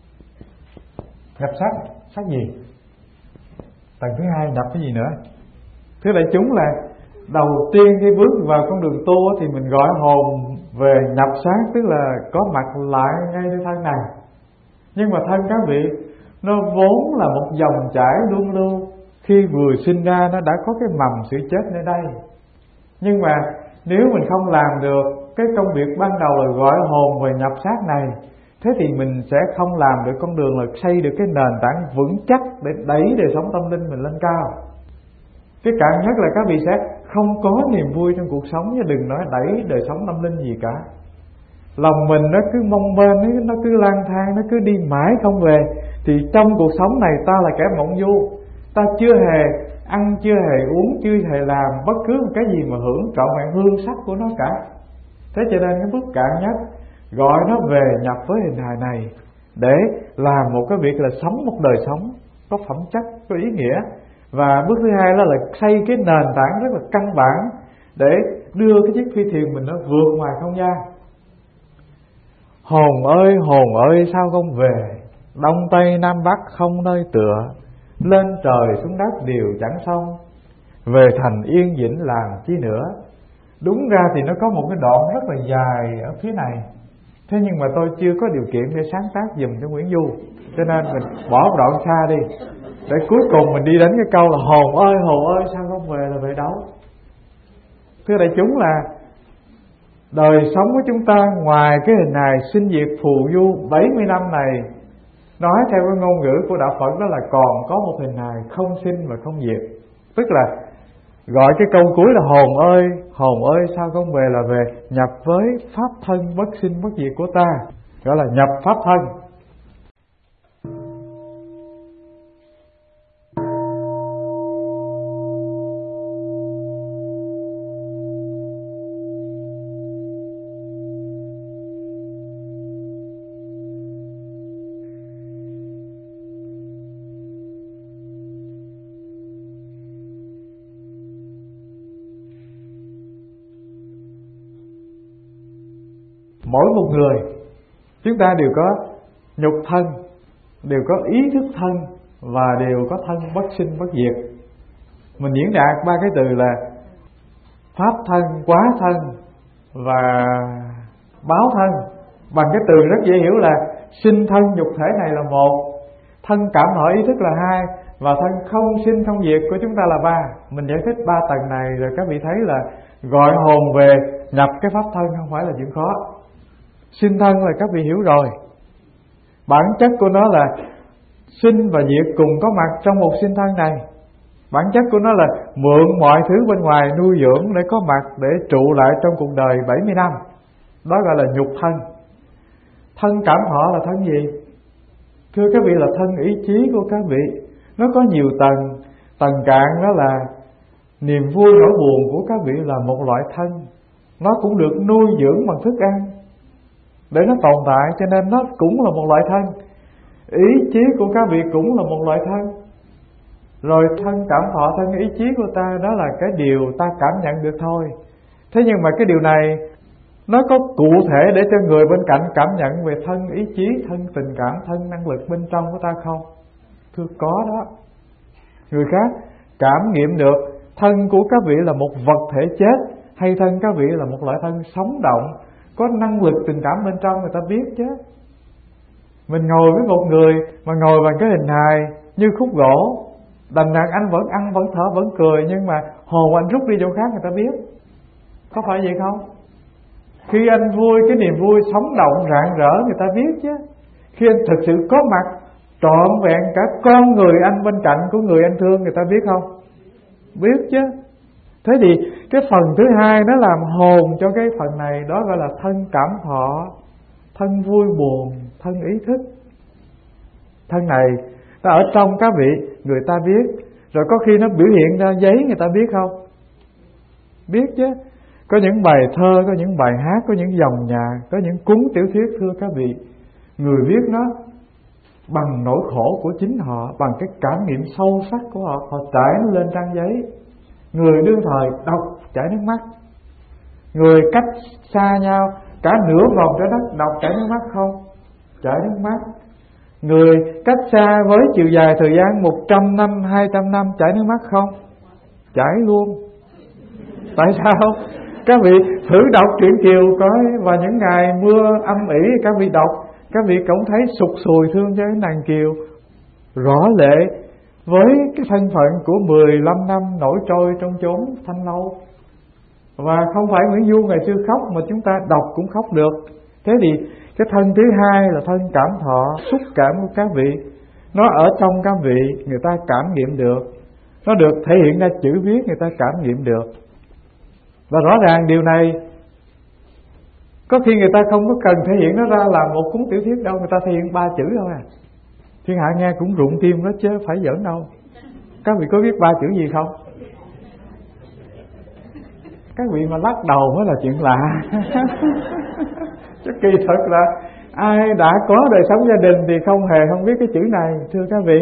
Nhập xác, xác gì? Tầng thứ hai nhập cái gì nữa? Thưa đại chúng, là đầu tiên khi bước vào con đường tu thì mình gọi hồn về nhập xác, tức là có mặt lại ngay nơi thân này. Nhưng mà thân các vị, nó vốn là một dòng chảy luân lưu. Khi vừa sinh ra nó đã có cái mầm sự chết nơi đây. Nhưng mà nếu mình không làm được cái công việc ban đầu là gọi hồn về nhập xác này, thế thì mình sẽ không làm được con đường là xây được cái nền tảng vững chắc để đẩy đời sống tâm linh mình lên cao. Cái cạn nhất là các vị sẽ không có niềm vui trong cuộc sống, chứ đừng nói đẩy đời sống tâm linh gì cả. Lòng mình nó cứ mong mênh, nó cứ lang thang, nó cứ đi mãi không về, thì trong cuộc sống này ta là kẻ mộng du. Ta chưa hề ăn, chưa hề uống, chưa hề làm bất cứ một cái gì mà hưởng trọn vẹn hương sắc của nó cả. Thế cho nên cái bước cạn nhất gọi nó về nhập với hình hài này để làm một cái việc là sống một đời sống có phẩm chất, có ý nghĩa. Và bước thứ hai đó là xây cái nền tảng rất là căn bản để đưa cái chiếc phi thuyền mình nó vượt ngoài không gian. Hồn ơi hồn ơi sao không về, đông tây nam bắc không nơi tựa, lên trời xuống đất đều chẳng xong, về thành yên vĩnh làm chi nữa. Đúng ra thì nó có một cái đoạn rất là dài ở phía này, thế nhưng mà tôi chưa có điều kiện để sáng tác dùm cho Nguyễn Du, cho nên mình bỏ một đoạn xa đi, để cuối cùng mình đi đến cái câu là hồn ơi hồn ơi sao không về là về đâu. Thưa đại chúng, là đời sống của chúng ta ngoài cái hình hài sinh diệt phù du bảy mươi năm này, nói theo cái ngôn ngữ của đạo Phật đó là còn có một hình hài không sinh và không diệt. Tức là gọi cái câu cuối là hồn ơi hồn ơi sao không về là về nhập với pháp thân bất sinh bất diệt của ta, gọi là nhập pháp thân. Mỗi một người chúng ta đều có nhục thân, đều có ý thức thân và đều có thân bất sinh bất diệt. Mình diễn đạt ba cái từ là pháp thân, quá thân và báo thân bằng cái từ rất dễ hiểu là sinh thân nhục thể này là một, thân cảm thọ ý thức là hai, và thân không sinh không diệt của chúng ta là ba. Mình giải thích ba tầng này rồi các vị thấy là gọi hồn về nhập cái pháp thân không phải là chuyện khó. Sinh thân là các vị hiểu rồi, bản chất của nó là sinh và diệt cùng có mặt trong một sinh thân này. Bản chất của nó là mượn mọi thứ bên ngoài nuôi dưỡng để có mặt, để trụ lại trong cuộc đời bảy mươi năm. Đó gọi là nhục thân. Thân cảm thọ là thân gì? Thưa các vị, là thân ý chí của các vị. Nó có nhiều tầng. Tầng cạn đó là niềm vui nỗi buồn của các vị là một loại thân. Nó cũng được nuôi dưỡng bằng thức ăn để nó tồn tại, cho nên nó cũng là một loại thân. Ý chí của các vị cũng là một loại thân. Rồi thân cảm thọ, thân ý chí của ta đó là cái điều ta cảm nhận được thôi. Thế nhưng mà cái điều này nó có cụ thể để cho người bên cạnh cảm nhận về thân ý chí, thân tình cảm, thân năng lực bên trong của ta không? Thưa có đó. Người khác cảm nghiệm được thân của các vị là một vật thể chết, hay thân các vị là một loại thân sống động, có năng lực tình cảm bên trong, người ta biết chứ. Mình ngồi với một người mà ngồi bằng cái hình hài như khúc gỗ, đành rằng anh vẫn ăn, vẫn thở, vẫn cười, nhưng mà hồn anh rút đi chỗ khác người ta biết. Có phải vậy không? Khi anh vui, cái niềm vui sống động rạng rỡ người ta biết chứ. Khi anh thực sự có mặt trọn vẹn cả con người anh bên cạnh của người anh thương, người ta biết không? Biết chứ. Thế thì cái phần thứ hai nó làm hồn cho cái phần này, đó gọi là thân cảm thọ, thân vui buồn, thân ý thức. Thân này ta ở trong các vị người ta biết. Rồi có khi nó biểu hiện ra giấy người ta biết không? Biết chứ. Có những bài thơ, có những bài hát, có những dòng nhạc, có những cuốn tiểu thuyết, thưa các vị, người viết nó bằng nỗi khổ của chính họ, bằng cái cảm nghiệm sâu sắc của họ, họ trải nó lên trang giấy. Người đương thời đọc chảy nước mắt, người cách xa nhau cả nửa vòng trái đất đọc chảy nước mắt không? Chảy nước mắt. Người cách xa với chiều dài thời gian một trăm năm, hai trăm năm chảy nước mắt không? Chảy luôn. Tại sao? Các vị thử đọc truyện Kiều coi, và những ngày mưa âm ỉ các vị đọc, các vị cũng thấy sụt sùi thương cho cái nàng Kiều. Rõ lệ với cái thân phận của mười lăm năm nổi trôi trong chốn thanh lâu. Và không phải Nguyễn Du ngày xưa khóc mà chúng ta đọc cũng khóc được. Thế thì cái thân thứ hai là thân cảm thọ, xúc cảm của các vị. Nó ở trong các vị, người ta cảm nghiệm được. Nó được thể hiện ra chữ viết, người ta cảm nghiệm được. Và rõ ràng điều này có khi người ta không có cần thể hiện nó ra làm một cuốn tiểu thuyết đâu, người ta thể hiện ba chữ thôi à. Thiên hạ nghe cũng rụng tim đó chứ phải giỡn đâu. Các vị có biết ba chữ gì không? Các vị mà lắc đầu mới là chuyện lạ. Chứ kỳ thực là ai đã có đời sống gia đình thì không hề không biết cái chữ này, thưa các vị.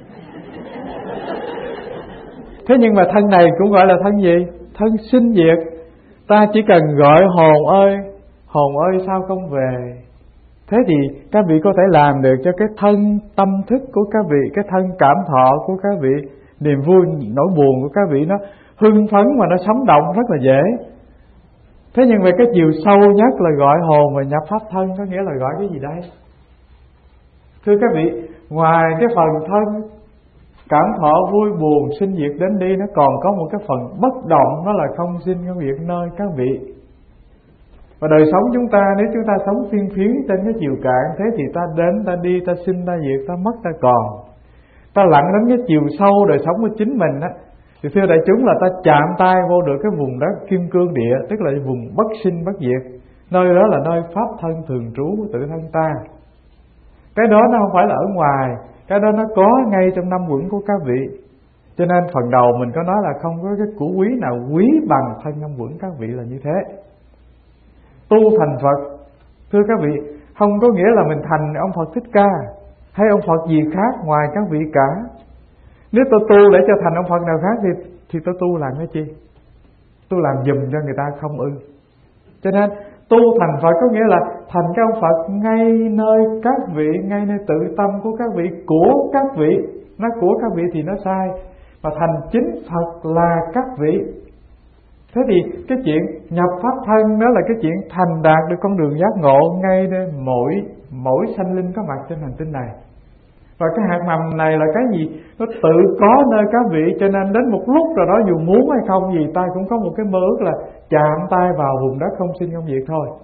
Thế nhưng mà thân này cũng gọi là thân gì? Thân sinh diệt. Ta chỉ cần gọi hồn ơi, hồn ơi sao không về. Thế thì các vị có thể làm được cho cái thân tâm thức của các vị, cái thân cảm thọ của các vị, niềm vui, nỗi buồn của các vị nó hưng phấn mà nó sống động rất là dễ. Thế nhưng về cái chiều sâu nhất là gọi hồn và nhập pháp thân, có nghĩa là gọi cái gì đây? Thưa các vị, ngoài cái phần thân cảm thọ vui buồn sinh diệt đến đi, nó còn có một cái phần bất động, đó là không sinh không diệt nơi các vị. Và đời sống chúng ta, nếu chúng ta sống phiên phiến trên cái chiều cạn, thế thì ta đến, ta đi, ta sinh, ta diệt, ta mất, ta còn. Ta lặn đến cái chiều sâu đời sống của chính mình á, thì thưa đại chúng là ta chạm tay vô được cái vùng đất kim cương địa, tức là vùng bất sinh bất diệt. Nơi đó là nơi pháp thân thường trú của tự thân ta. Cái đó nó không phải là ở ngoài, cái đó nó có ngay trong năm uẩn của các vị. Cho nên phần đầu mình có nói là không có cái của quý nào quý bằng thân năm uẩn các vị là như thế. Tu thành Phật, thưa các vị, không có nghĩa là mình thành ông Phật Thích Ca hay ông Phật gì khác ngoài các vị cả. Nếu tôi tu để cho thành ông Phật nào khác thì thì tôi tu làm cái chi? Tôi làm giùm cho người ta không ư? Cho nên tu thành Phật có nghĩa là thành cái ông Phật ngay nơi các vị, ngay nơi tự tâm của các vị, của các vị. Nói của các vị thì nó sai, mà thành chính Phật là các vị. Thế thì cái chuyện nhập pháp thân đó là cái chuyện thành đạt được con đường giác ngộ ngay nơi mỗi mỗi sanh linh có mặt trên hành tinh này. Và cái hạt mầm này là cái gì? Nó tự có nơi các vị, cho nên đến một lúc rồi đó dù muốn hay không gì, ta cũng có một cái mơ ước là chạm tay vào vùng đất không sinh không diệt thôi.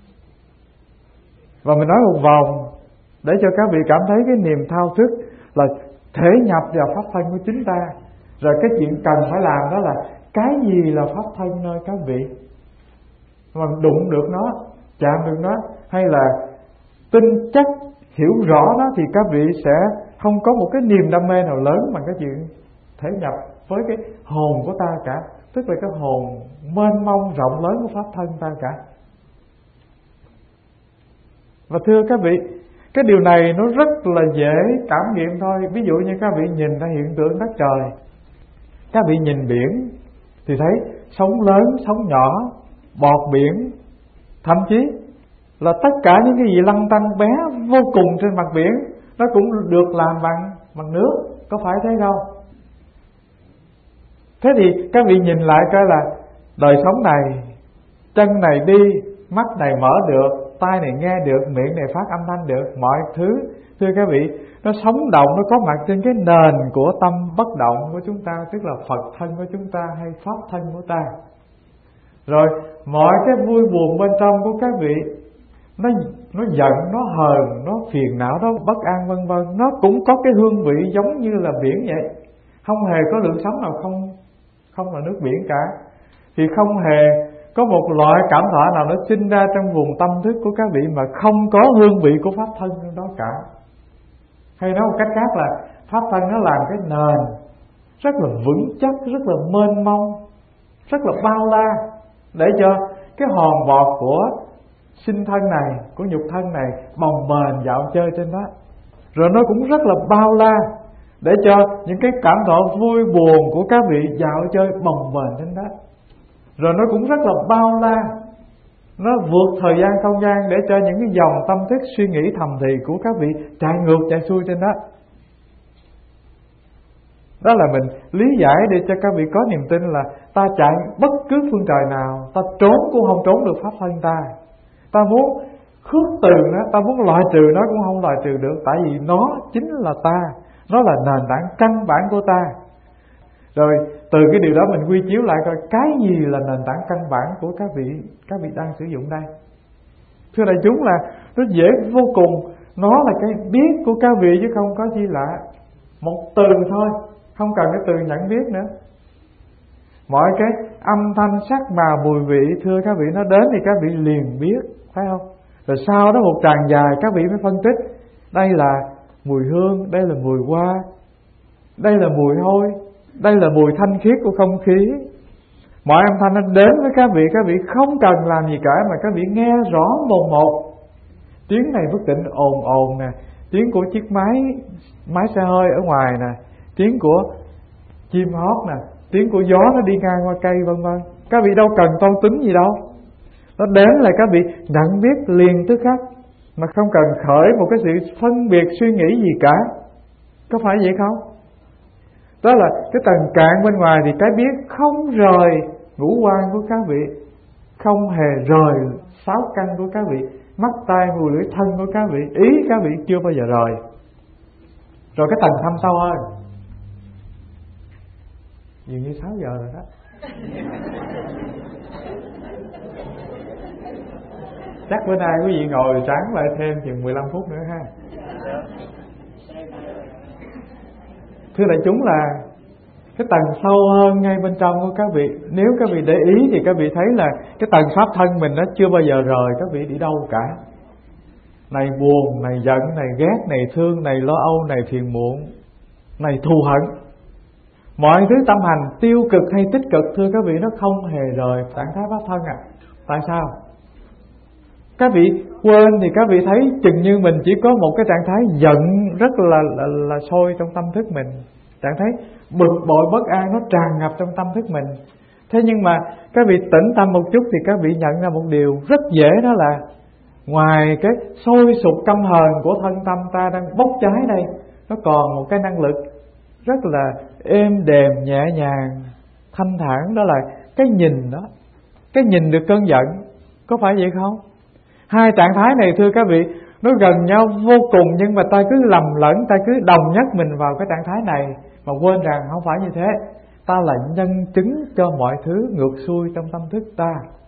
Và mình nói một vòng để cho các vị cảm thấy cái niềm thao thức là thể nhập vào pháp thân của chính ta. Rồi cái chuyện cần phải làm đó là cái gì là pháp thân nơi các vị, mà đụng được nó, chạm được nó, hay là tin chắc hiểu rõ nó, thì các vị sẽ không có một cái niềm đam mê nào lớn bằng cái chuyện thể nhập với cái hồn của ta cả, tức là cái hồn mênh mông rộng lớn của pháp thân ta cả. Và thưa các vị, cái điều này nó rất là dễ cảm nghiệm thôi. Ví dụ như các vị nhìn ra hiện tượng đất trời, các vị nhìn biển thì thấy sóng lớn, sóng nhỏ, bọt biển, thậm chí là tất cả những cái gì lăn tăn bé vô cùng trên mặt biển, nó cũng được làm bằng bằng nước, có phải thế không? Thế thì các vị nhìn lại coi là đời sống này, chân này đi, mắt này mở được, tai này nghe được, miệng này phát âm thanh được, mọi thứ, thưa các vị, nó sống động, nó có mặt trên cái nền của tâm bất động của chúng ta, tức là Phật thân của chúng ta hay pháp thân của ta. Rồi mọi cái vui buồn bên trong của các vị, nó nó giận, nó hờn, nó phiền não, nó bất an vân vân, nó cũng có cái hương vị giống như là biển vậy. Không hề có lượng sống nào không không là nước biển cả. Thì không hề có một loại cảm thọ nào nó sinh ra trong vùng tâm thức của các vị mà không có hương vị của pháp thân trong đó cả. Hay nói một cách khác là pháp thân nó làm cái nền rất là vững chắc, rất là mênh mông, rất là bao la, để cho cái hòn bọt của sinh thân này, của nhục thân này bồng bềnh dạo chơi trên đó. Rồi nó cũng rất là bao la, để cho những cái cảm thọ vui buồn của các vị dạo chơi bồng bềnh trên đó. Rồi nó cũng rất là bao la, nó vượt thời gian không gian, để cho những cái dòng tâm thức suy nghĩ thầm thì của các vị chạy ngược chạy xuôi trên đó. Đó là mình lý giải để cho các vị có niềm tin là ta chạy bất cứ phương trời nào, ta trốn cũng không trốn được pháp thân ta. Ta muốn khước từ nó, ta muốn loại trừ nó cũng không loại trừ được, tại vì nó chính là ta, nó là nền tảng căn bản của ta. Rồi từ cái điều đó mình quy chiếu lại coi cái gì là nền tảng căn bản của các vị các vị đang sử dụng đây. Thưa đại chúng là nó dễ vô cùng, nó là cái biết của các vị chứ không có gì lạ. Một từ thôi, không cần cái từ nhận biết nữa. Mọi cái âm thanh sắc màu mùi vị, thưa các vị, nó đến thì các vị liền biết, phải không? Rồi sau đó một tràng dài các vị mới phân tích, đây là mùi hương, đây là mùi hoa, đây là mùi hôi, Đây là mùi thanh khiết của không khí. Mọi âm thanh nó đến với các vị, các vị không cần làm gì cả mà các vị nghe rõ mồn một. Tiếng này bất định ồn ồn nè, tiếng của chiếc máy máy xe hơi ở ngoài nè, tiếng của chim hót nè, tiếng của gió nó đi ngang qua cây vân vân. Các vị đâu cần toan tính gì đâu. Nó đến là các vị nhận biết liền tức khắc, mà không cần khởi một cái sự phân biệt suy nghĩ gì cả. Có phải vậy không? Đó là cái tầng cạn bên ngoài thì cái biết không rời ngũ quan của các vị, không hề rời sáu căn của các vị, mắt tai mũi lưỡi thân của các vị, ý các vị chưa bao giờ rời. Rồi cái tầng thâm sâu hơn, dường như sáu giờ rồi đó. Chắc bữa nay quý vị ngồi sáng lại thêm chừng mười lăm phút nữa ha. Thưa đại chúng, là cái tầng sâu hơn ngay bên trong của các vị. Nếu các vị để ý thì các vị thấy là cái tầng pháp thân mình nó chưa bao giờ rời các vị đi đâu cả. Này buồn, này giận, này ghét, này thương, này lo âu, này phiền muộn, này thù hận, mọi thứ tâm hành tiêu cực hay tích cực, thưa các vị, nó không hề rời trạng thái pháp thân à. Tại sao? Các vị quên thì các vị thấy chừng như mình chỉ có một cái trạng thái giận rất là, là, là sôi trong tâm thức mình, trạng thái bực bội bất an nó tràn ngập trong tâm thức mình. Thế nhưng mà các vị tĩnh tâm một chút thì các vị nhận ra một điều rất dễ, đó là ngoài cái sôi sục căm hờn của thân tâm ta đang bốc cháy đây, nó còn một cái năng lực rất là êm đềm, nhẹ nhàng, thanh thản, đó là cái nhìn đó. Cái nhìn được cơn giận. Có phải vậy không? Hai trạng thái này thưa các vị, nó gần nhau vô cùng, nhưng mà ta cứ lầm lẫn, ta cứ đồng nhất mình vào cái trạng thái này mà quên rằng không phải như thế. Ta là nhân chứng cho mọi thứ ngược xuôi trong tâm thức ta.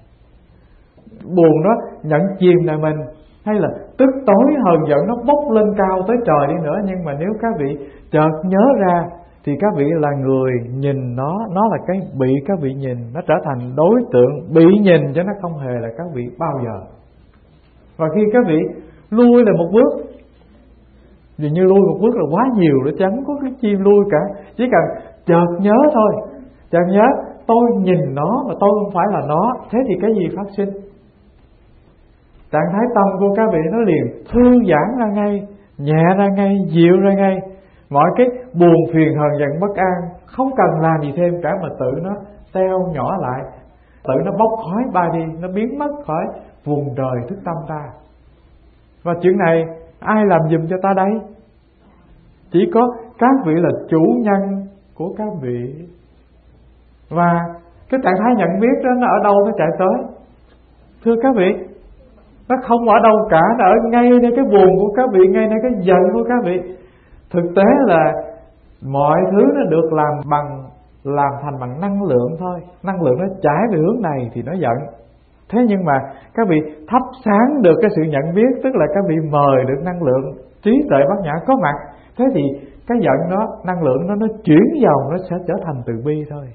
Buồn nó nhận chìm lại mình, hay là tức tối hờn giận nó bốc lên cao tới trời đi nữa, nhưng mà nếu các vị chợt nhớ ra thì các vị là người nhìn nó, nó là cái bị các vị nhìn, nó trở thành đối tượng bị nhìn, chứ nó không hề là các vị bao giờ. Và khi các vị lui lại một bước, dường như lui một bước là quá nhiều, nó chẳng có cái chi lui cả. Chỉ cần chợt nhớ thôi, chợt nhớ tôi nhìn nó mà tôi không phải là nó, thế thì cái gì phát sinh? Trạng thái tâm của các vị nó liền thư giãn ra ngay, nhẹ ra ngay, dịu ra ngay. Mọi cái buồn phiền hờn giận bất an không cần làm gì thêm cả, mà tự nó teo nhỏ lại, tự nó bốc khói bay đi, nó biến mất khỏi vùng trời thức tâm ta. Và chuyện này ai làm giùm cho ta đây? Chỉ có các vị là chủ nhân của các vị. Và cái trạng thái nhận biết đó nó ở đâu nó chạy tới? Thưa các vị, nó không ở đâu cả, nó ở ngay nơi cái buồn của các vị, ngay nơi cái giận của các vị. Thực tế là mọi thứ nó được làm bằng làm thành bằng năng lượng thôi. Năng lượng nó chảy về hướng này thì nó giận. Thế nhưng mà các vị thắp sáng được cái sự nhận biết, tức là các vị mời được năng lượng trí tuệ bát nhã có mặt, thế thì cái giận đó, năng lượng đó nó chuyển vào, nó sẽ trở thành từ bi thôi.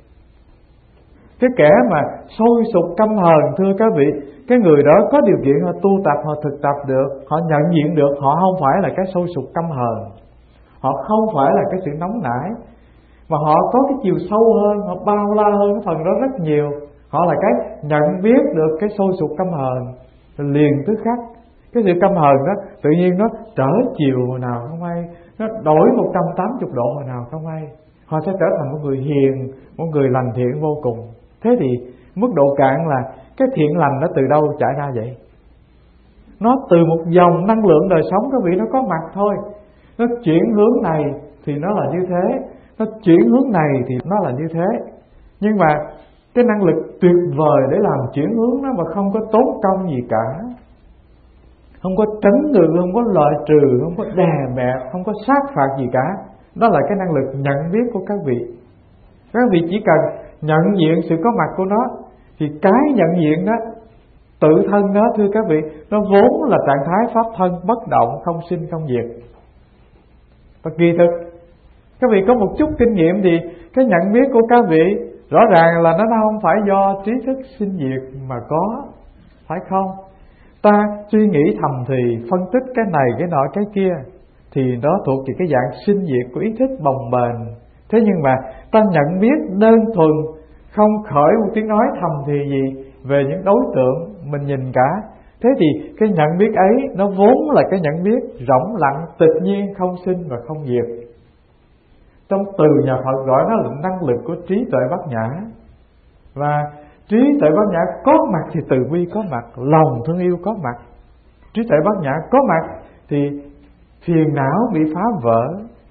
Cái kẻ mà sôi sục căm hờn, thưa các vị, cái người đó có điều kiện họ tu tập, họ thực tập được, họ nhận diện được họ không phải là cái sôi sục căm hờn, họ không phải là cái sự nóng nảy, mà họ có cái chiều sâu hơn, họ bao la hơn cái phần đó rất nhiều. Họ là cái nhận biết được cái sôi sục căm hờn liền tức khắc. Cái sự căm hờn đó tự nhiên nó trở chiều hồi nào không hay, nó đổi một trăm tám mươi độ hồi nào không hay. Họ sẽ trở thành một người hiền, một người lành thiện vô cùng. Thế thì mức độ cạn là cái thiện lành nó từ đâu chạy ra vậy? Nó từ một dòng năng lượng đời sống các vị nó có mặt thôi. Nó chuyển hướng này thì nó là như thế, nó chuyển hướng này thì nó là như thế. Nhưng mà cái năng lực tuyệt vời để làm chuyển hướng nó mà không có tốn công gì cả, không có trấn ngự, không có loại trừ, không có đè bẹp, không có sát phạt gì cả. Đó là cái năng lực nhận biết của các vị. Các vị chỉ cần nhận diện sự có mặt của nó, thì cái nhận diện đó, tự thân đó thưa các vị, nó vốn là trạng thái pháp thân bất động, không sinh không diệt. Và kỳ thực các vị có một chút kinh nghiệm thì cái nhận biết của các vị rõ ràng là nó không phải do trí thức sinh diệt mà có, phải không? Ta suy nghĩ thầm thì, phân tích cái này cái nọ cái kia, thì đó thuộc về cái dạng sinh diệt của ý thức bồng bềnh, Thế nhưng mà ta nhận biết đơn thuần, không khởi một tiếng nói thầm thì gì về những đối tượng mình nhìn cả. Thế thì cái nhận biết ấy nó vốn là cái nhận biết rỗng lặng, tịch nhiên, không sinh và không diệt. Trong từ nhà Phật gọi nó là năng lực của trí tuệ bát nhã. Và trí tuệ bát nhã có mặt thì từ bi có mặt, lòng thương yêu có mặt. Trí tuệ bát nhã có mặt thì phiền não bị phá vỡ,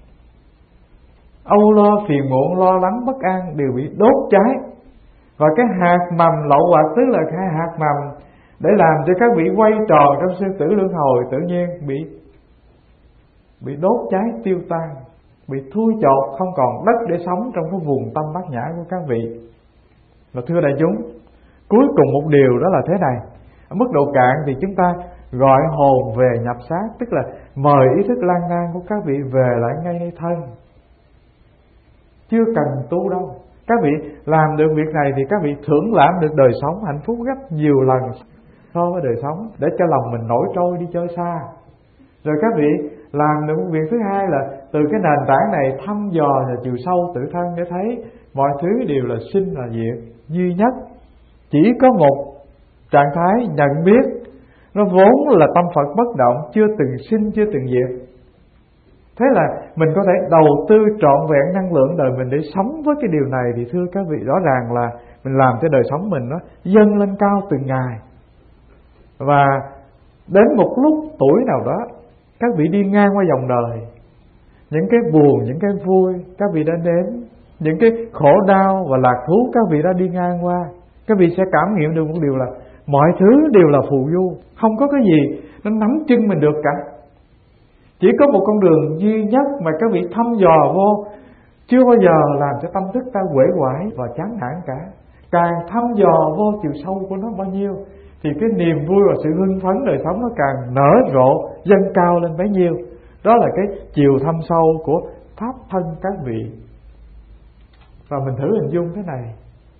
âu lo, phiền muộn, lo lắng, bất an đều bị đốt cháy. Và cái hạt mầm lậu hoặc tức là cái hạt mầm để làm cho các vị quay tròn trong sinh tử luân hồi tự nhiên bị bị đốt cháy tiêu tan, bị thui chột, không còn đất để sống trong cái vùng tâm bát nhã của các vị. Và thưa đại chúng, cuối cùng một điều đó là thế này: ở mức độ cạn thì chúng ta gọi hồn về nhập xác, tức là mời ý thức lang thang của các vị về lại ngay nơi thân. Chưa cần tu đâu. Các vị làm được việc này thì các vị thưởng lãm được đời sống hạnh phúc gấp nhiều lần so với đời sống, để cho lòng mình nổi trôi đi chơi xa. Rồi các vị làm được một việc thứ hai là từ cái nền tảng này thăm dò và chiều sâu tự thân để thấy mọi thứ đều là sinh là diệt, duy nhất chỉ có một trạng thái nhận biết. Nó vốn là tâm Phật bất động, chưa từng sinh, chưa từng diệt. Thế là mình có thể đầu tư trọn vẹn năng lượng đời mình để sống với cái điều này. Thì thưa các vị, rõ ràng là mình làm cho đời sống mình nó dâng lên cao từng ngày. Và đến một lúc tuổi nào đó, các vị đi ngang qua dòng đời, những cái buồn, những cái vui các vị đã đến, những cái khổ đau và lạc thú các vị đã đi ngang qua. Các vị sẽ cảm nghiệm được một điều là mọi thứ đều là phù du, không có cái gì nó nắm chân mình được cả. Chỉ có một con đường duy nhất mà các vị thăm dò vô, chưa bao giờ làm cho tâm thức ta uể oải và chán nản cả. Càng thăm dò vô chiều sâu của nó bao nhiêu thì cái niềm vui và sự hưng phấn đời sống nó càng nở rộ, dâng cao lên bấy nhiêu. Đó là cái chiều thâm sâu của pháp thân các vị. Và mình thử hình dung thế này: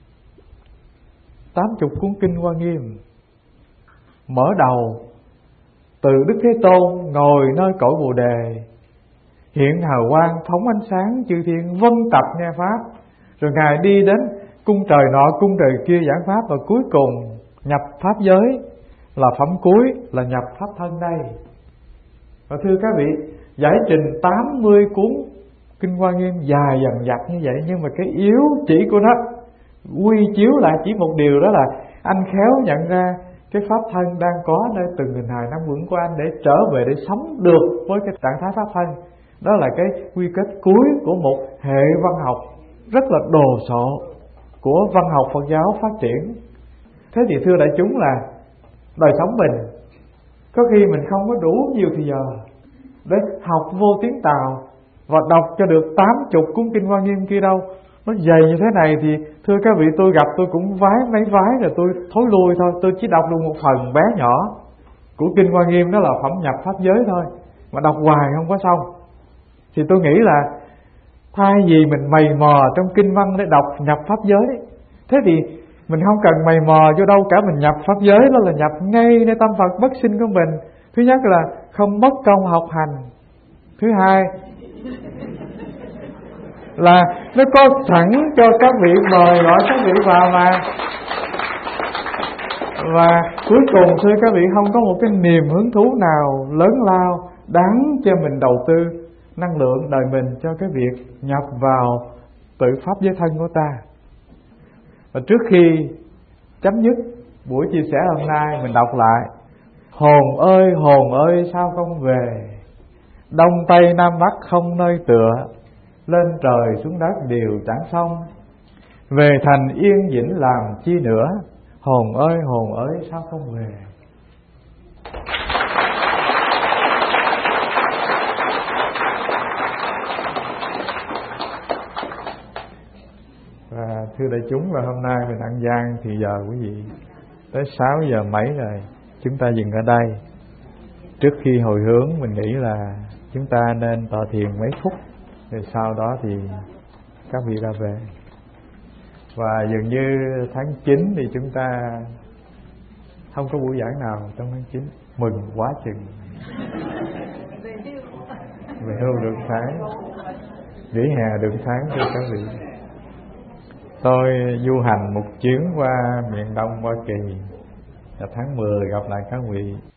tám chục cuốn kinh Hoa Nghiêm mở đầu từ Đức Thế Tôn ngồi nơi cội Bồ Đề, hiện hào quang phóng ánh sáng, chư thiên vân tập nghe pháp. Rồi Ngài đi đến cung trời nọ cung trời kia giảng pháp, và cuối cùng nhập pháp giới là phẩm cuối, là nhập pháp thân đây. Và thưa các vị, giải trình tám mươi cuốn kinh Hoa Nghiêm dài dằng dặc như vậy, nhưng mà cái yếu chỉ của nó quy chiếu lại chỉ một điều, đó là anh khéo nhận ra cái pháp thân đang có nơi từng hình hài năm vững của anh để trở về để sống được với cái trạng thái pháp thân. Đó là cái quy kết cuối của một hệ văn học rất là đồ sộ của văn học Phật giáo phát triển. Thế thì thưa đại chúng, là đời sống mình có khi mình không có đủ nhiều thời giờ để học vô tiếng Tàu và đọc cho được tám chục cuốn kinh Hoa Nghiêm kia đâu. Nó dày như thế này thì thưa các vị, tôi gặp tôi cũng vái mấy vái rồi tôi thối lui thôi. Tôi chỉ đọc được một phần bé nhỏ của kinh Hoa Nghiêm, đó là phẩm nhập pháp giới thôi, mà đọc hoài không có xong. Thì tôi nghĩ là thay vì mình mày mò trong kinh văn để đọc nhập pháp giới, thế thì mình không cần mày mò vô đâu cả, mình nhập pháp giới đó là nhập ngay nơi tâm Phật bất sinh của mình. Thứ nhất là không mất công học hành. Thứ hai là nó có sẵn cho các vị, mời gọi các vị vào mà. Và cuối cùng thưa các vị, không có một cái niềm hứng thú nào lớn lao đáng cho mình đầu tư năng lượng đời mình cho cái việc nhập vào tự pháp giới thân của ta. Và trước khi chấm dứt buổi chia sẻ hôm nay, mình đọc lại: hồn ơi hồn ơi sao không về, đông tây nam bắc không nơi tựa, lên trời xuống đất đều chẳng xong, về thành yên vĩnh làm chi nữa, hồn ơi hồn ơi sao không về. Và thưa đại chúng, là hôm nay mình ăn gian thì giờ quý vị tới sáu giờ mấy rồi, chúng ta dừng ở đây. Trước khi hồi hướng, mình nghĩ là chúng ta nên tọa thiền mấy phút, rồi sau đó thì các vị ra về. Và dường như tháng chín thì chúng ta không có buổi giảng nào trong tháng chín. Mừng quá chừng. Về hưu được tháng. nghỉ hè được tháng cho các vị. Tôi du hành một chuyến qua miền Đông Hoa Kỳ, và tháng mười gặp lại các vị.